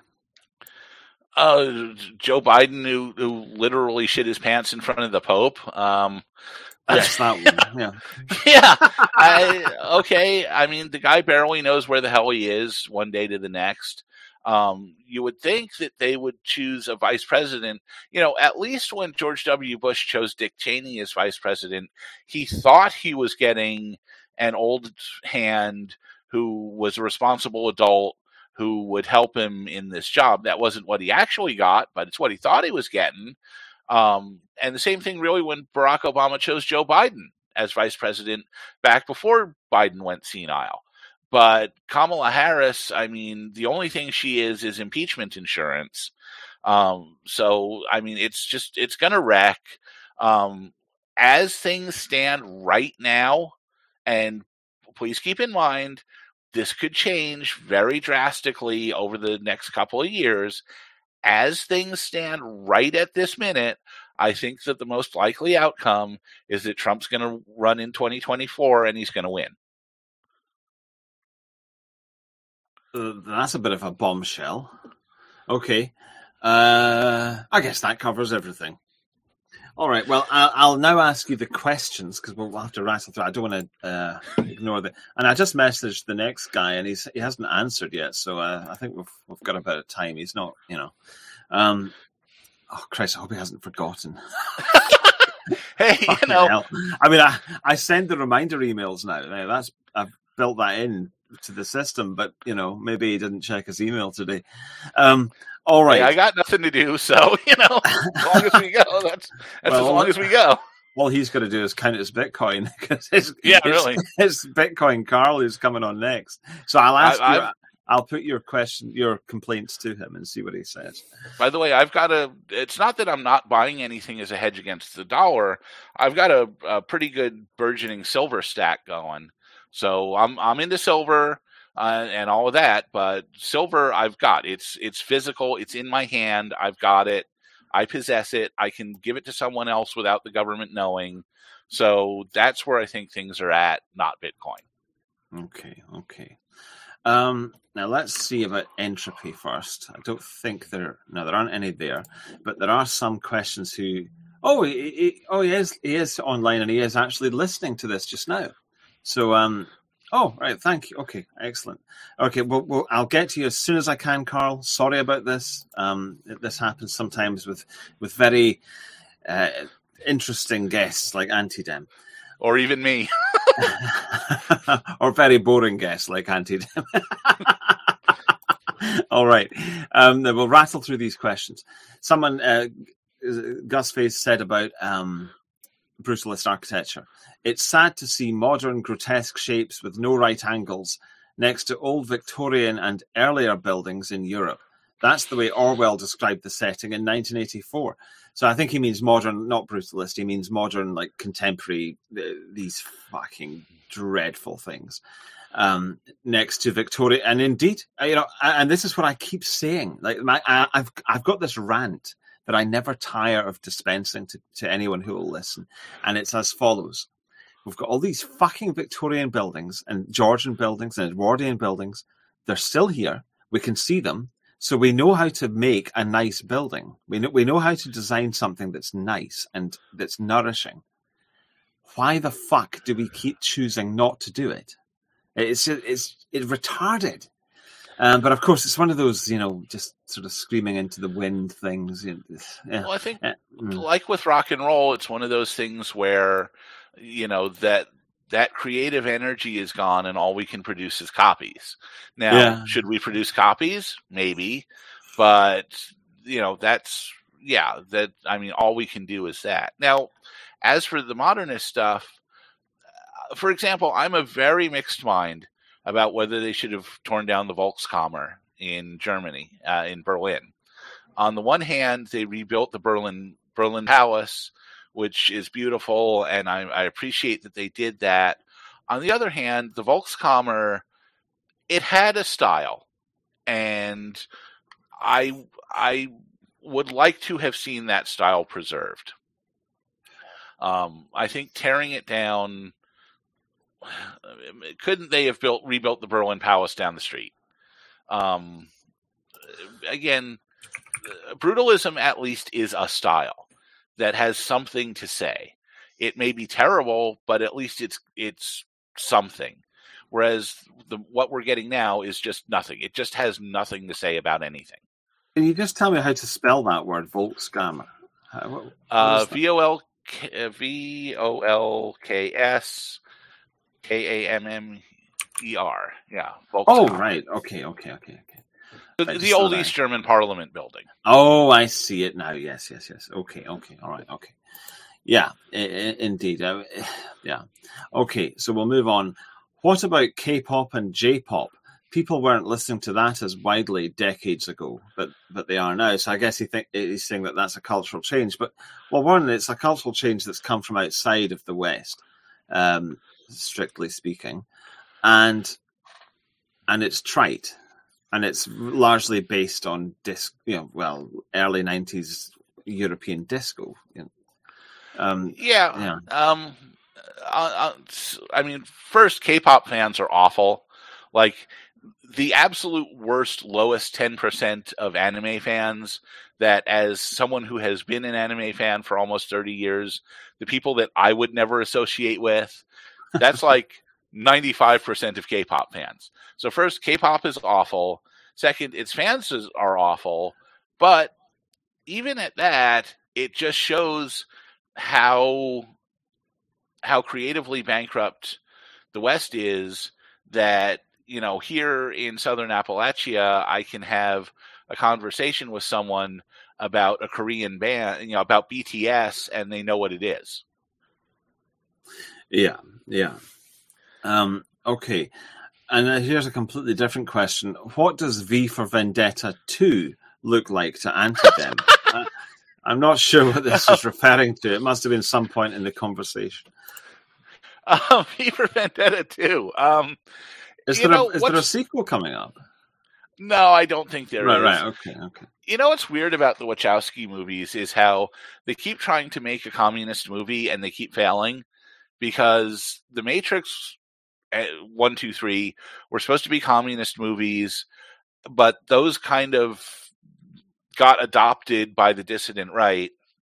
Uh, Joe Biden, who, who literally shit his pants in front of the Pope. Um, yes, that one. Yeah. yeah. I, okay. I mean, the guy barely knows where the hell he is one day to the next. Um, you would think that they would choose a vice president. You know, at least when George W. Bush chose Dick Cheney as vice president, he thought he was getting an old hand who was a responsible adult who would help him in this job. That wasn't what he actually got, but it's what he thought he was getting. Um, and the same thing really when Barack Obama chose Joe Biden as vice president back before Biden went senile. But Kamala Harris, I mean, the only thing she is is impeachment insurance. Um, so, I mean, it's just, it's going to wreck. Um, as things stand right now, and please keep in mind, this could change very drastically over the next couple of years. As things stand right at this minute, I think that the most likely outcome is that Trump's going to run in twenty twenty-four and he's going to win. Uh, that's a bit of a bombshell. Okay. Uh, I guess that covers everything. All right. Well, I'll, I'll now ask you the questions because we'll have to rattle through. I don't want to uh, ignore the. And I just messaged the next guy, and he's he hasn't answered yet. So uh, I think we've we've got a bit of time. He's not, you know. Um, oh Christ! I hope he hasn't forgotten. Hey, you know. Hell. I mean, I, I send the reminder emails now. now. That's I've built that in to the system, but you know, maybe he didn't check his email today. Um, all right, hey, I got nothing to do, so you know, as long as we go, that's that's well, as long as we go. All he's got to do is count his Bitcoin because it's, yeah, it's, really, it's Bitcoin Carl who's coming on next. So I'll ask I, you. I've, I'll put your question, your complaints to him, and see what he says. By the way, I've got a. It's not that I'm not buying anything as a hedge against the dollar. I've got a, a pretty good burgeoning silver stack going. So I'm I'm into silver uh, and all of that, but silver I've got. It's it's physical. It's in my hand. I've got it. I possess it. I can give it to someone else without the government knowing. So that's where I think things are at, not Bitcoin. Okay, okay. Um, now let's see about entropy first. I don't think there. No, there aren't any there, but there are some questions. Who? Oh, he, he, oh, he is. He is online, and he is actually listening to this just now. So, um, oh, right, thank you. Okay, excellent. Okay, well, well, I'll get to you as soon as I can, Carl. Sorry about this. Um, this happens sometimes with with very uh, interesting guests like Antidem. Or even me. Or very boring guests like Antidem. All right, um, we'll rattle through these questions. Someone, uh, Gus Face said about um, brutalist architecture. It's sad to see modern, grotesque shapes with no right angles next to old Victorian and earlier buildings in Europe. That's the way Orwell described the setting in nineteen eighty-four. So I think he means modern, not brutalist. He means modern, like contemporary, uh, these fucking dreadful things um, next to Victoria. And indeed, you know, and this is what I keep saying. Like my, I, I've I've got this rant that I never tire of dispensing to, to anyone who will listen. And it's as follows. We've got all these fucking Victorian buildings and Georgian buildings and Edwardian buildings. They're still here. We can see them. So we know how to make a nice building. We know, we know how to design something that's nice and that's nourishing. Why the fuck do we keep choosing not to do it? It's it's it's retarded. Um, but of course, it's one of those, you know, just sort of screaming into the wind things. You know, yeah. Well, I think, yeah. mm. like with rock and roll, it's one of those things where, you know, that that creative energy is gone and all we can produce is copies. Now, Yeah. should we produce copies? Maybe. But, you know, that's, yeah, that, I mean, all we can do is that. Now, as for the modernist stuff, for example, I'm a very mixed mind about whether they should have torn down the Volkskammer in Germany, uh, in Berlin. On the one hand, they rebuilt the Berlin Berlin Palace, which is beautiful, and I, I appreciate that they did that. On the other hand, the Volkskammer, it had a style, and I I would like to have seen that style preserved. Um, I think tearing it down, couldn't they have built rebuilt the Berlin Palace down the street? Um, again, brutalism at least is a style that has something to say. It may be terrible, but at least it's it's something. Whereas the, what we're getting now is just nothing. It just has nothing to say about anything. Can you just tell me how to spell that word, Volkskammer? How, what, what uh, V O L K V O L K S K A M M E R. Yeah. Volkskammer. Oh, right. Okay, okay, okay, okay. The, the old East German Parliament building. Oh, I see it now. Yes, yes, yes. Okay, okay. All right, okay. Yeah, I- I- indeed. Uh, yeah. Okay, so we'll move on. What about K-pop and J-pop? People weren't listening to that as widely decades ago, but but they are now. So I guess he think he's saying that that's a cultural change. But, well, one, it's a cultural change that's come from outside of the West, um, strictly speaking. And and it's trite. And it's largely based on disc, you know, well, early nineties European disco. You know. um, Yeah. yeah. Um, uh, uh, I mean, first, K-pop fans are awful. Like, the absolute worst, lowest ten percent of anime fans that, as someone who has been an anime fan for almost thirty years, the people that I would never associate with, that's like ninety-five percent of K-pop fans. So first, K-pop is awful. Second, its fans are awful. But even at that, it just shows how how creatively bankrupt the West is, that, you know, here in Southern Appalachia, I can have a conversation with someone about a Korean band, you know, about B T S, and they know what it is. Yeah, yeah. Um, okay. And uh, here's a completely different question. What does V for Vendetta two look like to Antidem? uh, I'm not sure what this is referring to. It must have been some point in the conversation. Um, V for Vendetta two. Um, is there, know, a, is there a sequel coming up? No, I don't think there right, is. Right, okay, okay. You know what's weird about the Wachowski movies is how they keep trying to make a communist movie and they keep failing, because The Matrix one, two, three were supposed to be communist movies, but those kind of got adopted by the dissident right.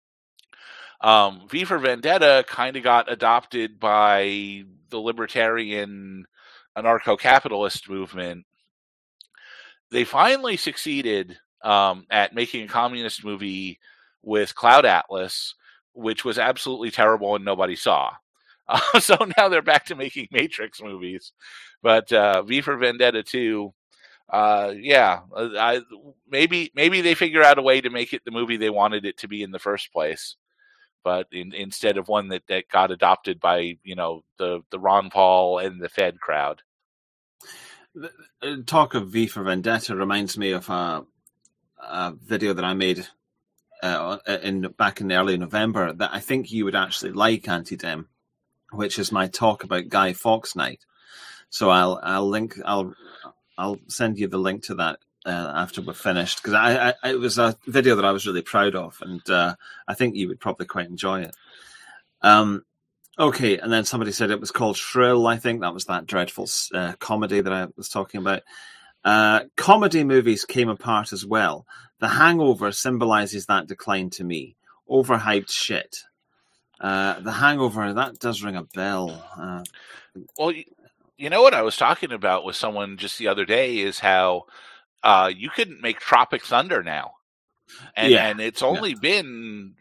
Um, V for Vendetta kind of got adopted by the libertarian anarcho-capitalist movement. They finally succeeded um, at making a communist movie with Cloud Atlas, which was absolutely terrible and nobody saw. Uh, so now they're back to making Matrix movies. But uh, V for Vendetta two, uh, yeah, I, maybe maybe they figure out a way to make it the movie they wanted it to be in the first place. But in, instead of one that, that got adopted by, you know, the, the Ron Paul and the Fed crowd. The talk of V for Vendetta reminds me of a, a video that I made uh, in back in early November that I think you would actually like, Antidem, which is my talk about Guy Fawkes Night. So I'll I'll link I'll I'll send you the link to that uh, after we're finished, because I, I it was a video that I was really proud of, and uh, I think you would probably quite enjoy it. Um, okay, and then somebody said it was called Shrill. I think that was that dreadful uh, comedy that I was talking about. Uh, comedy movies came apart as well. The Hangover symbolizes that decline to me. Overhyped shit. Uh, the Hangover, that does ring a bell. Uh, well, you, you know what I was talking about with someone just the other day is how uh, you couldn't make Tropic Thunder now. And, yeah, and it's only yeah. been, you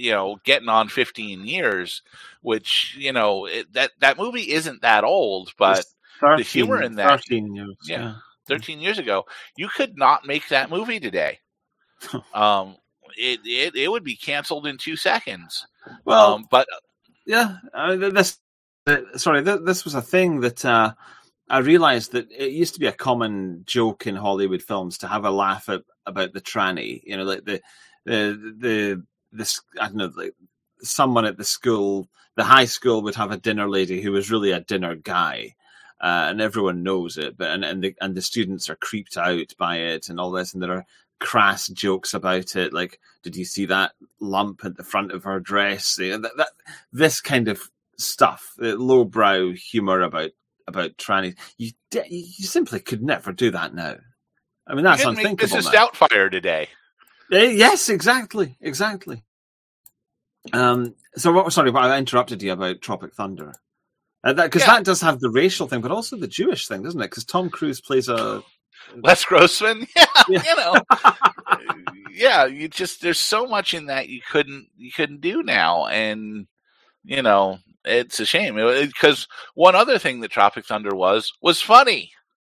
you know, getting on fifteen years, which, you know, it, that, that movie isn't that old, but thirteen, the humor in that, thirteen years, yeah, yeah, thirteen years ago, you could not make that movie today. um, it, it, it would be canceled in two seconds. Well, um, but yeah, uh, this, uh, sorry, th- this was a thing that, uh, I realized that it used to be a common joke in Hollywood films to have a laugh at, about the tranny, you know, like the, the, the, this, I don't know, like someone at the school, the high school would have a dinner lady who was really a dinner guy, uh, and everyone knows it, but, and, and the, and the students are creeped out by it and all this, and there are crass jokes about it. Like, did you see that lump at the front of her dress? You know, that, that, this kind of stuff, the lowbrow humor about, about trannies, you you simply could never do that now. I mean, that's you unthinkable. Make Missus Doubtfire today. Uh, yes, exactly, exactly. Um, so, what? Sorry, I interrupted you about Tropic Thunder, because uh, that, yeah. that does have the racial thing, but also the Jewish thing, doesn't it? Because Tom Cruise plays a Les Grossman. Yeah, yeah. you know, yeah. You just there's so much in that you couldn't you couldn't do now, and you know. It's a shame because one other thing that Tropic Thunder was was funny.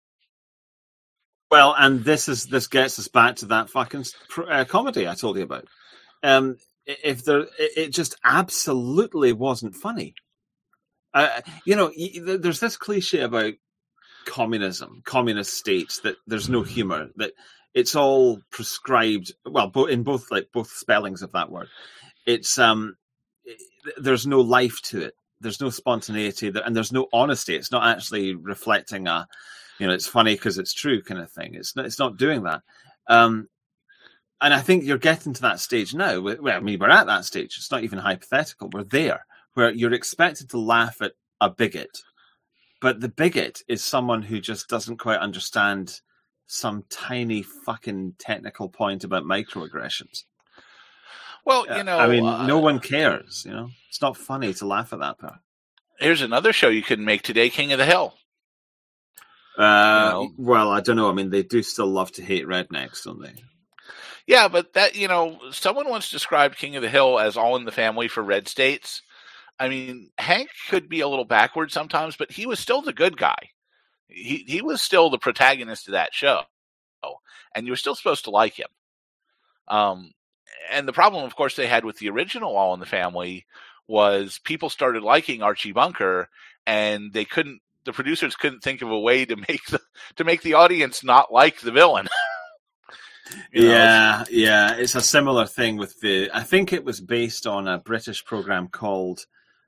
Well, and this is this gets us back to that fucking uh, comedy I told you about. Um, if there, it just absolutely wasn't funny. Uh, you know, there's this cliche about communism, communist states, that there's no humor, that it's all prescribed. Well, in both like both spellings of that word, it's um, there's no life to it. There's no spontaneity, and there's no honesty. It's not actually reflecting a, you know, it's funny because it's true kind of thing. It's not, it's not doing that. Um, and I think you're getting to that stage now. Well, I mean, we're at that stage. It's not even hypothetical. We're there, where you're expected to laugh at a bigot, but the bigot is someone who just doesn't quite understand some tiny fucking technical point about microaggressions. Well, you know, I mean, uh, no one cares. You know, it's not funny to laugh at that part. Here's another show you couldn't make today: King of the Hill. Uh, you know? Well, I don't know. I mean, they do still love to hate rednecks, don't they? Yeah, but that you know, someone once described King of the Hill as all in the family for red states. I mean, Hank could be a little backward sometimes, but he was still the good guy. He he was still the protagonist of that show, and you were still supposed to like him. Um. And the problem, of course, they had with the original All in the Family was people started liking Archie Bunker, and they couldn't. The producers couldn't think of a way to make the to make the audience not like the villain. you know? Yeah, yeah, it's a similar thing with the. I think it was based on a British program called.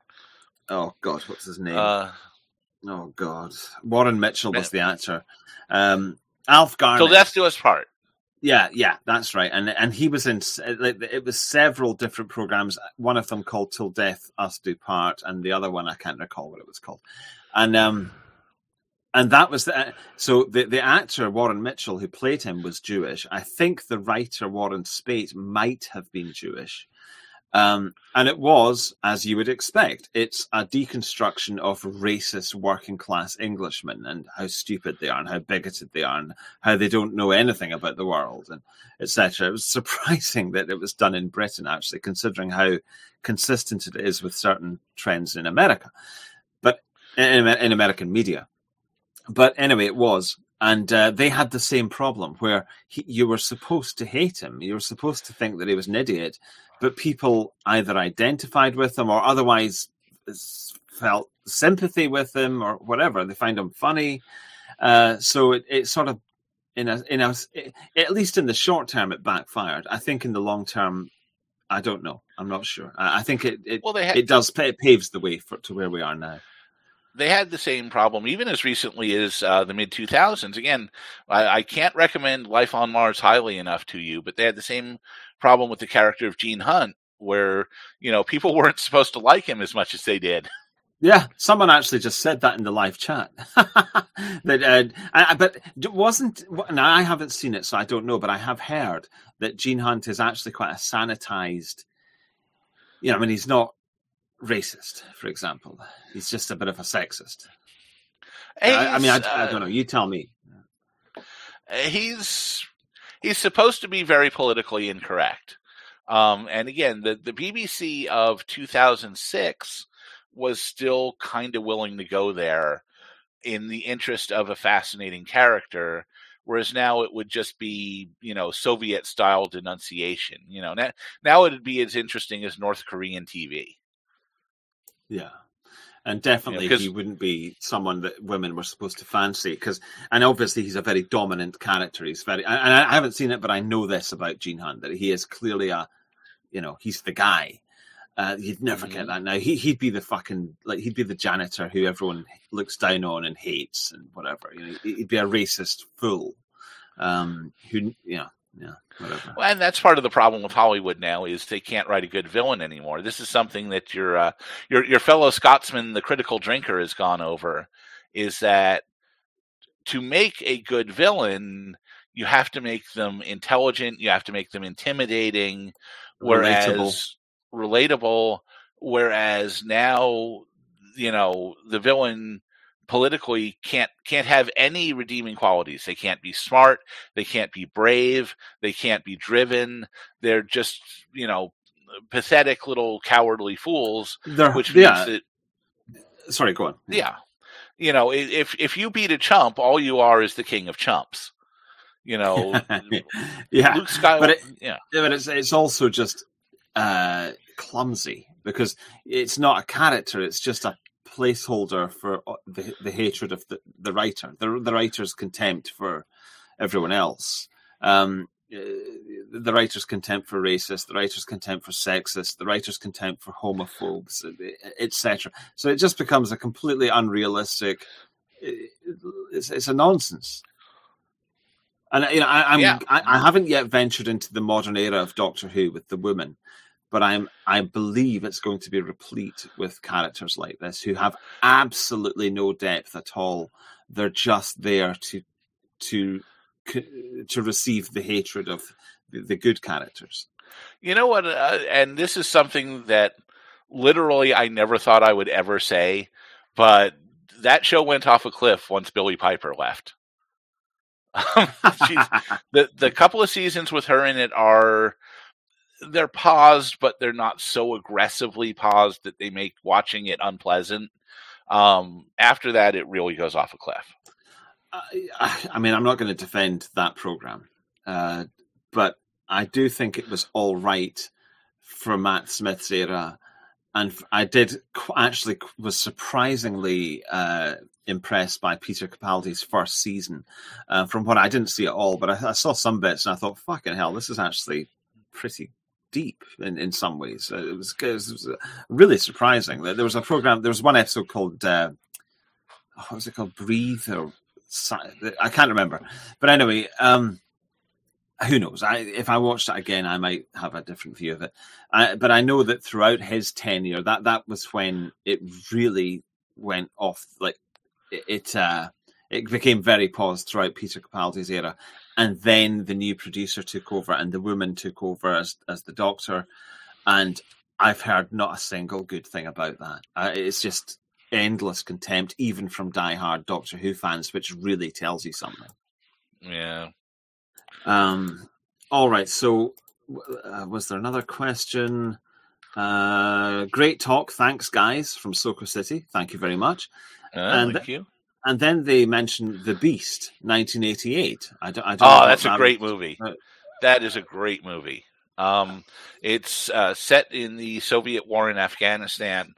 Oh God, what's his name? Uh, oh God, Warren Mitchell was the actor. Um, Alf Garnett. Till Death Do Us Part. Yeah, yeah, that's right. And and he was in, it was several different programs, one of them called Till Death Us Do Part, and the other one, I can't recall what it was called. And um, and that was, the, so the, the actor, Warren Mitchell, who played him, was Jewish. I think the writer, Warren Spate, might have been Jewish. Um, and it was, as you would expect, it's a deconstruction of racist working class Englishmen and how stupid they are and how bigoted they are and how they don't know anything about the world and et cetera. It was surprising that it was done in Britain, actually, considering how consistent it is with certain trends in America, but in, in American media. But anyway, it was. And uh, they had the same problem where he, you were supposed to hate him. You were supposed to think that he was an idiot. But people either identified with him or otherwise felt sympathy with him or whatever. They find him funny. Uh, so it, it sort of, in a, in a, it, at least in the short term, it backfired. I think in the long term, I don't know. I'm not sure. I, I think it it, well, had, it does it paves the way for to where we are now. They had the same problem even as recently as uh, the mid two thousands. Again, I, I can't recommend Life on Mars highly enough to you, but they had the same problem with the character of Gene Hunt, where, you know, people weren't supposed to like him as much as they did. Yeah, someone actually just said that in the live chat. that, uh, I, but wasn't, now I haven't seen it, so I don't know, but I have heard that Gene Hunt is actually quite a sanitized, you know, I mean, he's not racist, for example. He's just a bit of a sexist. I, I mean, I, I don't know. You tell me. He's he's supposed to be very politically incorrect, Um, and again, the, the B B C of two thousand six was still kind of willing to go there in the interest of a fascinating character, whereas now it would just be, you know, Soviet-style denunciation. You know, now, now it would be as interesting as North Korean T V. Yeah. And definitely, Yeah, he wouldn't be someone that women were supposed to fancy. Because, and obviously, he's a very dominant character. He's very, and I haven't seen it, but I know this about Gene Hunt, that he is clearly a, you know, he's the guy. Uh, you'd never mm-hmm. get that now. He he'd be the fucking like he'd be the janitor who everyone looks down on and hates and whatever. You know, he'd be a racist fool. Um, who, yeah, yeah, whatever. Well, and that's part of the problem with Hollywood now is they can't write a good villain anymore. This is something that your uh, your your fellow Scotsman, the critical drinker, has gone over. Is that to make a good villain, you have to make them intelligent, you have to make them intimidating, whereas. Relatable. relatable, whereas now, you know, the villain politically can't can't have any redeeming qualities. They can't be smart, they can't be brave, they can't be driven. They're just, you know, pathetic little cowardly fools. They're, which means yeah. that sorry, go on. Yeah. You know, if if you beat a chump, all you are is the king of chumps. You know, yeah. Luke Skywalker, but it, yeah. yeah, but it's it's also just uh, clumsy because it's not a character; it's just a placeholder for the the hatred of the, the writer, the the writer's contempt for everyone else, um, the writer's contempt for racists, the writer's contempt for sexists, the writer's contempt for homophobes, et cetera. So it just becomes a completely unrealistic. It's, it's a nonsense. And you know, I, I'm yeah. I, I haven't yet ventured into the modern era of Doctor Who with the woman, but I'm I believe it's going to be replete with characters like this who have absolutely no depth at all. They're just there to to to receive the hatred of the, the good characters. You know what? Uh, and this is something that literally I never thought I would ever say, but that show went off a cliff once Billie Piper left. She's, the the couple of seasons with her in it are they're paused, but they're not so aggressively paused that they make watching it unpleasant. Um, after that, it really goes off a cliff. I, I mean, I'm not going to defend that program, uh, but I do think it was all right for Matt Smith's era, and I did actually was surprisingly uh, impressed by Peter Capaldi's first season. Uh, from what I didn't see at all, but I, I saw some bits and I thought, "Fucking hell, this is actually pretty deep in, in some ways." Uh, it was it was really surprising. There was a program. There was one episode called uh, what was it called? Breathe or I can't remember. But anyway, um, who knows? I, if I watched it again, I might have a different view of it. I, but I know that throughout his tenure, that that was when it really went off. Like it, it, uh, it became very paused throughout Peter Capaldi's era, and then the new producer took over, and the woman took over as as the Doctor. And I've heard not a single good thing about that. Uh, it's just endless contempt, even from diehard Doctor Who fans, which really tells you something. Yeah. Um. All right. So, uh, was there another question? Uh, great talk. Thanks, guys, from Soco City. Thank you very much. Uh, and thank you. And then they mentioned The Beast, nineteen eighty-eight. I don't. I don't oh, know that's that a great was. movie. Uh, that is a great movie. Um, it's uh, set in the Soviet war in Afghanistan.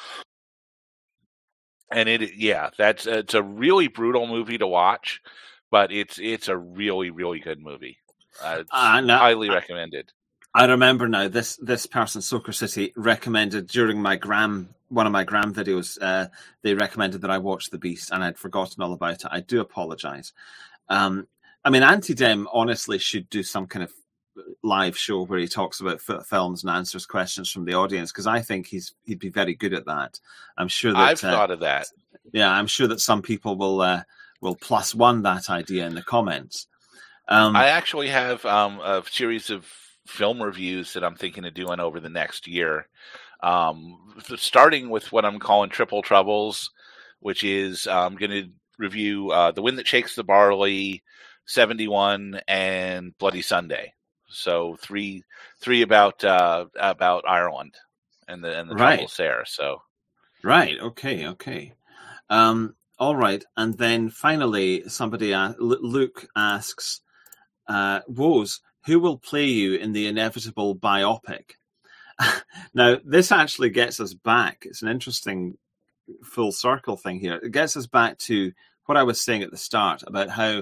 And it, yeah, that's it's a really brutal movie to watch, but it's it's a really really good movie. Uh, it's uh, no, highly I, recommended. I remember now. This this person, Soco City, recommended during my Gram one of my Gram videos. Uh, they recommended that I watch The Beast, and I'd forgotten all about it. I do apologize. Um, I mean, Antidem honestly should do some kind of live show where he talks about f- films and answers questions from the audience, because I think he's he'd be very good at that. I'm sure that I've uh, thought of that. Yeah, I'm sure that some people will uh, will plus one that idea in the comments. Um, I actually have um, a series of film reviews that I'm thinking of doing over the next year, um, starting with what I'm calling Triple Troubles, which is I'm going to review uh, The Wind That Shakes the Barley, seventy-one, and Bloody Sunday. So three three about uh, about Ireland and the and the Right. troubles there. So Right. Okay. Okay. Um, all right. And then finally, somebody, uh, Luke asks, uh, Woz, who will play you in the inevitable biopic? Now, this actually gets us back. It's an interesting full circle thing here. It gets us back to what I was saying at the start about how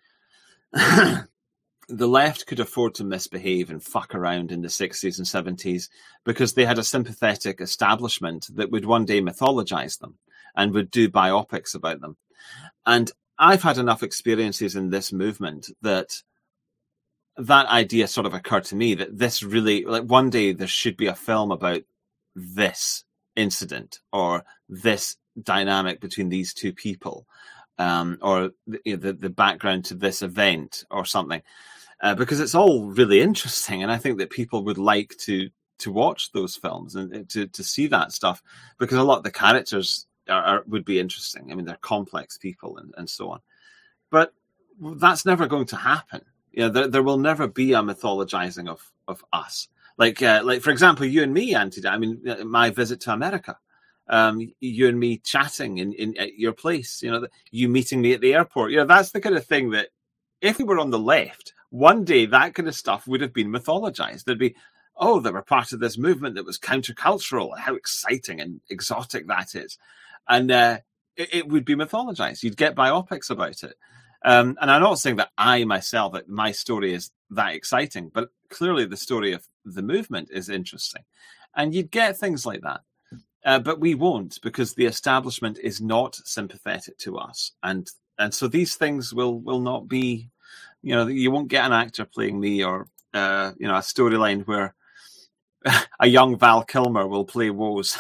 the left could afford to misbehave and fuck around in the sixties and seventies because they had a sympathetic establishment that would one day mythologize them and would do biopics about them. And I've had enough experiences in this movement that that idea sort of occurred to me, that this really, like one day there should be a film about this incident or this dynamic between these two people, um, or the, the, the background to this event or something, uh, because it's all really interesting. And I think that people would like to to watch those films and to, to see that stuff, because a lot of the characters are, are, would be interesting. I mean, they're complex people and, and so on. But that's never going to happen. You know, there, there will never be a mythologizing of, of us. Like, uh, like for example, you and me, Andy, I mean, my visit to America, um, you and me chatting in, in at your place, you know, you meeting me at the airport. You know, that's the kind of thing that if we were on the left, one day that kind of stuff would have been mythologized. There'd be, oh, they were part of this movement that was countercultural. How exciting and exotic that is. And uh, it, it would be mythologized. You'd get biopics about it. Um, and I'm not saying that I myself, that my story is that exciting, but clearly the story of the movement is interesting. And you'd get things like that. Uh, but we won't, because the establishment is not sympathetic to us. And and so these things will, will not be, you know, you won't get an actor playing me, or, uh, you know, a storyline where a young Val Kilmer will play Woz.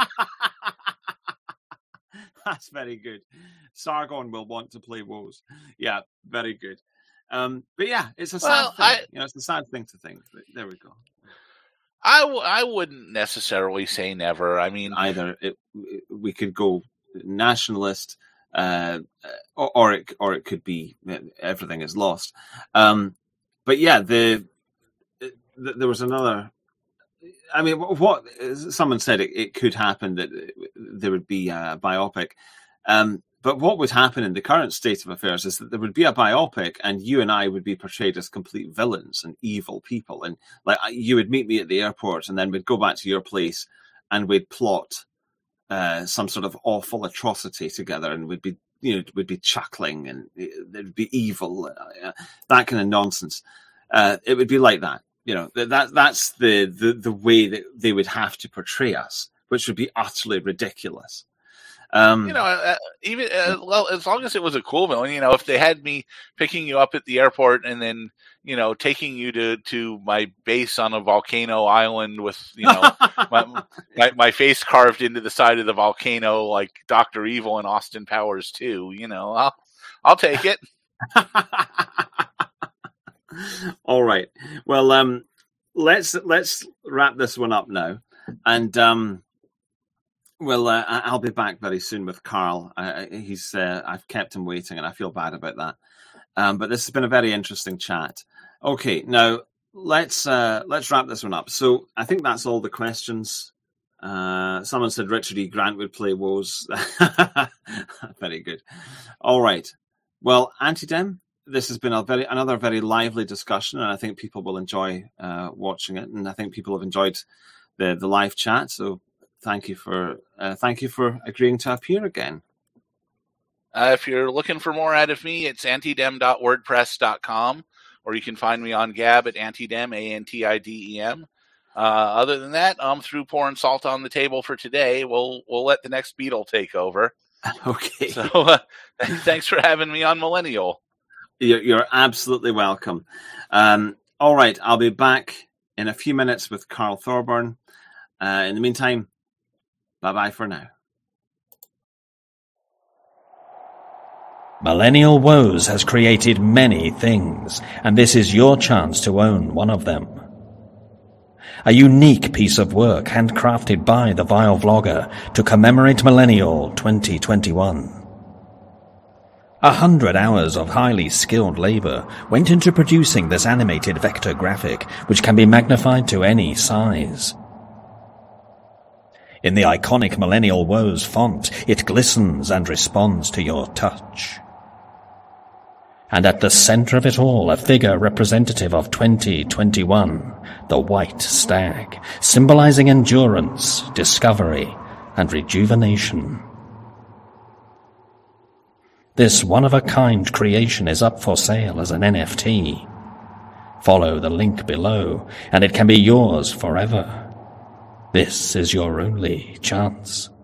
That's very good. Sargon will want to play Woz. Yeah, very good. Um, but yeah, it's a sad well, thing. I, you know, it's a sad thing to think. But there we go. I, w- I wouldn't necessarily say never. I mean, either it, we could go nationalist, uh, or, or it or it could be everything is lost. Um, but yeah, the, the there was another. I mean, what someone said it, it could happen that there would be a biopic. Um, but what would happen in the current state of affairs is that there would be a biopic, and you and I would be portrayed as complete villains and evil people. And like you would meet me at the airport, and then we'd go back to your place, and we'd plot uh, some sort of awful atrocity together, and we'd be, you know, we'd be chuckling, and there'd be evil, uh, that kind of nonsense. Uh, it would be like that. You know, that that's the, the, the way that they would have to portray us, which would be utterly ridiculous. Um, you know, uh, even uh, well, as long as it was a cool villain, you know, if they had me picking you up at the airport and then, you know, taking you to, to my base on a volcano island with, you know, my, my my face carved into the side of the volcano like Doctor Evil and Austin Powers too, you know, I'll I'll take it. All right. Well, um, let's let's wrap this one up now, and um, well, uh, I'll be back very soon with Carl. Uh, he's uh, I've kept him waiting, and I feel bad about that. Um, but this has been a very interesting chat. Okay, now let's uh, let's wrap this one up. So I think that's all the questions. Uh, someone said Richard E. Grant would play Woz. Very good. All right. Well, Antidem, this has been a very another very lively discussion, and I think people will enjoy uh, watching it. And I think people have enjoyed the the live chat. So thank you for uh, thank you for agreeing to appear again. Uh, if you're looking for more out of me, it's antidem dot wordpress dot com, or you can find me on Gab at Antidem, A N T I D E M. Uh, other than that, I'm through pouring salt on the table for today. We'll we'll let the next Beatle take over. Okay. So uh, thanks for having me on Millennial. You're, you're absolutely welcome. Um, all right, I'll be back in a few minutes with Carl Thorburn. Uh, in the meantime, bye-bye for now. Millennial Woz has created many things, and this is your chance to own one of them. A unique piece of work handcrafted by the Vile Vlogger to commemorate Millennial twenty twenty-one. A hundred hours of highly skilled labor went into producing this animated vector graphic, which can be magnified to any size. In the iconic Millennial Woes font, it glistens and responds to your touch. And at the center of it all, a figure representative of twenty twenty-one, the White Stag, symbolizing endurance, discovery, and rejuvenation. This one-of-a-kind creation is up for sale as an N F T. Follow the link below, and it can be yours forever. This is your only chance.